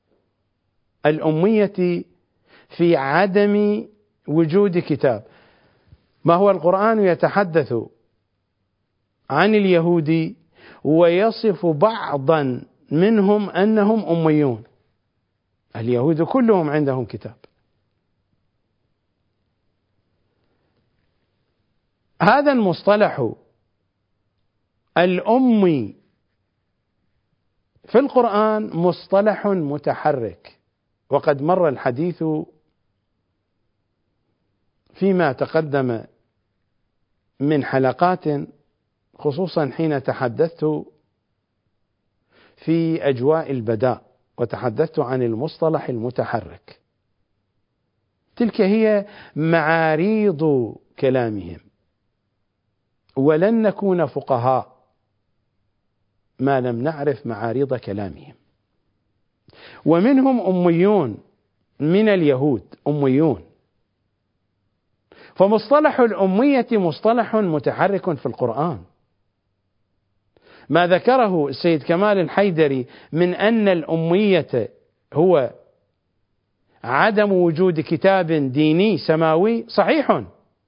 S1: الأمية في عدم وجود كتاب. ما هو القرآن يتحدث عن اليهود ويصف بعضا منهم أنهم أميون. اليهود كلهم عندهم كتاب. هذا المصطلح الأمي في القرآن مصطلح متحرك، وقد مر الحديث فيما تقدم من حلقات، خصوصا حين تحدثت في أجواء البداء وتحدثت عن المصطلح المتحرك. تلك هي معاريض كلامهم، ولن نكون فقهاء ما لم نعرف معارض كلامهم. ومنهم أميون من اليهود، أميون. فمصطلح الأمية مصطلح متحرك في القرآن. ما ذكره السيد كمال الحيدري من أن الأمية هو عدم وجود كتاب ديني سماوي صحيح،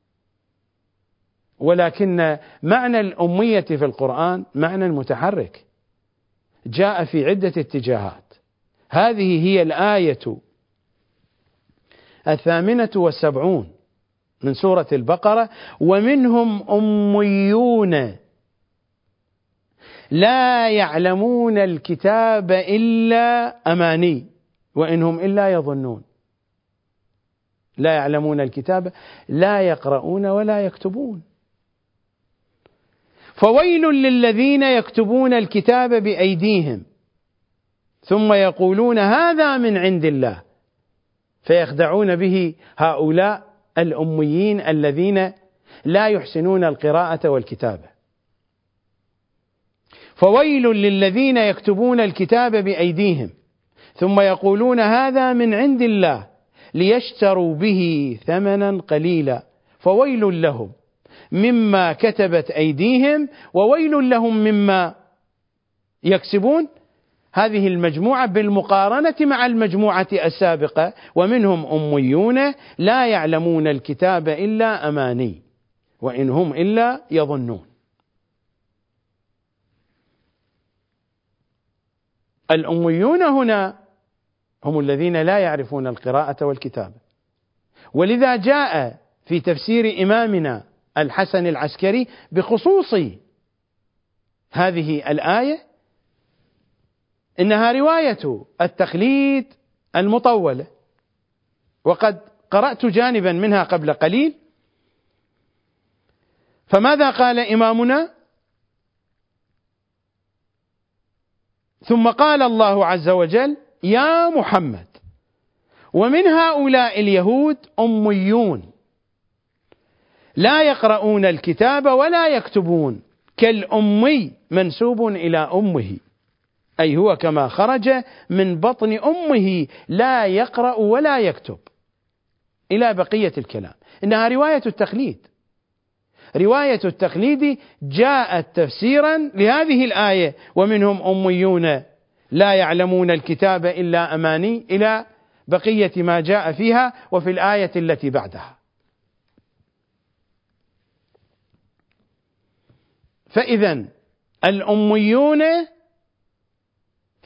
S1: ولكن معنى الأمية في القرآن معنى متحرك جاء في عدة اتجاهات. هذه هي الآية الثامنة والسبعون من سورة البقرة: ومنهم أميون لا يعلمون الكتاب إلا أماني وإنهم إلا يظنون. لا يعلمون الكتاب، لا يقرؤون ولا يكتبون. فويل للذين يكتبون الكتاب بأيديهم ثم يقولون هذا من عند الله فيخدعون به هؤلاء الأميين الذين لا يحسنون القراءة والكتابة. فويل للذين يكتبون الكتاب بأيديهم ثم يقولون هذا من عند الله ليشتروا به ثمنا قليلا فويل لهم مما كتبت أيديهم وويل لهم مما يكسبون. هذه المجموعة بالمقارنة مع المجموعة السابقة: ومنهم أميون لا يعلمون الكتاب إلا أماني وإن هم إلا يظنون. الأميون هنا هم الذين لا يعرفون القراءة والكتابة، ولذا جاء في تفسير إمامنا الحسن العسكري بخصوص هذه الآية إنها رواية التقليد المطولة، وقد قرأت جانبا منها قبل قليل. فماذا قال إمامنا؟ ثم قال الله عز وجل: يا محمد ومن هؤلاء اليهود أميون لا يقرؤون الكتاب ولا يكتبون كالأمي منسوب إلى أمه، أي هو كما خرج من بطن أمه لا يقرأ ولا يكتب، إلى بقية الكلام. إنها رواية التقليد. رواية التقليد جاءت تفسيرا لهذه الآية: ومنهم أميون لا يعلمون الكتاب إلا أماني، إلى بقية ما جاء فيها وفي الآية التي بعدها. فإذا الأميون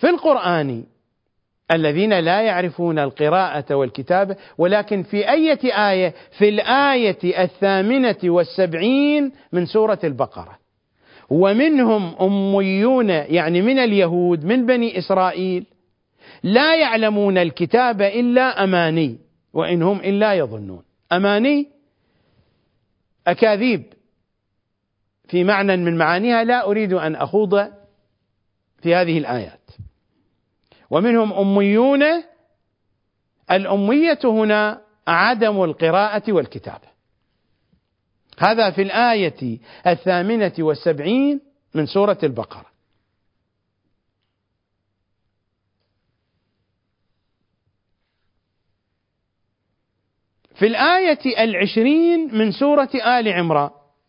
S1: في القرآن الذين لا يعرفون القراءة والكتابة، ولكن في أية آية؟ في الآية الثامنة والسبعين من سورة البقرة. ومنهم أميون، يعني من اليهود من بني إسرائيل، لا يعلمون الكتاب إلا أماني وإن هم إلا يظنون. أماني أكاذيب في معنى من معانيها لا أريد أن أخوض في هذه الآيات. ومنهم أميون، الأمية هنا عدم القراءة والكتابة. هذا في الآية الثامنة والسبعين من سورة البقرة. في الآية العشرين من سورة آل عمران: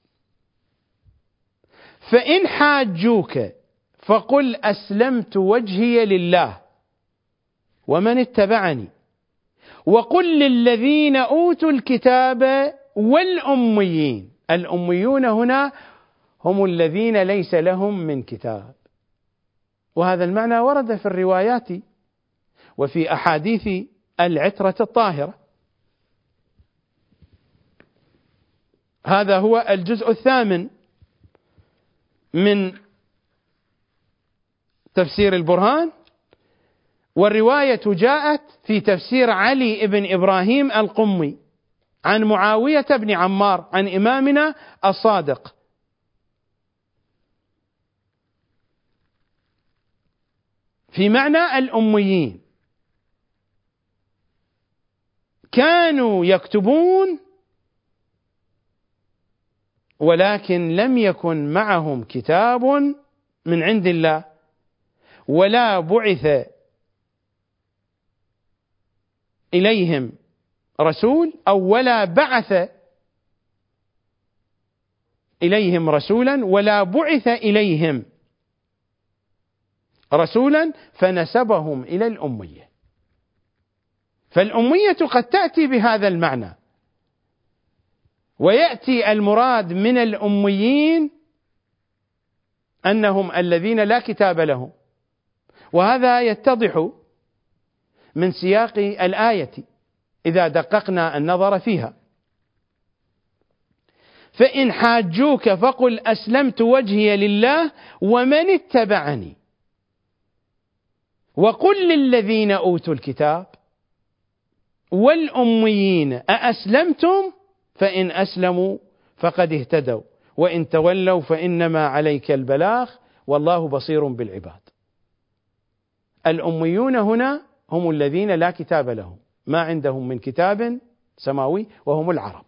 S1: فإن حاجوك فقل أسلمت وجهي لله ومن اتبعني وقل للذين أوتوا الكتاب والأميين. الأميون هنا هم الذين ليس لهم من كتاب، وهذا المعنى ورد في الروايات وفي أحاديث العترة الطاهرة. هذا هو الجزء الثامن من تفسير البرهان. والرواية جاءت في تفسير علي بن إبراهيم القمي عن معاوية بن عمار عن إمامنا الصادق في معنى الأميين: كانوا يكتبون ولكن لم يكن معهم كتاب من عند الله، ولا بعث إليهم رسول أو ولا بعث إليهم رسولا ولا بعث إليهم رسولا فنسبهم إلى الأمية. فالأمية قد تأتي بهذا المعنى، ويأتي المراد من الأميين أنهم الذين لا كتاب لهم، وهذا يتضح من سياق الآية إذا دققنا النظر فيها. فإن حاجوك فقل أسلمت وجهي لله ومن اتبعني وقل للذين أوتوا الكتاب والأميين أأسلمتم فإن أسلموا فقد اهتدوا وإن تولوا فإنما عليك البلاغ والله بصير بالعباد. الأميون هنا هم الذين لا كتاب لهم، ما عندهم من كتاب سماوي، وهم العرب.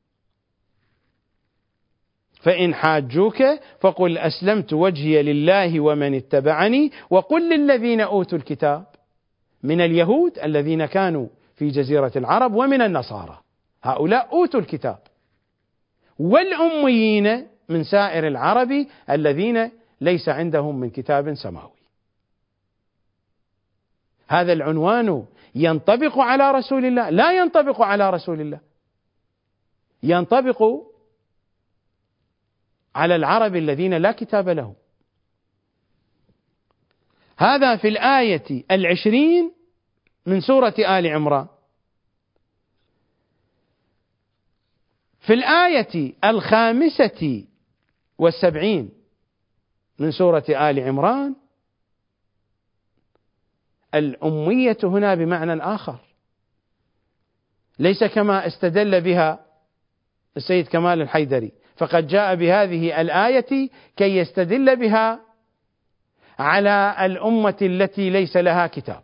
S1: فإن حاجوك فقل أسلمت وجهي لله ومن اتبعني وقل للذين أوتوا الكتاب من اليهود الذين كانوا في جزيرة العرب ومن النصارى، هؤلاء أوتوا الكتاب، والأميين من سائر العرب الذين ليس عندهم من كتاب سماوي. هذا العنوان ينطبق على رسول الله؟ لا ينطبق على رسول الله، ينطبق على العرب الذين لا كتاب لهم. هذا في الآية العشرين من سورة آل عمران. في الآية الخامسة والسبعين من سورة آل عمران الأمية هنا بمعنى آخر، ليس كما استدل بها السيد كمال الحيدري، فقد جاء بهذه الآية كي يستدل بها على الأمة التي ليس لها كتاب.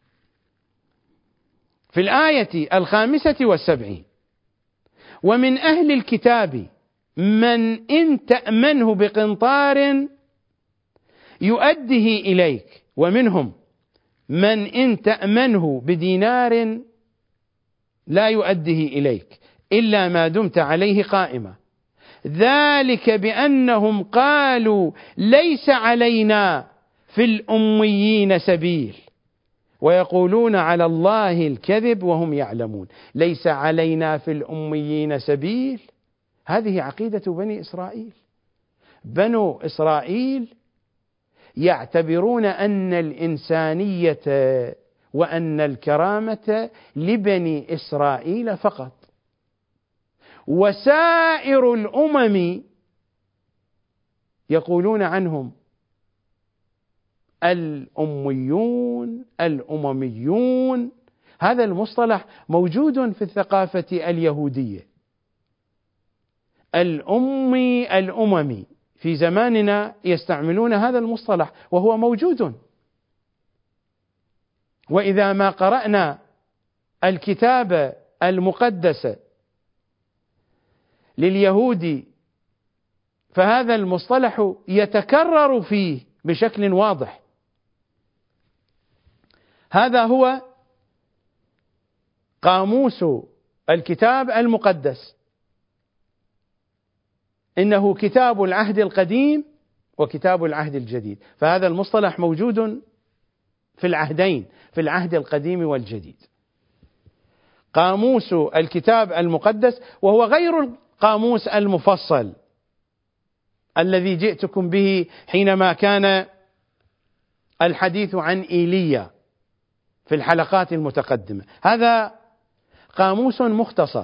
S1: في الآية الخامسة والسبعين: ومن أهل الكتاب من إن تأمنه بقنطار يؤديه إليك ومنهم من إن تأمنه بدينار لا يؤديه إليك إلا ما دمت عليه قائما ذلك بأنهم قالوا ليس علينا في الأميين سبيل ويقولون على الله الكذب وهم يعلمون. ليس علينا في الأميين سبيل، هذه عقيدة بني إسرائيل. بنو إسرائيل يعتبرون أن الإنسانية وأن الكرامة لبني إسرائيل فقط، وسائر الأمم يقولون عنهم الأميون الأمميون. هذا المصطلح موجود في الثقافة اليهودية. الأمي الأممي في زماننا يستعملون هذا المصطلح وهو موجود. وإذا ما قرأنا الكتاب المقدس لليهود فهذا المصطلح يتكرر فيه بشكل واضح. هذا هو قاموس الكتاب المقدس، إنه كتاب العهد القديم وكتاب العهد الجديد، فهذا المصطلح موجود في العهدين، في العهد القديم والجديد. قاموس الكتاب المقدس، وهو غير القاموس المفصل الذي جئتكم به حينما كان الحديث عن إيليا في الحلقات المتقدمة. هذا قاموس مختصر،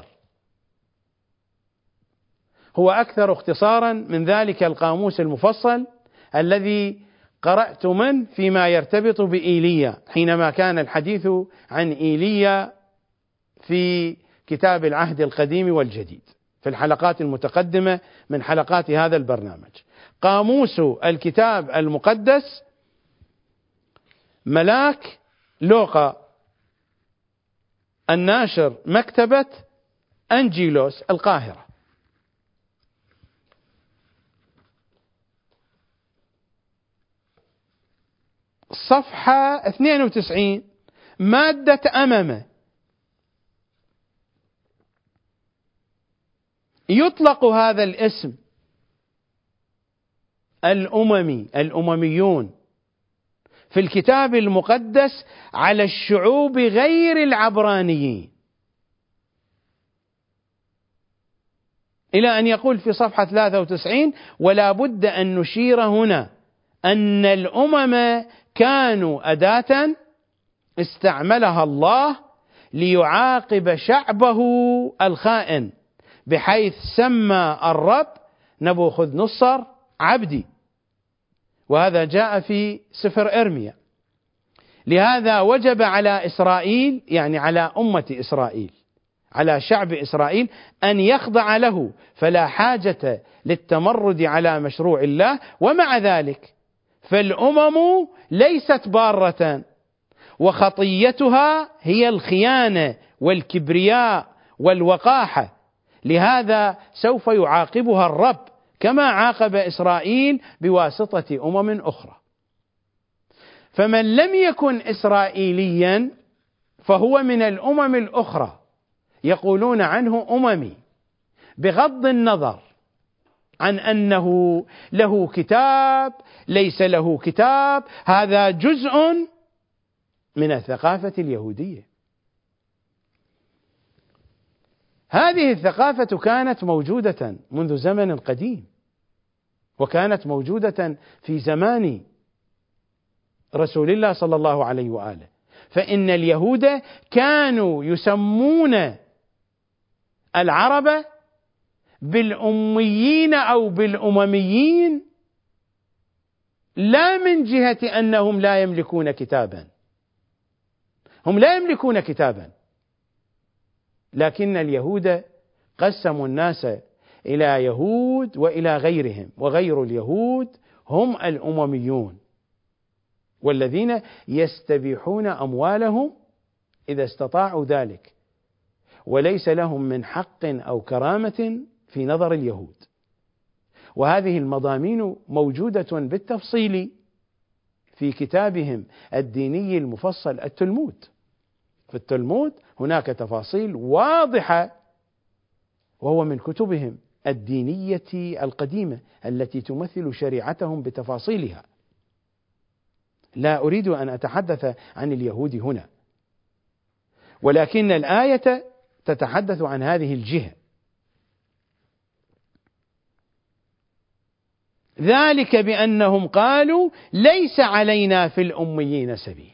S1: هو أكثر اختصارا من ذلك القاموس المفصل الذي قرأت من فيما يرتبط بإيليا حينما كان الحديث عن إيليا في كتاب العهد القديم والجديد في الحلقات المتقدمة من حلقات هذا البرنامج. قاموس الكتاب المقدس ملاك لوقا الناشر، مكتبة أنجيلوس، القاهرة. صفحة اثنين وتسعين، مادة أمامه. يطلق هذا الاسم الأممي الأمميون في الكتاب المقدس على الشعوب غير العبرانيين، إلى أن يقول في صفحة ثلاثة وتسعين: ولا بد أن نشير هنا أن الأمم كانوا أداة استعملها الله ليعاقب شعبه الخائن، بحيث سمى الرب نبوخذ نصر عبدي، وهذا جاء في سفر إرميا. لهذا وجب على إسرائيل، يعني على أمة إسرائيل، على شعب إسرائيل، أن يخضع له، فلا حاجة للتمرد على مشروع الله. ومع ذلك فالأمم ليست بارة، وخطيتها هي الخيانة والكبرياء والوقاحة، لهذا سوف يعاقبها الرب كما عاقب إسرائيل بواسطة أمم أخرى. فمن لم يكن إسرائيليا فهو من الأمم الأخرى، يقولون عنه أممي، بغض النظر عن أنه له كتاب ليس له كتاب، هذا جزء من الثقافة اليهودية. هذه الثقافة كانت موجودة منذ زمن قديم، وكانت موجودة في زمان رسول الله صلى الله عليه وآله. فإن اليهود كانوا يسمون العرب بالأميين أو بالأمميين، لا من جهة أنهم لا يملكون كتابا، هم لا يملكون كتابا، لكن اليهود قسموا الناس إلى يهود وإلى غيرهم، وغير اليهود هم الأمميون، والذين يستبيحون أموالهم إذا استطاعوا ذلك، وليس لهم من حق أو كرامة في نظر اليهود. وهذه المضامين موجودة بالتفصيل في كتابهم الديني المفصل التلمود. في التلمود هناك تفاصيل واضحة، وهو من كتبهم الدينية القديمة التي تمثل شريعتهم بتفاصيلها. لا أريد أن أتحدث عن اليهود هنا، ولكن الآية تتحدث عن هذه الجهة. ذلك بأنهم قالوا ليس علينا في الأميين سبيل.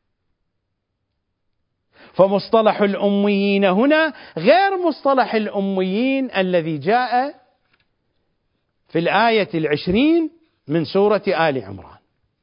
S1: فمصطلح الأميين هنا غير مصطلح الأميين الذي جاء في الآية العشرين من سورة آل عمران.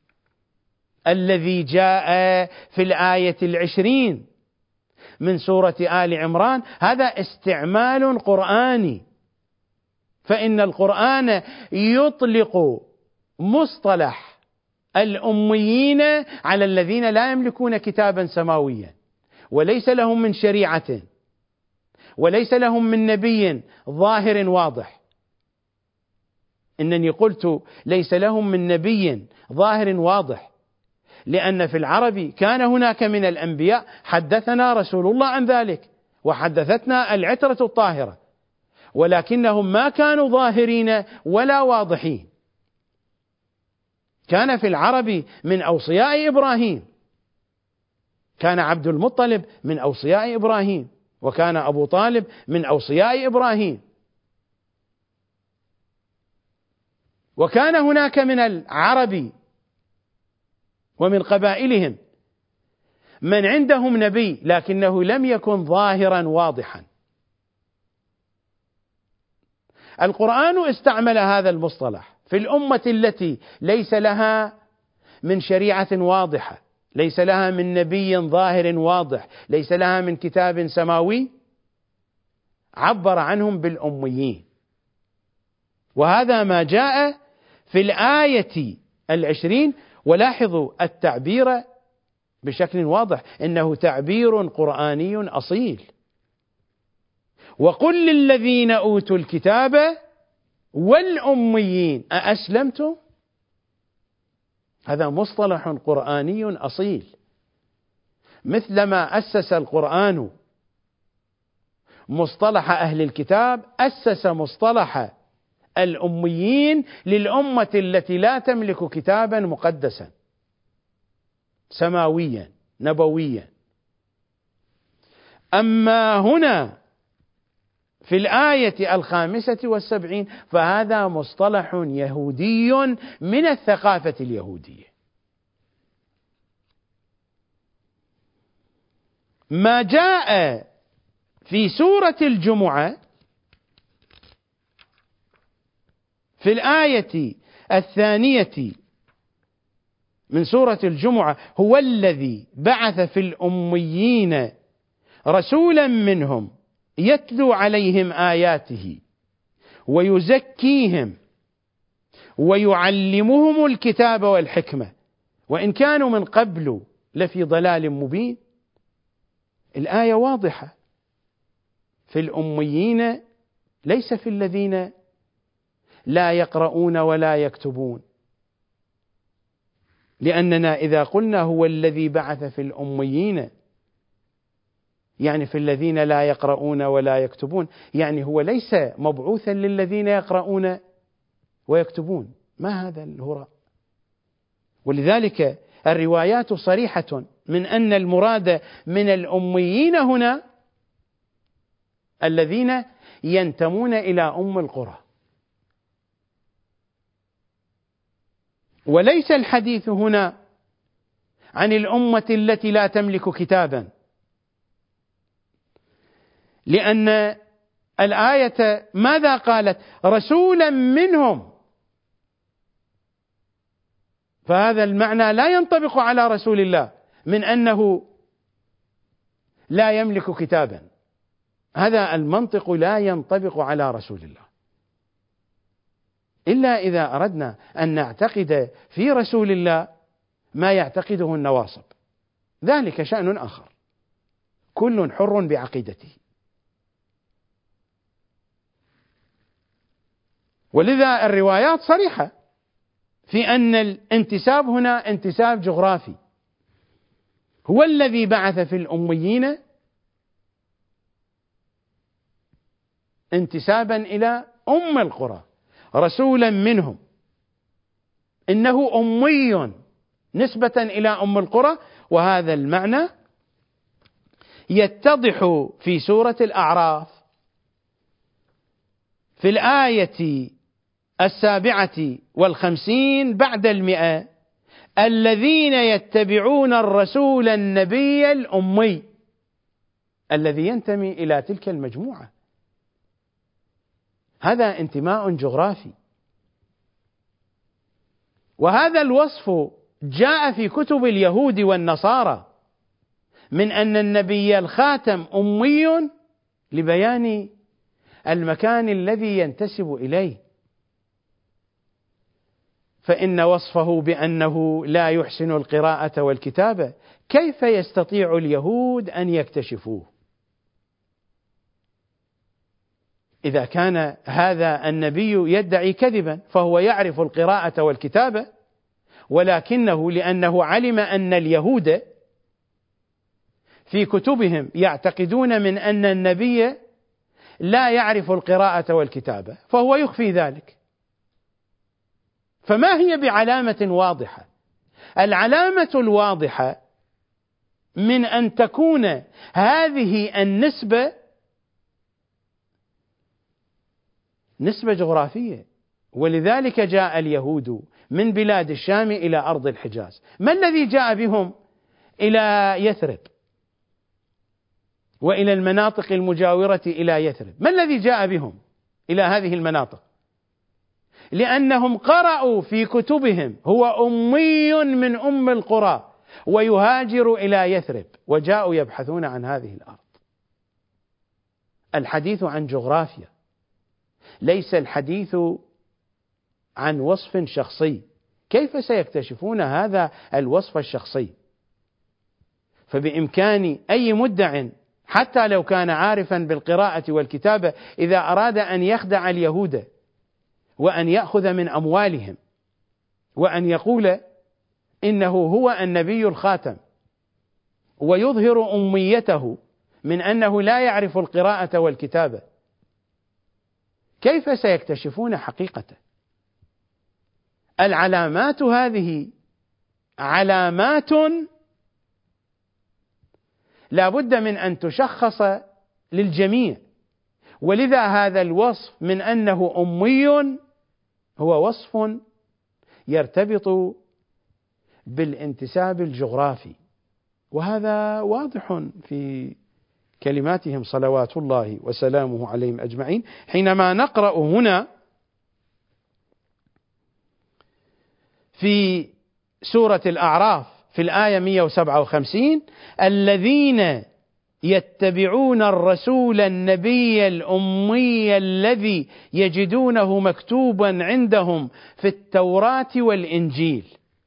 S1: الذي جاء في الآية العشرين من سورة آل عمران هذا استعمال قرآني، فإن القرآن يطلق مصطلح الأميين على الذين لا يملكون كتابا سماويا وليس لهم من شريعة وليس لهم من نبي ظاهر واضح. إنني قلت ليس لهم من نبي ظاهر واضح لأن في العرب كان هناك من الأنبياء حدثنا رسول الله عن ذلك وحدثتنا العترة الطاهرة، ولكنهم ما كانوا ظاهرين ولا واضحين. كان في العرب من أوصياء إبراهيم، كان عبد المطلب من أوصياء إبراهيم، وكان أبو طالب من أوصياء إبراهيم، وكان هناك من العرب ومن قبائلهم من عندهم نبي لكنه لم يكن ظاهرا واضحا. القرآن استعمل هذا المصطلح في الأمة التي ليس لها من شريعة واضحة، ليس لها من نبي ظاهر واضح، ليس لها من كتاب سماوي، عبر عنهم بالأميين. وهذا ما جاء في الآية العشرين. ولاحظوا التعبير بشكل واضح، إنه تعبير قرآني أصيل. وقل للذين أوتوا الكتاب والأميين أأسلمتم؟ هذا مصطلح قرآني أصيل. مثلما أسس القرآن مصطلح أهل الكتاب، أسس مصطلح الأميين للأمة التي لا تملك كتابا مقدسا سماويا نبويا. أما هنا في الآية الخامسة والسبعين فهذا مصطلح يهودي من الثقافة اليهودية. ما جاء في سورة الجمعة في الآية الثانية من سورة الجمعة هو الذي بعث في الأميين رسولا منهم يتلو عليهم آياته ويزكيهم ويعلمهم الكتاب والحكمة وإن كانوا من قبل لفي ضلال مبين. الآية واضحة في الأميين، ليس في الذين لا يقرؤون ولا يكتبون، لأننا إذا قلنا هو الذي بعث في الأميين يعني في الذين لا يقرؤون ولا يكتبون، يعني هو ليس مبعوثا للذين يقرؤون ويكتبون. ما هذا الهراء؟ ولذلك الروايات صريحة من أن المراد من الأميين هنا الذين ينتمون إلى أم القرى، وليس الحديث هنا عن الأمة التي لا تملك كتابا، لأن الآية ماذا قالت؟ رسولا منهم، فهذا المعنى لا ينطبق على رسول الله من أنه لا يملك كتابا. هذا المنطق لا ينطبق على رسول الله، إلا إذا أردنا أن نعتقد في رسول الله ما يعتقده النواصب، ذلك شأن آخر، كل حر بعقيدته. ولذا الروايات صريحة في أن الانتساب هنا انتساب جغرافي. هو الذي بعث في الأميين انتسابا إلى أم القرى رسولا منهم، إنه أمي نسبة إلى أم القرى. وهذا المعنى يتضح في سورة الأعراف في الآية السابعة والخمسين بعد المئة: الذين يتبعون الرسول النبي الأمي، الذي ينتمي إلى تلك المجموعة. هذا انتماء جغرافي، وهذا الوصف جاء في كتب اليهود والنصارى من أن النبي الخاتم أمي لبيان المكان الذي ينتسب إليه، فإن وصفه بأنه لا يحسن القراءة والكتابة كيف يستطيع اليهود أن يكتشفوه؟ إذا كان هذا النبي يدعي كذبا فهو يعرف القراءة والكتابة، ولكنه لأنه علم أن اليهود في كتبهم يعتقدون من أن النبي لا يعرف القراءة والكتابة فهو يخفي ذلك. فما هي بعلامة واضحة؟ العلامة الواضحة من أن تكون هذه النسبة نسبة جغرافية، ولذلك جاء اليهود من بلاد الشام إلى أرض الحجاز. ما الذي جاء بهم إلى يثرب وإلى المناطق المجاورة إلى يثرب؟ ما الذي جاء بهم إلى هذه المناطق؟ لأنهم قرأوا في كتبهم هو أمي من أم القرى ويهاجر إلى يثرب، وجاءوا يبحثون عن هذه الأرض. الحديث عن جغرافيا، ليس الحديث عن وصف شخصي. كيف سيكتشفون هذا الوصف الشخصي؟ فبإمكان أي مدع حتى لو كان عارفا بالقراءة والكتابة إذا أراد أن يخدع اليهود وأن يأخذ من أموالهم وأن يقول إنه هو النبي الخاتم ويظهر أميته من أنه لا يعرف القراءة والكتابة، كيف سيكتشفون حقيقته؟ العلامات هذه علامات لا بد من أن تشخص للجميع، ولذا هذا الوصف من أنه أمي هو وصف يرتبط بالانتساب الجغرافي، وهذا واضح في كلماتهم صلوات الله وسلامه عليهم أجمعين. حينما نقرأ هنا في سورة الأعراف في الآية مئة وسبعة وخمسين: الذين يتبعون الرسول النبي الأمي الذي يجدونه مكتوبا عندهم في التوراة والإنجيل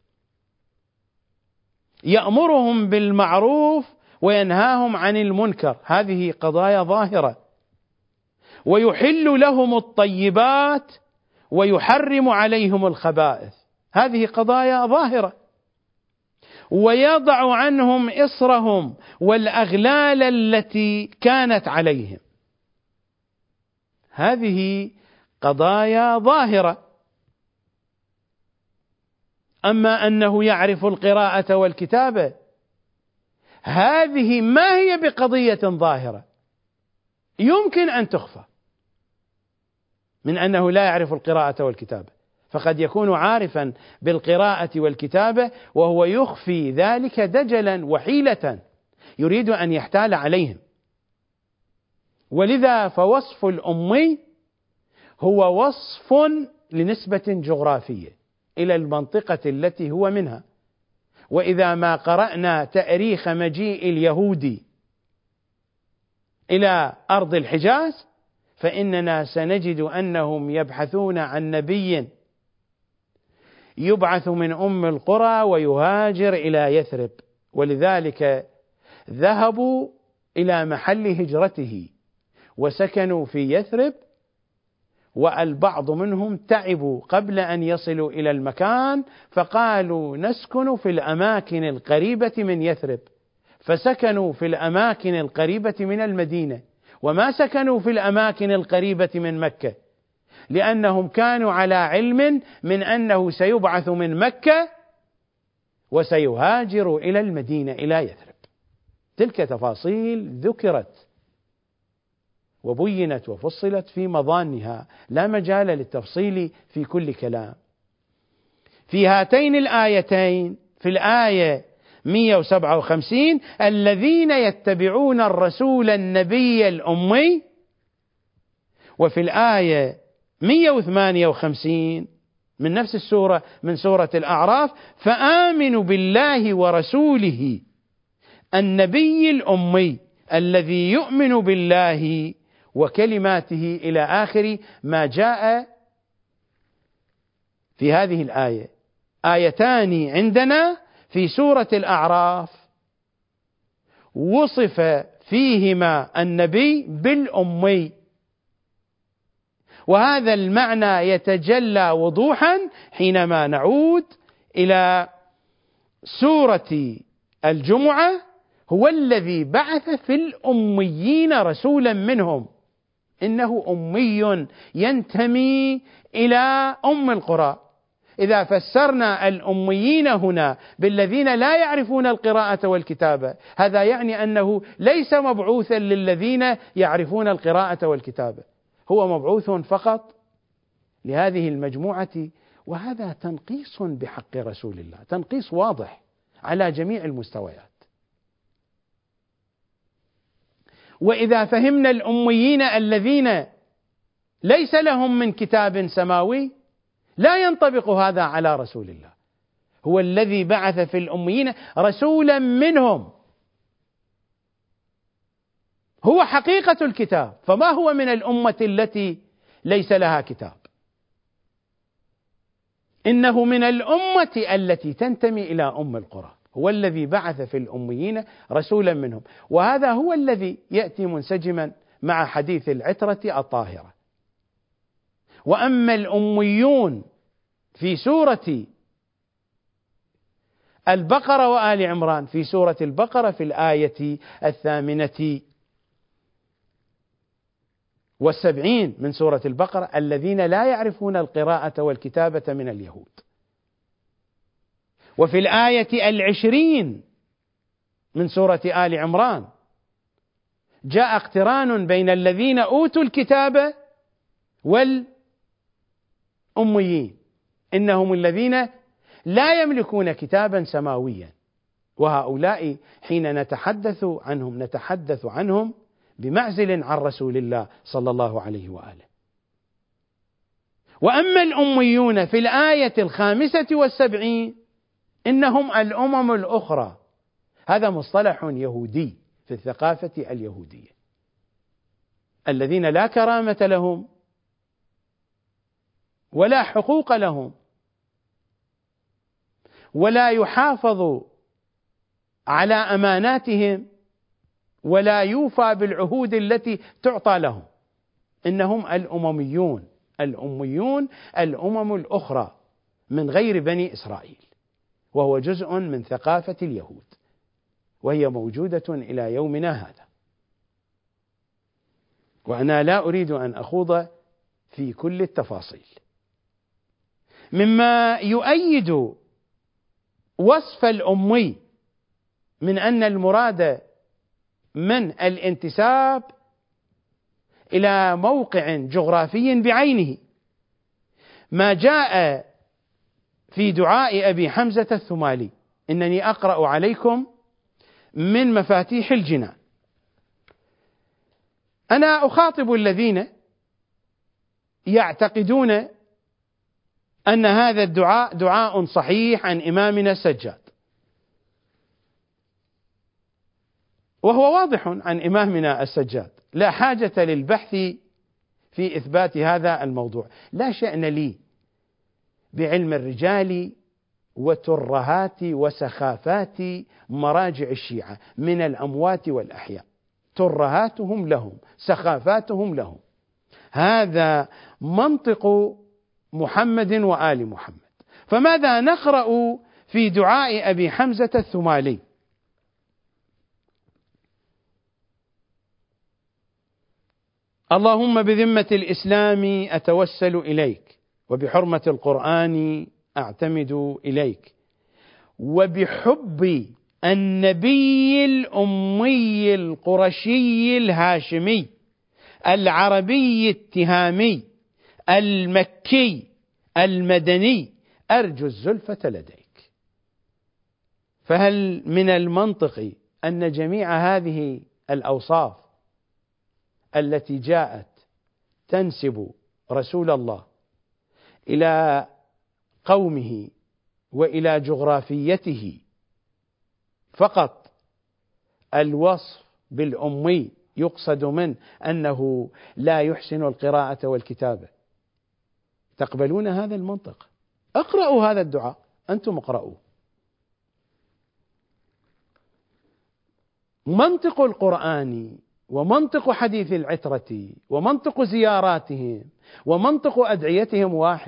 S1: يأمرهم بالمعروف وينهاهم عن المنكر، هذه قضايا ظاهرة، ويحل لهم الطيبات ويحرم عليهم الخبائث، هذه قضايا ظاهرة، ويضع عنهم إصرهم والأغلال التي كانت عليهم، هذه قضايا ظاهرة. أما أنه يعرف القراءة والكتابة هذه ما هي بقضية ظاهرة، يمكن أن تخفى من أنه لا يعرف القراءة والكتابة، فقد يكون عارفا بالقراءة والكتابة وهو يخفي ذلك دجلا وحيلة يريد أن يحتال عليهم. ولذا فوصف الأمي هو وصف لنسبة جغرافية إلى المنطقة التي هو منها. وإذا ما قرأنا تاريخ مجيء اليهود إلى أرض الحجاز فإننا سنجد أنهم يبحثون عن نبي يبعث من أم القرى ويهاجر إلى يثرب، ولذلك ذهبوا إلى محل هجرته وسكنوا في يثرب، والبعض منهم تعبوا قبل أن يصلوا إلى المكان فقالوا نسكن في الأماكن القريبة من يثرب، فسكنوا في الأماكن القريبة من المدينة وما سكنوا في الأماكن القريبة من مكة، لأنهم كانوا على علم من أنه سيبعث من مكة وسيهاجر إلى المدينة إلى يثرب. تلك تفاصيل ذكرت وبينت وفصلت في مضانها، لا مجال للتفصيل في كل كلام. في هاتين الآيتين، في الآية مئة وسبعة وخمسين الذين يتبعون الرسول النبي الأمي، وفي الآية مئة وثمانية وخمسين من نفس السورة من سورة الأعراف فآمنوا بالله ورسوله النبي الأمي الذي يؤمن بالله وكلماته إلى آخر ما جاء في هذه الآية. آيتان عندنا في سورة الأعراف وصف فيهما النبي بالأمي، وهذا المعنى يتجلى وضوحا حينما نعود إلى سورة الجمعة: هو الذي بعث في الأميين رسولا منهم. إنه أمي ينتمي إلى أم القرى. إذا فسرنا الأميين هنا بالذين لا يعرفون القراءة والكتابة، هذا يعني أنه ليس مبعوثا للذين يعرفون القراءة والكتابة، هو مبعوث فقط لهذه المجموعة. وهذا تنقيص بحق رسول الله، تنقيص واضح على جميع المستويات. وإذا فهمنا الأميين الذين ليس لهم من كتاب سماوي، لا ينطبق هذا على رسول الله. هو الذي بعث في الأميين رسولا منهم، هو حقيقة الكتاب، فما هو من الأمة التي ليس لها كتاب؟ إنه من الأمة التي تنتمي إلى أم القرى. هو الذي بعث في الأميين رسولا منهم، وهذا هو الذي يأتي منسجما مع حديث العترة الطاهرة. وأما الأميون في سورة البقرة وآل عمران، في سورة البقرة في الآية الثامنة والسبعين من سورة البقرة: الذين لا يعرفون القراءة والكتابة من اليهود. وفي الآية العشرين من سورة آل عمران جاء اقتران بين الذين أوتوا الكتاب والأميين، إنهم الذين لا يملكون كتابا سماويا، وهؤلاء حين نتحدث عنهم نتحدث عنهم بمعزل عن رسول الله صلى الله عليه وآله. وأما الأميون في الآية الخامسة والسبعين إنهم الأمم الأخرى. هذا مصطلح يهودي في الثقافة اليهودية، الذين لا كرامة لهم ولا حقوق لهم، ولا يحافظ على أماناتهم، ولا يوفى بالعهود التي تعطى لهم. إنهم الأمميون، الأميون الأمم الأخرى من غير بني إسرائيل، وهو جزء من ثقافة اليهود، وهي موجودة إلى يومنا هذا. وأنا لا أريد أن أخوض في كل التفاصيل. مما يؤيد وصف الأمي من أن المراد من الانتساب إلى موقع جغرافي بعينه ما جاء في دعاء أبي حمزة الثمالي: إنني أقرأ عليكم من مفاتيح الجنان. أنا أخاطب الذين يعتقدون أن هذا الدعاء دعاء صحيح عن إمامنا السجاد، وهو واضح عن إمامنا السجاد، لا حاجة للبحث في إثبات هذا الموضوع. لا شأن لي بعلم الرجال وترهات وسخافات مراجع الشيعة من الأموات والأحياء، ترهاتهم لهم، سخافاتهم لهم. هذا منطق محمد وآل محمد. فماذا نقرأ في دعاء أبي حمزة الثمالي؟ اللهم بذمة الإسلام أتوسل إليك، وبحرمة القرآن أعتمد إليك، وبحب النبي الأمي القرشي الهاشمي العربي التهامي المكي المدني أرجو الزلفة لديك. فهل من المنطقي أن جميع هذه الأوصاف التي جاءت تنسب رسول الله إلى قومه وإلى جغرافيته فقط الوصف بالأمي يقصد منه أنه لا يحسن القراءة والكتابة، تقبلون هذا المنطق؟ اقرأوا هذا الدعاء، أنتم اقرأوا. منطق القرآن ومنطق حديث العترة ومنطق زياراتهم ومنطق أدعيتهم واحد.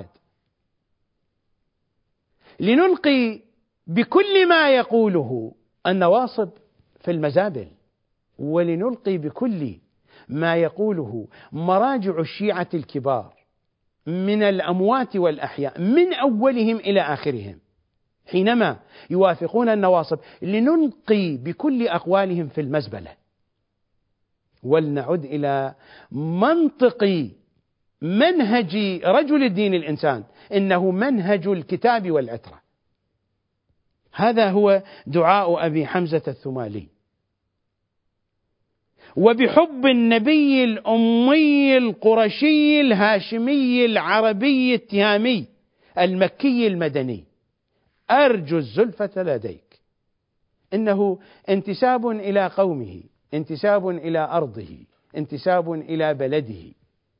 S1: لنلقي بكل ما يقوله النواصب في المزابل، ولنلقي بكل ما يقوله مراجع الشيعة الكبار من الأموات والأحياء من أولهم إلى آخرهم، حينما يوافقون النواصب لنلقي بكل أقوالهم في المزبلة، ولنعد إلى منطق منهج رجل الدين الإنسان، إنه منهج الكتاب والعترة. هذا هو دعاء أبي حمزة الثمالي. وبحب النبي الأمي القرشي الهاشمي العربي التهامي المكي المدني أرجو الزلفة لديك. إنه انتساب إلى قومه، انتساب إلى أرضه، انتساب إلى بلده.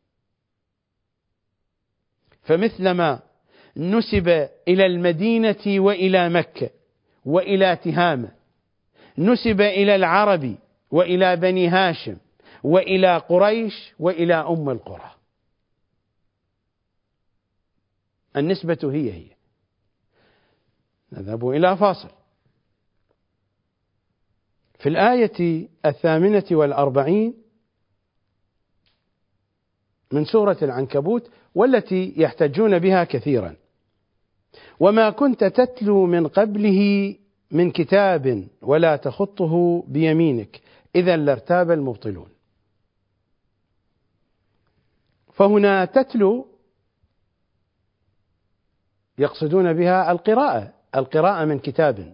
S1: فمثلما نسب إلى المدينة وإلى مكة وإلى تهامة، نسب إلى العرب وإلى بني هاشم وإلى قريش وإلى أم القرى. النسبة هي هي. نذهب إلى فاصل. في الآية الثامنة والأربعين من سورة العنكبوت والتي يحتجون بها كثيرا: وما كنت تتلو من قبله من كتاب ولا تخطه بيمينك إذا لارتاب المبطلون. فهنا تتلو يقصدون بها القراءة، القراءة من كتاب.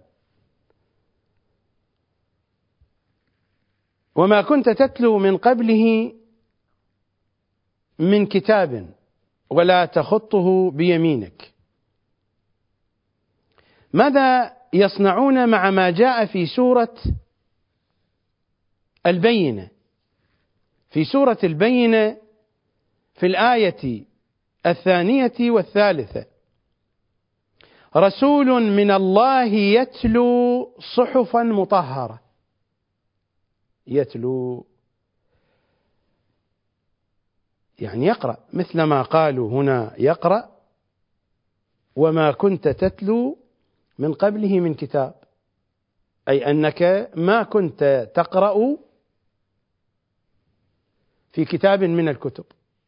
S1: وما كنت تتلو من قبله من كتاب ولا تخطه بيمينك. ماذا يصنعون مع ما جاء في سورة البينة؟ في سورة البينة في الآية الثانية والثالثة: رسول من الله يتلو صحفا مطهرة. يتلو يعني يقرأ، مثل ما قالوا هنا يقرأ: وما كنت تتلو من قبله من كتاب، أي أنك ما كنت تقرأ في كتاب من الكتب.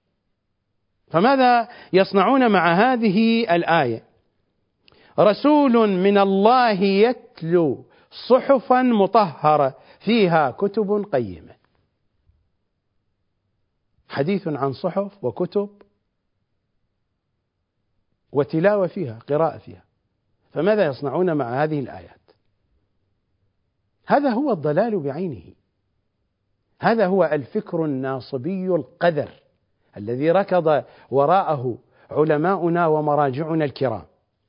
S1: فماذا يصنعون مع هذه الآية؟ رسول من الله يتلو صحفا مطهرة فيها كتب قيمة. حديث عن صحف وكتب وتلاوة فيها، قراءة فيها. فماذا يصنعون مع هذه الآيات؟ هذا هو الضلال بعينه. هذا هو الفكر الناصبي القذر الذي ركض وراءه علماؤنا ومراجعنا الكرام.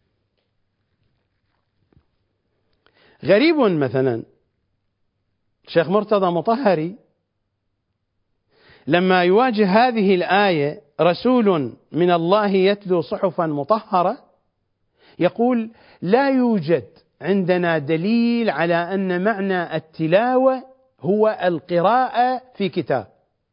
S1: غريب مثلا شيخ مرتضى مطهري لما يواجه هذه الآية رسول من الله يتلو صحفا مطهرة يقول: لا يوجد عندنا دليل على أن معنى التلاوة هو القراءة في كتاب.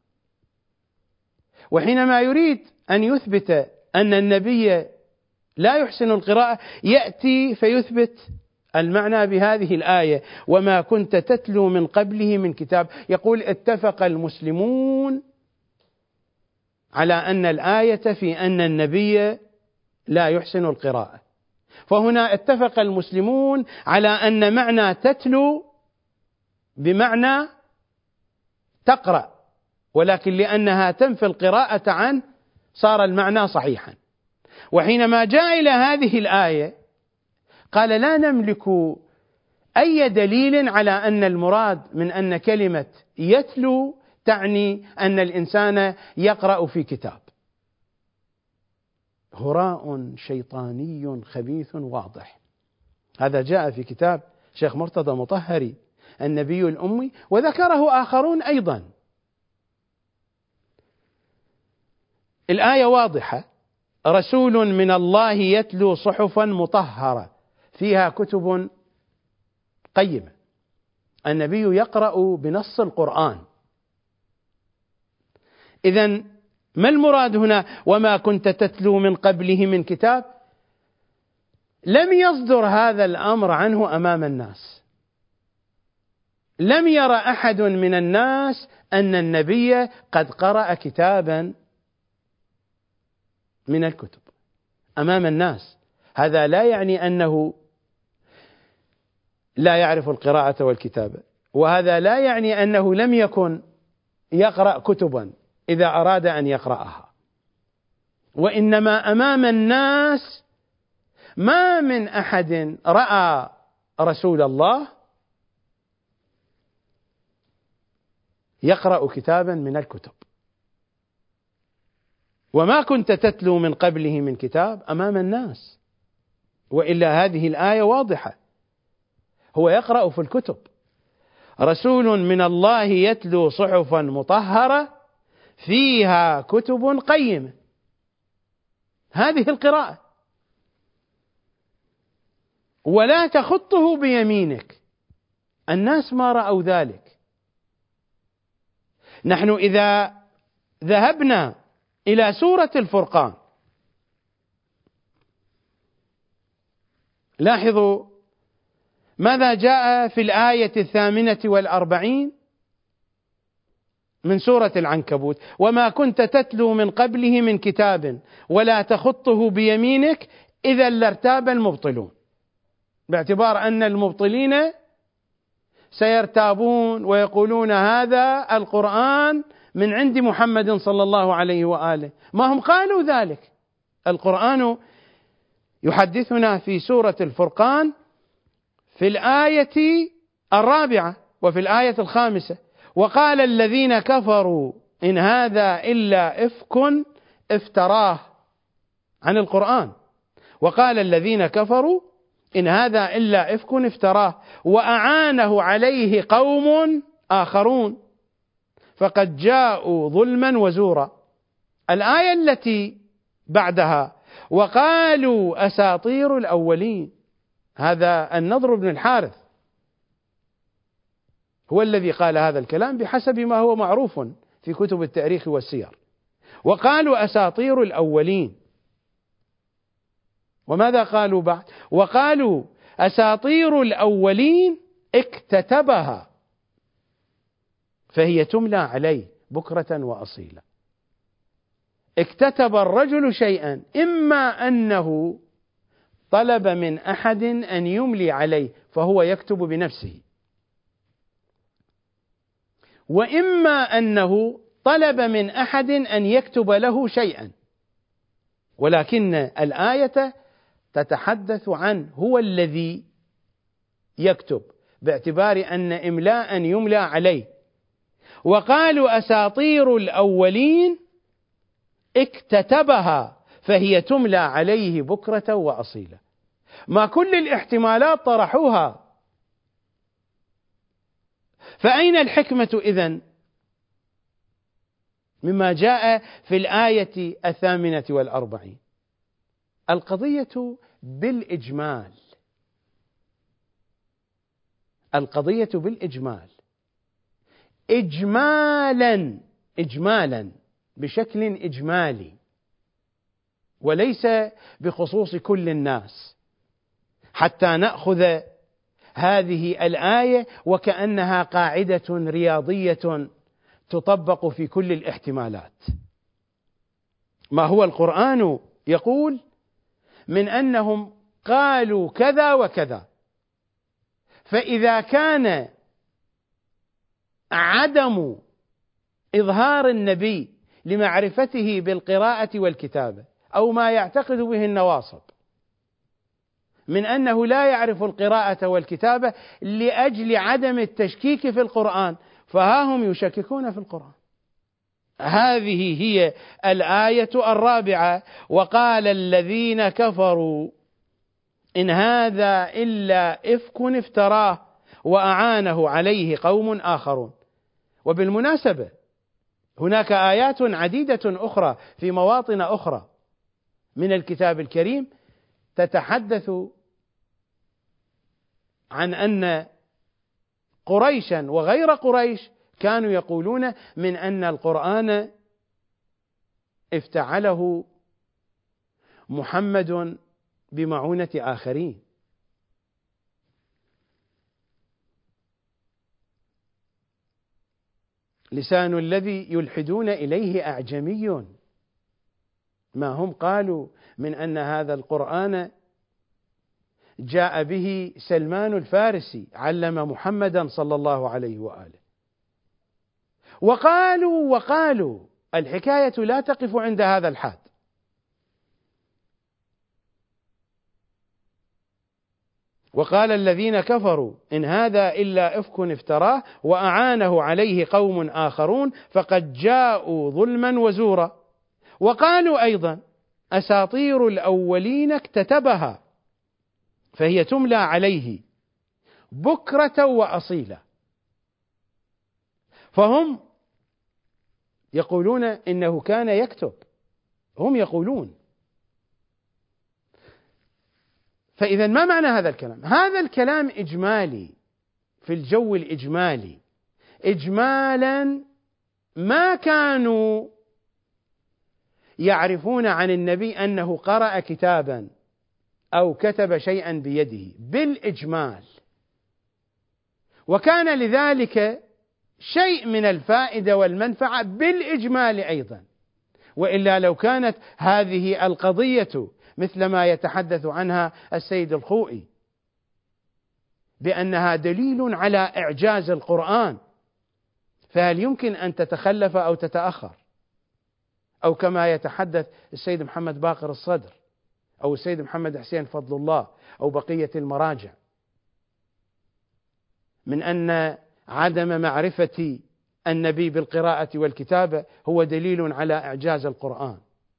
S1: وحينما يريد أن يثبت أن النبي لا يحسن القراءة يأتي فيثبت المعنى بهذه الآية: وما كنت تتلو من قبله من كتاب. يقول: اتفق المسلمون على أن الآية في أن النبي لا يحسن القراءة. فهنا اتفق المسلمون على أن معنى تتلو بمعنى تقرأ ولكن لأنها تنفي القراءة عنه صار المعنى صحيحا. وحينما جاء إلى هذه الآية قال لا نملك أي دليل على أن المراد من أن كلمة يتلو تعني أن الإنسان يقرأ في كتاب. هراء شيطاني خبيث واضح. هذا جاء في كتاب شيخ مرتضى مطهري النبي الأمي، وذكره آخرون أيضا. الآية واضحة: رسول من الله يتلو صحفا مطهرة فيها كتب قيمة. النبي يقرأ بنص القرآن. إذن ما المراد هنا؟ وما كنت تتلو من قبله من كتاب. لم يصدر هذا الأمر عنه أمام الناس، لم يرى أحد من الناس أن النبي قد قرأ كتابا من الكتب أمام الناس. هذا لا يعني أنه لا يعرف القراءة والكتابة، وهذا لا يعني أنه لم يكن يقرأ كتبا إذا أراد أن يقرأها، وإنما أمام الناس ما من أحد رأى رسول الله يقرأ كتابا من الكتب. وما كنت تتلو من قبله من كتاب أمام الناس، وإلا هذه الآية واضحة، هو يقرأ في الكتب. رسول من الله يتلو صحفا مطهرة فيها كتب قيمة، هذه القراءة. ولا تخطه بيمينك. الناس ما رأوا ذلك. نحن إذا ذهبنا إلى سورة الفرقان لاحظوا ماذا جاء في الآية الثامنة والأربعين من سورة العنكبوت: وما كنت تتلو من قبله من كتاب ولا تخطه بيمينك إذا لارتاب المبطلون، باعتبار أن المبطلين سيرتابون ويقولون هذا القرآن من عند محمد صلى الله عليه وآله. ما هم قالوا ذلك. القرآن يحدثنا في سورة الفرقان في الآية الرابعة وفي الآية الخامسة: وقال الذين كفروا إن هذا إلا إفك افتراه عن القرآن. وقال الذين كفروا إن هذا إلا إفك افتراه وأعانه عليه قوم آخرون فقد جاءوا ظلما وزورا. الآية التي بعدها: وقالوا أساطير الأولين. هذا النضر بن الحارث هو الذي قال هذا الكلام بحسب ما هو معروف في كتب التاريخ والسير. وقالوا أساطير الأولين. وماذا قالوا بعد؟ وقالوا أساطير الأولين اكتتبها فهي تملى عليه بكرة وأصيلا. اكتتب الرجل شيئا، إما أنه طلب من أحد أن يملي عليه فهو يكتب بنفسه، وإما أنه طلب من أحد أن يكتب له شيئا. ولكن الآية تتحدث عن هو الذي يكتب، باعتبار أن إملاء يملى عليه. وقالوا أساطير الأولين اكتتبها فهي تملى عليه بكرة وأصيلا. ما كل الاحتمالات طرحوها. فأين الحكمة إذن مما جاء في الآية الثامنة والأربعين؟ القضية بالإجمال، القضية بالإجمال، إجمالا إجمالا بشكل إجمالي، وليس بخصوص كل الناس، حتى نأخذ هذه الآية وكأنها قاعدة رياضية تطبق في كل الاحتمالات. ما هو القرآن يقول من أنهم قالوا كذا وكذا، فإذا كان عدم إظهار النبي لمعرفته بالقراءة والكتابة أو ما يعتقد به النواصب من أنه لا يعرف القراءة والكتابة لأجل عدم التشكيك في القرآن، فها هم يشككون في القرآن. هذه هي الآية الرابعة: وقال الذين كفروا إن هذا إلا إفك افتراه وأعانه عليه قوم آخرون. وبالمناسبة هناك آيات عديدة أخرى في مواطن أخرى من الكتاب الكريم تتحدث عن أن قريشا وغير قريش كانوا يقولون من أن القرآن افتعله محمد بمعونة آخرين. لسان الذي يلحدون إليه أعجمي، ما هم قالوا من أن هذا القرآن جاء به سلمان الفارسي علم محمدا صلى الله عليه وآله. وقالوا وقالوا الحكاية لا تقف عند هذا الحد. وقال الذين كفروا إن هذا إلا إفك افتراه وأعانه عليه قوم آخرون فقد جاءوا ظلما وزورا. وقالوا أيضا أساطير الأولين اكتتبها فهي تملى عليه بكرة وأصيلا. فهم يقولون إنه كان يكتب، هم يقولون. فإذا ما معنى هذا الكلام؟ هذا الكلام إجمالي في الجو الإجمالي، إجمالا ما كانوا يعرفون عن النبي أنه قرأ كتابا أو كتب شيئا بيده بالإجمال، وكان لذلك شيء من الفائدة والمنفعة بالإجمال أيضا. وإلا لو كانت هذه القضية مثل ما يتحدث عنها السيد الخوئي بأنها دليل على إعجاز القرآن، فهل يمكن أن تتخلف أو تتأخر؟ أو كما يتحدث السيد محمد باقر الصدر أو السيد محمد حسين فضل الله أو بقية المراجع من أن عدم معرفة النبي بالقراءة والكتابة هو دليل على إعجاز القرآن.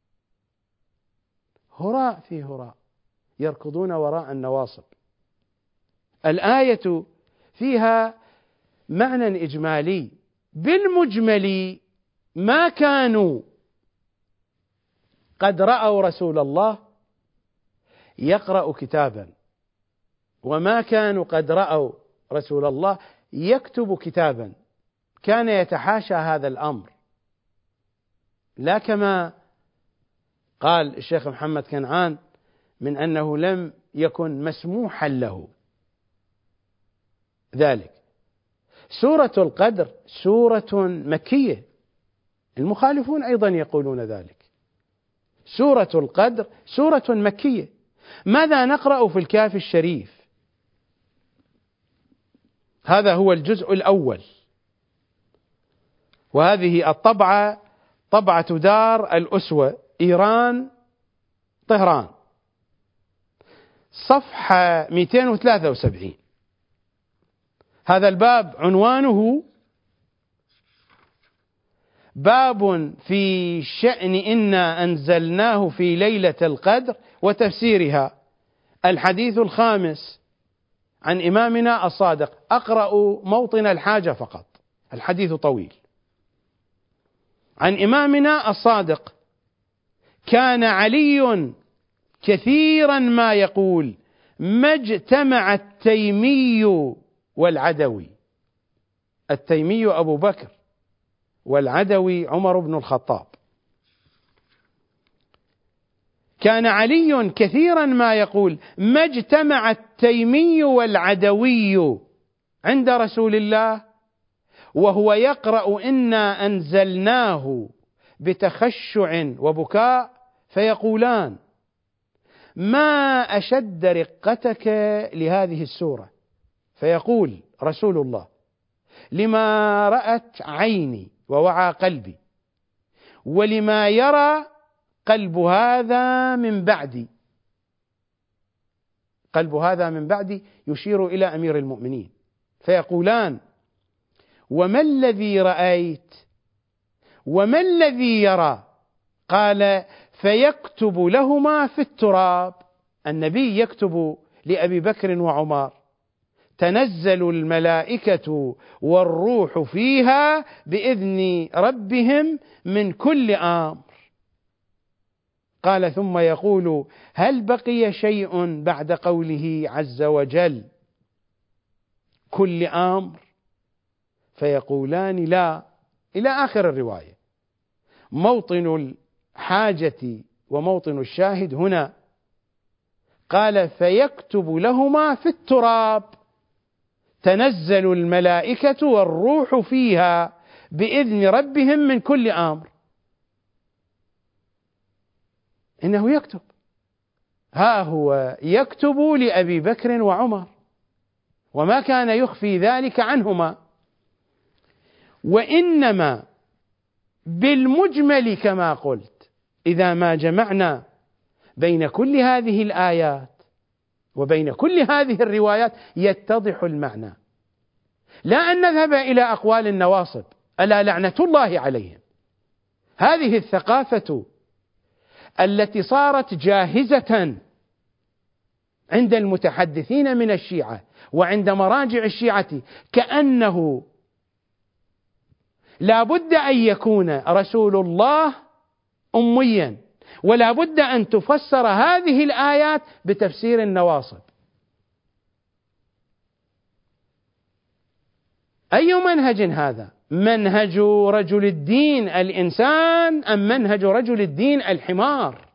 S1: هراء في هراء يركضون وراء النواصب. الآية فيها معنى إجمالي، بالمجمل ما كانوا قد رأوا رسول الله يقرأ كتابا، وما كانوا قد رأوا رسول الله يكتب كتابا. كان يتحاشى هذا الأمر، لا كما قال الشيخ محمد كنعان من أنه لم يكن مسموحا له ذلك. سورة القدر سورة مكية، المخالفون أيضا يقولون ذلك. سورة القدر سورة مكية. ماذا نقرأ في الكافي الشريف؟ هذا هو الجزء الأول، وهذه الطبعة طبعة دار الأسوة إيران طهران، صفحة مئتين وثلاثة وسبعين. هذا الباب عنوانه باب في شأن إنا أنزلناه في ليلة القدر وتفسيرها، الحديث الخامس عن إمامنا الصادق. أقرأ موطن الحاجة فقط، الحديث طويل. عن إمامنا الصادق: كان علي كثيرا ما يقول ما اجتمع التيمي والعدوي. التيمي أبو بكر والعدوي عمر بن الخطاب. كان علي كثيرا ما يقول ما اجتمع التيمي والعدوي عند رسول الله وهو يقرأ إنا أنزلناه بتخشع وبكاء فيقولان: ما أشد رقتك لهذه السورة. فيقول رسول الله: لما رأت عيني ووعى قلبي، ولما يرى قلب هذا من بعدي. قلب هذا من بعدي يشير إلى أمير المؤمنين، فيقولان: وما الذي رأيت وما الذي يرى؟ قال: فيكتب لهما في التراب. النبي يكتب لأبي بكر وعمر: تنزل الملائكة والروح فيها بإذن ربهم من كل أمر. قال: ثم يقول: هل بقي شيء بعد قوله عز وجل كل أمر؟ فيقولان: لا، إلى آخر الرواية. موطن الحاجة وموطن الشاهد هنا قال: فيكتب لهما في التراب تنزل الملائكة والروح فيها بإذن ربهم من كل أمر. إنه يكتب، ها هو يكتب لأبي بكر وعمر، وما كان يخفي ذلك عنهما، وإنما بالمجمل كما قلت، إذا ما جمعنا بين كل هذه الآيات وبين كل هذه الروايات يتضح المعنى. لا أن نذهب إلى أقوال النواصب ألا لعنة الله عليهم. هذه الثقافة التي صارت جاهزة عند المتحدثين من الشيعة وعند مراجع الشيعة، كأنه لا بد أن يكون رسول الله أميا، ولا بد أن تفسر هذه الآيات بتفسير النواصب. أي منهج هذا؟ منهج رجل الدين الإنسان أم منهج رجل الدين الحمار؟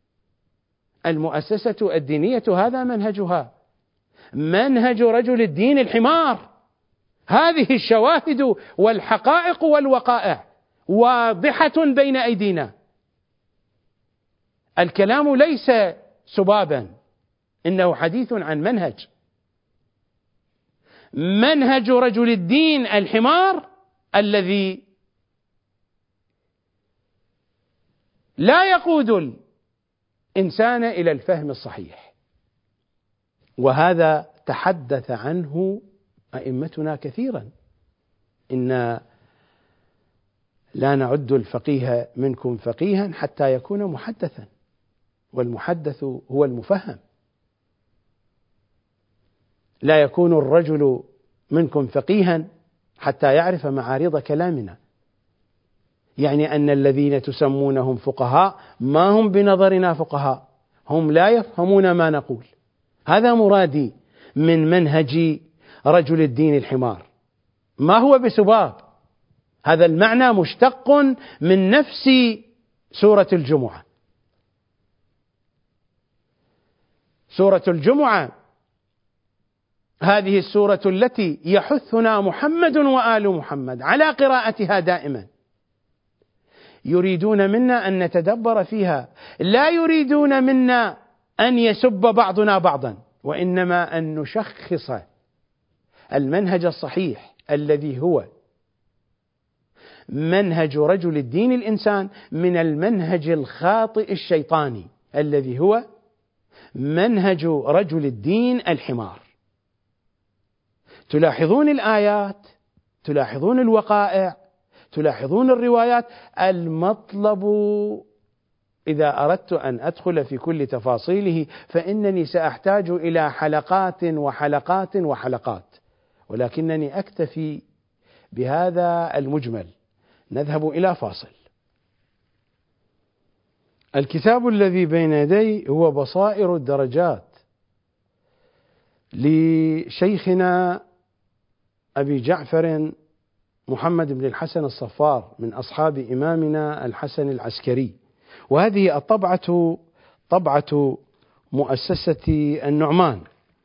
S1: المؤسسة الدينية هذا منهجها، منهج رجل الدين الحمار. هذه الشواهد والحقائق والوقائع واضحة بين أيدينا. الكلام ليس سبابا، إنه حديث عن منهج. منهج رجل الدين الحمار الذي لا يقود الإنسان إلى الفهم الصحيح، وهذا تحدث عنه أئمتنا كثيرا. إن لا نعد الفقيه منكم فقيها حتى يكون محدثا، والمحدث هو المفهم. لا يكون الرجل منكم فقيها حتى يعرف معارض كلامنا. يعني أن الذين تسمونهم فقهاء ما هم بنظرنا فقهاء، هم لا يفهمون ما نقول. هذا مرادي من منهج رجل الدين الحمار، ما هو بسباب. هذا المعنى مشتق من نفس سورة الجمعة. سورة الجمعة هذه السورة التي يحثنا محمد وآل محمد على قراءتها دائما. يريدون منا أن نتدبر فيها، لا يريدون منا أن يسب بعضنا بعضا، وإنما أن نشخص المنهج الصحيح الذي هو منهج رجل الدين الإنسان من المنهج الخاطئ الشيطاني الذي هو منهج رجل الدين الحمار. تلاحظون الآيات، تلاحظون الوقائع، تلاحظون الروايات. المطلب إذا أردت أن أدخل في كل تفاصيله فإنني سأحتاج إلى حلقات وحلقات وحلقات، ولكنني أكتفي بهذا المجمل. نذهب إلى فاصل. الكتاب الذي بين يدي هو بصائر الدرجات لشيخنا أبي جعفر محمد بن الحسن الصفار من أصحاب إمامنا الحسن العسكري، وهذه الطبعة طبعة مؤسسة النعمان،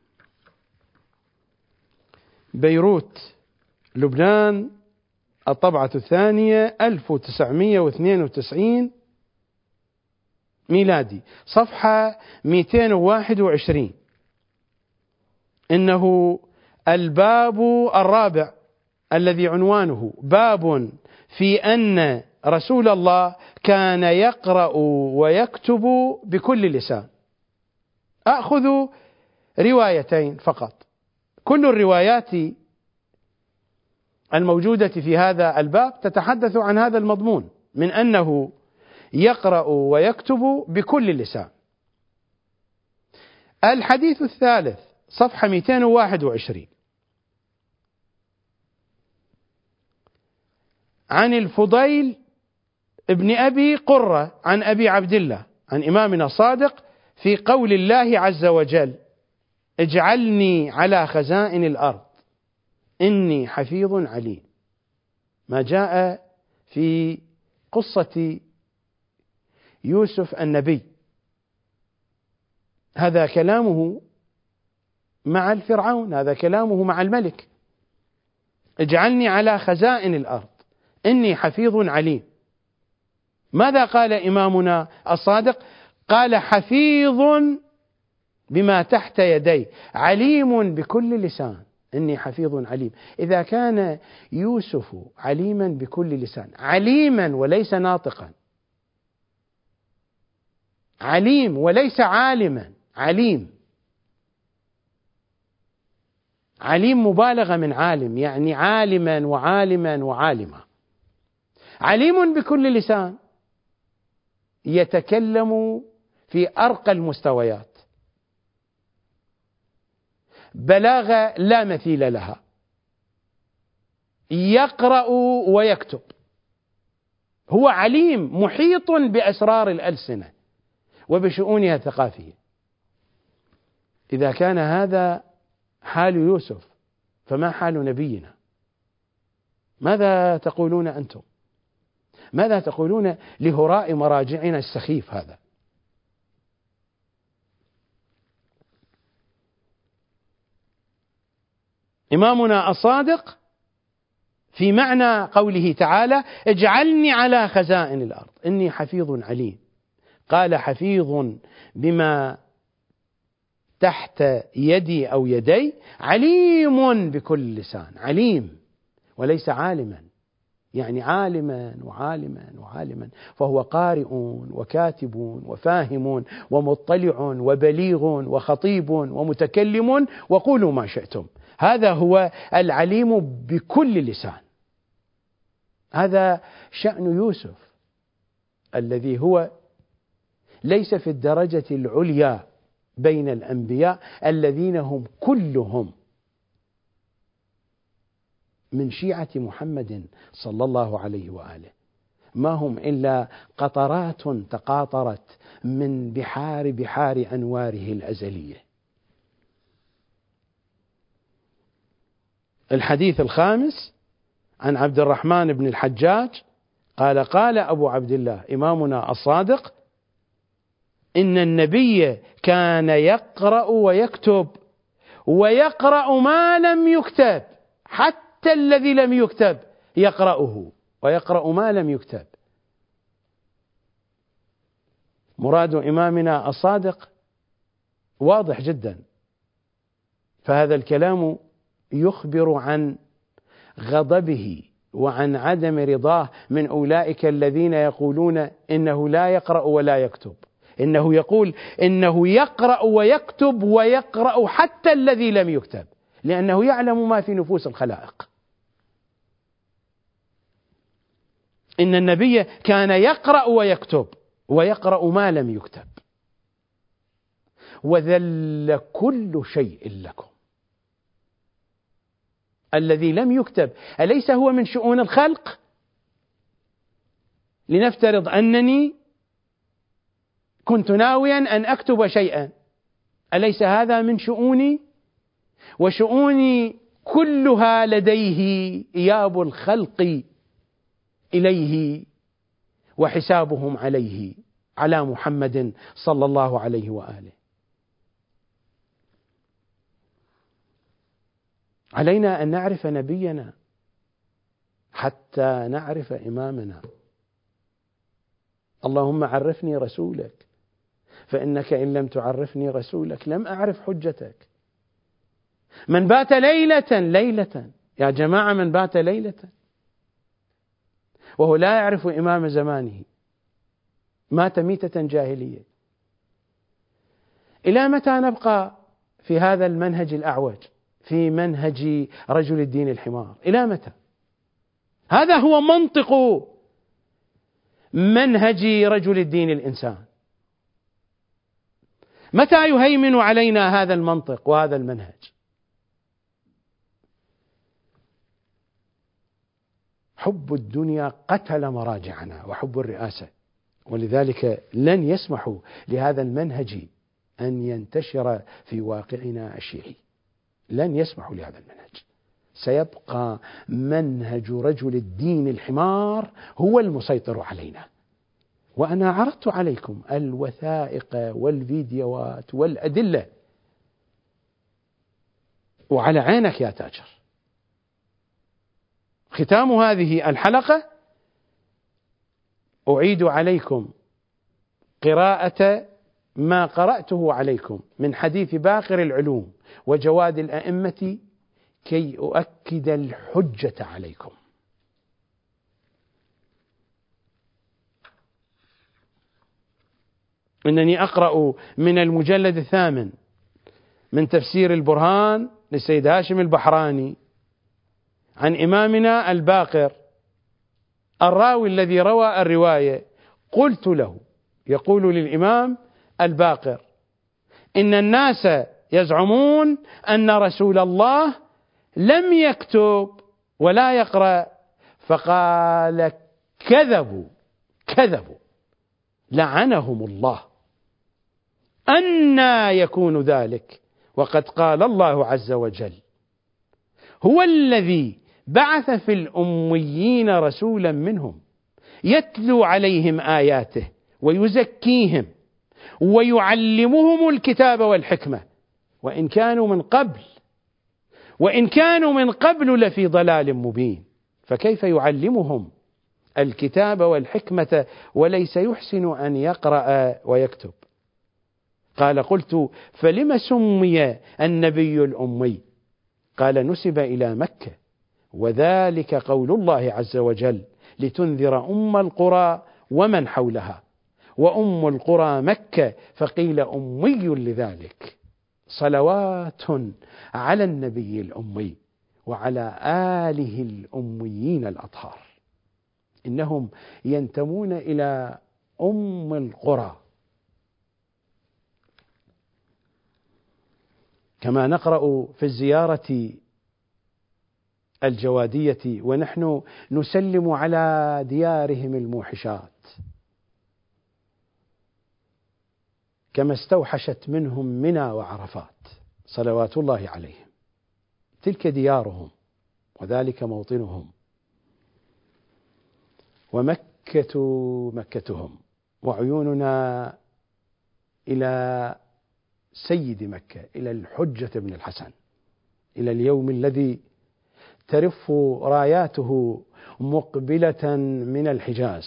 S1: بيروت لبنان، الطبعة الثانية ألف وتسعمائة واثنين وتسعين ميلادي، صفحة مئتين وواحد وعشرين. إنه الباب الرابع الذي عنوانه باب في أن رسول الله كان يقرأ ويكتب بكل لسان. أخذ روايتين فقط، كل الروايات الموجودة في هذا الباب تتحدث عن هذا المضمون، من أنه يقرأ ويكتب بكل لسان. الحديث الثالث صفحة مئتين وواحد وعشرين، عن الفضيل ابن أبي قرة عن أبي عبد الله عن إمامنا الصادق في قول الله عز وجل: اجعلني على خزائن الأرض إني حفيظ عليم، ما جاء في قصة يوسف النبي. هذا كلامه مع الفرعون، هذا كلامه مع الملك: اجعلني على خزائن الأرض إني حفيظ عليم. ماذا قال إمامنا الصادق؟ قال: حفيظ بما تحت يدي، عليم بكل لسان، إني حفيظ عليم. إذا كان يوسف عليما بكل لسان، عليما وليس ناطقا، عليم وليس عالما، عليم، عليم مبالغة من عالم، يعني عالما وعالما وعالما، عليم بكل لسان، يتكلم في أرقى المستويات، بلاغة لا مثيل لها، يقرأ ويكتب، هو عليم محيط بأسرار الألسنة وبشؤونها الثقافية. إذا كان هذا حال يوسف فما حال نبينا؟ ماذا تقولون أنتم؟ ماذا تقولون لهراء مراجعنا السخيف هذا؟ إمامنا الصادق في معنى قوله تعالى: اجعلني على خزائن الأرض إني حفيظ عليم، قال: حفيظ بما تحت يدي أو يدي، عليم بكل لسان، عليم وليس عالما، يعني عالما وعالما وعالما، فهو قارئ وكاتب وفاهم ومطلع وبليغ وخطيب ومتكلم، وقولوا ما شئتم. هذا هو العليم بكل لسان. هذا شأن يوسف الذي هو ليس في الدرجة العليا بين الأنبياء الذين هم كلهم من شيعة محمد صلى الله عليه وآله، ما هم إلا قطرات تقاطرت من بحار بحار أنواره الأزلية. الحديث الخامس عن عبد الرحمن بن الحجاج قال: قال أبو عبد الله إمامنا الصادق: إن النبي كان يقرأ ويكتب، ويقرأ ما لم يكتب، حتى الذي لم يكتب يقرأه، ويقرأ ما لم يكتب. مراد إمامنا الصادق واضح جدا، فهذا الكلام يخبر عن غضبه وعن عدم رضاه من أولئك الذين يقولون إنه لا يقرأ ولا يكتب. إنه يقول إنه يقرأ ويكتب، ويقرأ حتى الذي لم يكتب، لأنه يعلم ما في نفوس الخلائق. إن النبي كان يقرأ ويكتب، ويقرأ ما لم يكتب، وذل كل شيء لكم. الذي لم يكتب أليس هو من شؤون الخلق؟ لنفترض أنني كنت ناويا أن أكتب شيئا، أليس هذا من شؤوني؟ وشؤوني كلها لديه إياب الخلق إليه، وحسابهم عليه، على محمد صلى الله عليه وآله. علينا أن نعرف نبينا حتى نعرف إمامنا. اللهم عرفني رسولك، فإنك إن لم تعرفني رسولك لم أعرف حجتك. من بات ليلة ليلة يا جماعة من بات ليلة وهو لا يعرف إمام زمانه مات ميتة جاهلية. إلى متى نبقى في هذا المنهج الأعوج، في منهج رجل الدين الحمار؟ إلى متى؟ هذا هو منطق منهج رجل الدين الإنسان. متى يهيمن علينا هذا المنطق وهذا المنهج؟ حب الدنيا قتل مراجعنا وحب الرئاسة، ولذلك لن يسمحوا لهذا المنهج أن ينتشر في واقعنا الشيعي، لن يسمحوا لهذا المنهج. سيبقى منهج رجل الدين الحمار هو المسيطر علينا. وأنا عرضت عليكم الوثائق والفيديوهات والأدلة، وعلى عينك يا تاجر. ختام هذه الحلقة أعيد عليكم قراءة ما قرأته عليكم من حديث باقر العلوم وجواد الأئمة كي أؤكد الحجة عليكم. إنني أقرأ من المجلد الثامن من تفسير البرهان للسيد هاشم البحراني عن إمامنا الباقر الراوي الذي روى الرواية. قلت له، يقول للإمام الباقر: إن الناس يزعمون أن رسول الله لم يكتب ولا يقرأ. فقال: كذبوا كذبوا لعنهم الله، أنى يكون ذلك وقد قال الله عز وجل: هو الذي بعث في الأميين رسولا منهم يتلو عليهم آياته ويزكيهم ويعلمهم الكتاب والحكمة وإن كانوا من قبل وإن كانوا من قبل لفي ضلال مبين. فكيف يعلمهم الكتاب والحكمة وليس يحسن أن يقرأ ويكتب؟ قال: قلت: فلم سمي النبي الأمي؟ قال: نسب إلى مكة، وذلك قول الله عز وجل: لتنذر أم القرى ومن حولها، وأم القرى مكة، فقيل أمي لذلك. صلوات على النبي الأمي وعلى آله الأميين الأطهار، إنهم ينتمون إلى أم القرى. كما نقرأ في الزيارة الجوادية ونحن نسلم على ديارهم الموحشات، كما استوحشت منهم منى وعرفات صلوات الله عليهم. تلك ديارهم وذلك موطنهم، ومكة مكتهم، وعيوننا إلى سيد مكة، إلى الحجة بن الحسن، إلى اليوم الذي ترف راياته مقبلة من الحجاز.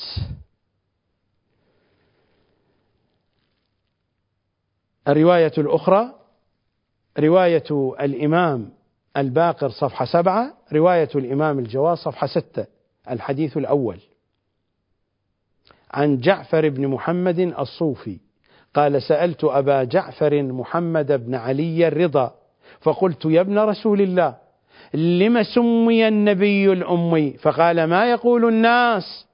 S1: الرواية الأخرى رواية الإمام الباقر صفحة سبعة، رواية الإمام الجواد صفحة ستة. الحديث الأول عن جعفر بن محمد الصوفي قال: سألت أبا جعفر محمد بن علي الرضا فقلت: يا ابن رسول الله، لم سمي النبي الأمي؟ فقال: ما يقول الناس،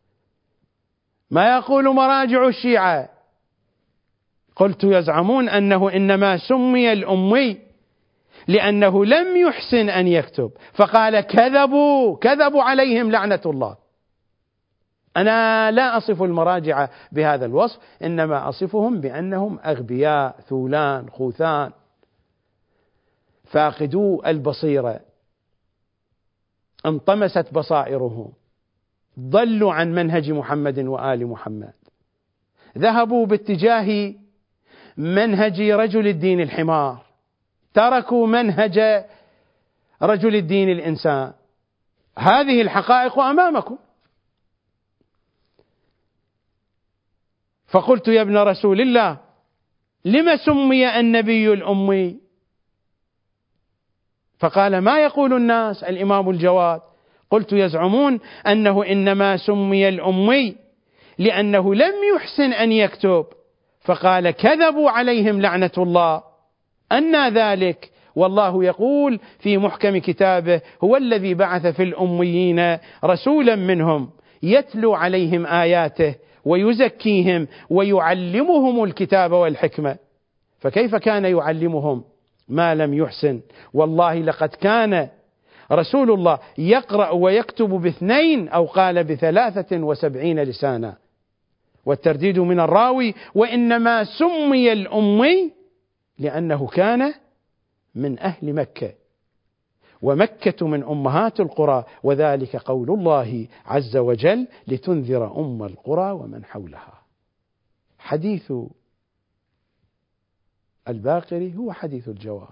S1: ما يقول مراجع الشيعة. قلت: يزعمون أنه إنما سمي الأمي لأنه لم يحسن أن يكتب. فقال: كذبوا كذبوا عليهم لعنة الله. أنا لا أصف المراجع بهذا الوصف، إنما أصفهم بأنهم أغبياء ثولان خوثان فاقدو البصيرة، انطمست بصائرهم، ضلوا عن منهج محمد وآل محمد، ذهبوا باتجاه منهج رجل الدين الحمار، تركوا منهج رجل الدين الإنسان. هذه الحقائق أمامكم. فقلت: يا ابن رسول الله، لم سمي النبي الأمي؟ فقال: ما يقول الناس الإمام الجواد؟ قلت: يزعمون أنه إنما سمي الأمي لأنه لم يحسن أن يكتب. فقال: كذبوا عليهم لعنة الله. أنى ذلك؟ والله يقول في محكم كتابه: هو الذي بعث في الأميين رسولا منهم يتلو عليهم آياته ويزكيهم ويعلمهم الكتاب والحكمة. فكيف كان يعلمهم ما لم يحسن؟ والله لقد كان رسول الله يقرأ ويكتب باثنين أو قال بثلاثة وسبعين لسانا. والترديد من الراوي: وإنما سمي الأمي لأنه كان من أهل مكة، ومكة من أمهات القرى، وذلك قول الله عز وجل: لتنذر أم القرى ومن حولها. حديث الباقري هو حديث الجواد.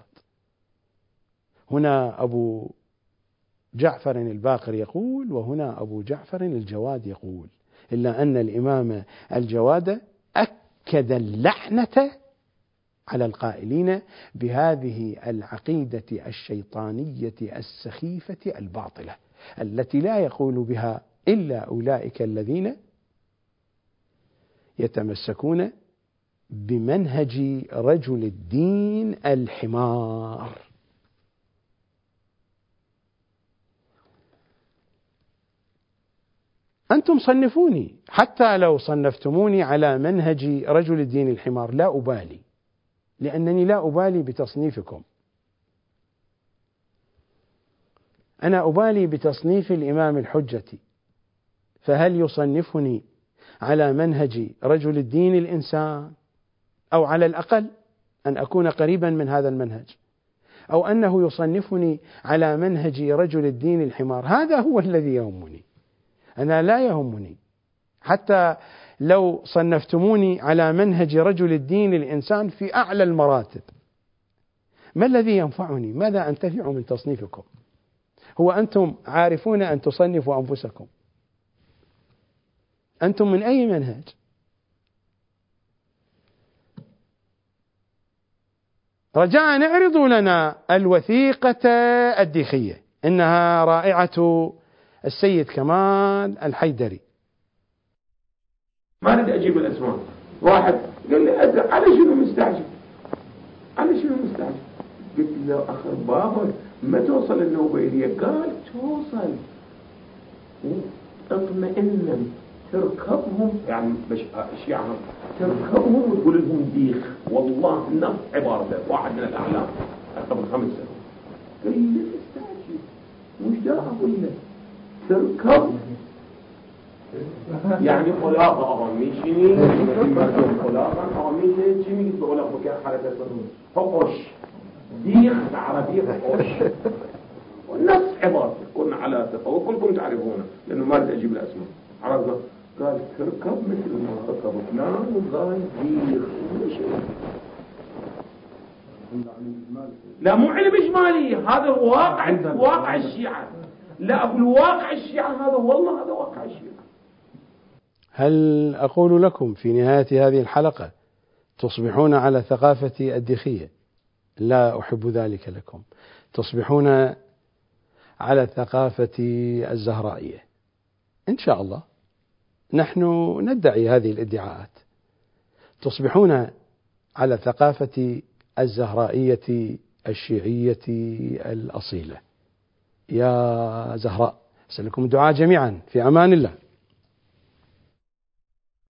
S1: هنا أبو جعفر الباقري يقول، وهنا أبو جعفر الجواد يقول، إلا أن الإمام الجواد أكد اللعنة على القائلين بهذه العقيدة الشيطانية السخيفة الباطلة التي لا يقول بها إلا أولئك الذين يتمسكون بمنهج رجل الدين الحمار. أنتم صنفوني، حتى لو صنفتموني على منهج رجل الدين الحمار لا أبالي، لأنني لا أبالي بتصنيفكم. أنا أبالي بتصنيف الإمام الحجة، فهل يصنفني على منهج رجل الدين الإنسان، أو على الأقل أن أكون قريبا من هذا المنهج، أو أنه يصنفني على منهج رجل الدين الحمار؟ هذا هو الذي يهمني. أنا لا يهمني حتى لو صنفتموني على منهج رجل الدين الإنسان في أعلى المراتب. ما الذي ينفعني؟ ماذا أنتفع من تصنيفكم؟ هو أنتم عارفون أن تصنفوا أنفسكم؟ أنتم من أي منهج؟ رجاء اعرضوا لنا الوثيقة الديخية، إنها رائعة السيد كمال الحيدري.
S7: ما أريد أجيب الأسماء. واحد قال لي: على شنو مستعجل؟ على شنو مستعجل؟ قلت له: أخر بابا ما توصل النوبيلية؟ قال: توصل، اطمئنا، تركبهم يعني مش أشياء، تركبهم وتقول لهم ديخ. والله نفس عبارته واحد من الأعلام قبل خمس سنوات. قال لي: مستعجل، مش دا أقول لك تركب يعني خلاقة أغميشني مردم خلاقة أغميشني شمي قلت بقول لك بكاء حركة صدوم فقش ديخ عربية فقش والنفس عبارة كنا على تطور كلكم تعرفونه لأنه ما بدي أجيب الأسماء. عرضنا قال: تركب مثل ما ركب فلان وقال ديخ. لا مو علم إجمالي، هذا واقع واقع الشيعة. لا أقول واقع الشيعة، هذا والله هذا واقع الشيعة.
S1: هل أقول لكم في نهاية هذه الحلقة تصبحون على ثقافة الديخية؟ لا أحب ذلك لكم. تصبحون على الثقافة الزهرائية إن شاء الله. نحن ندعي هذه الادعاءات. تصبحون على ثقافة الزهرائية الشيعية الأصيلة. يا زهراء، أسألكم الدعاء جميعا، في أمان الله.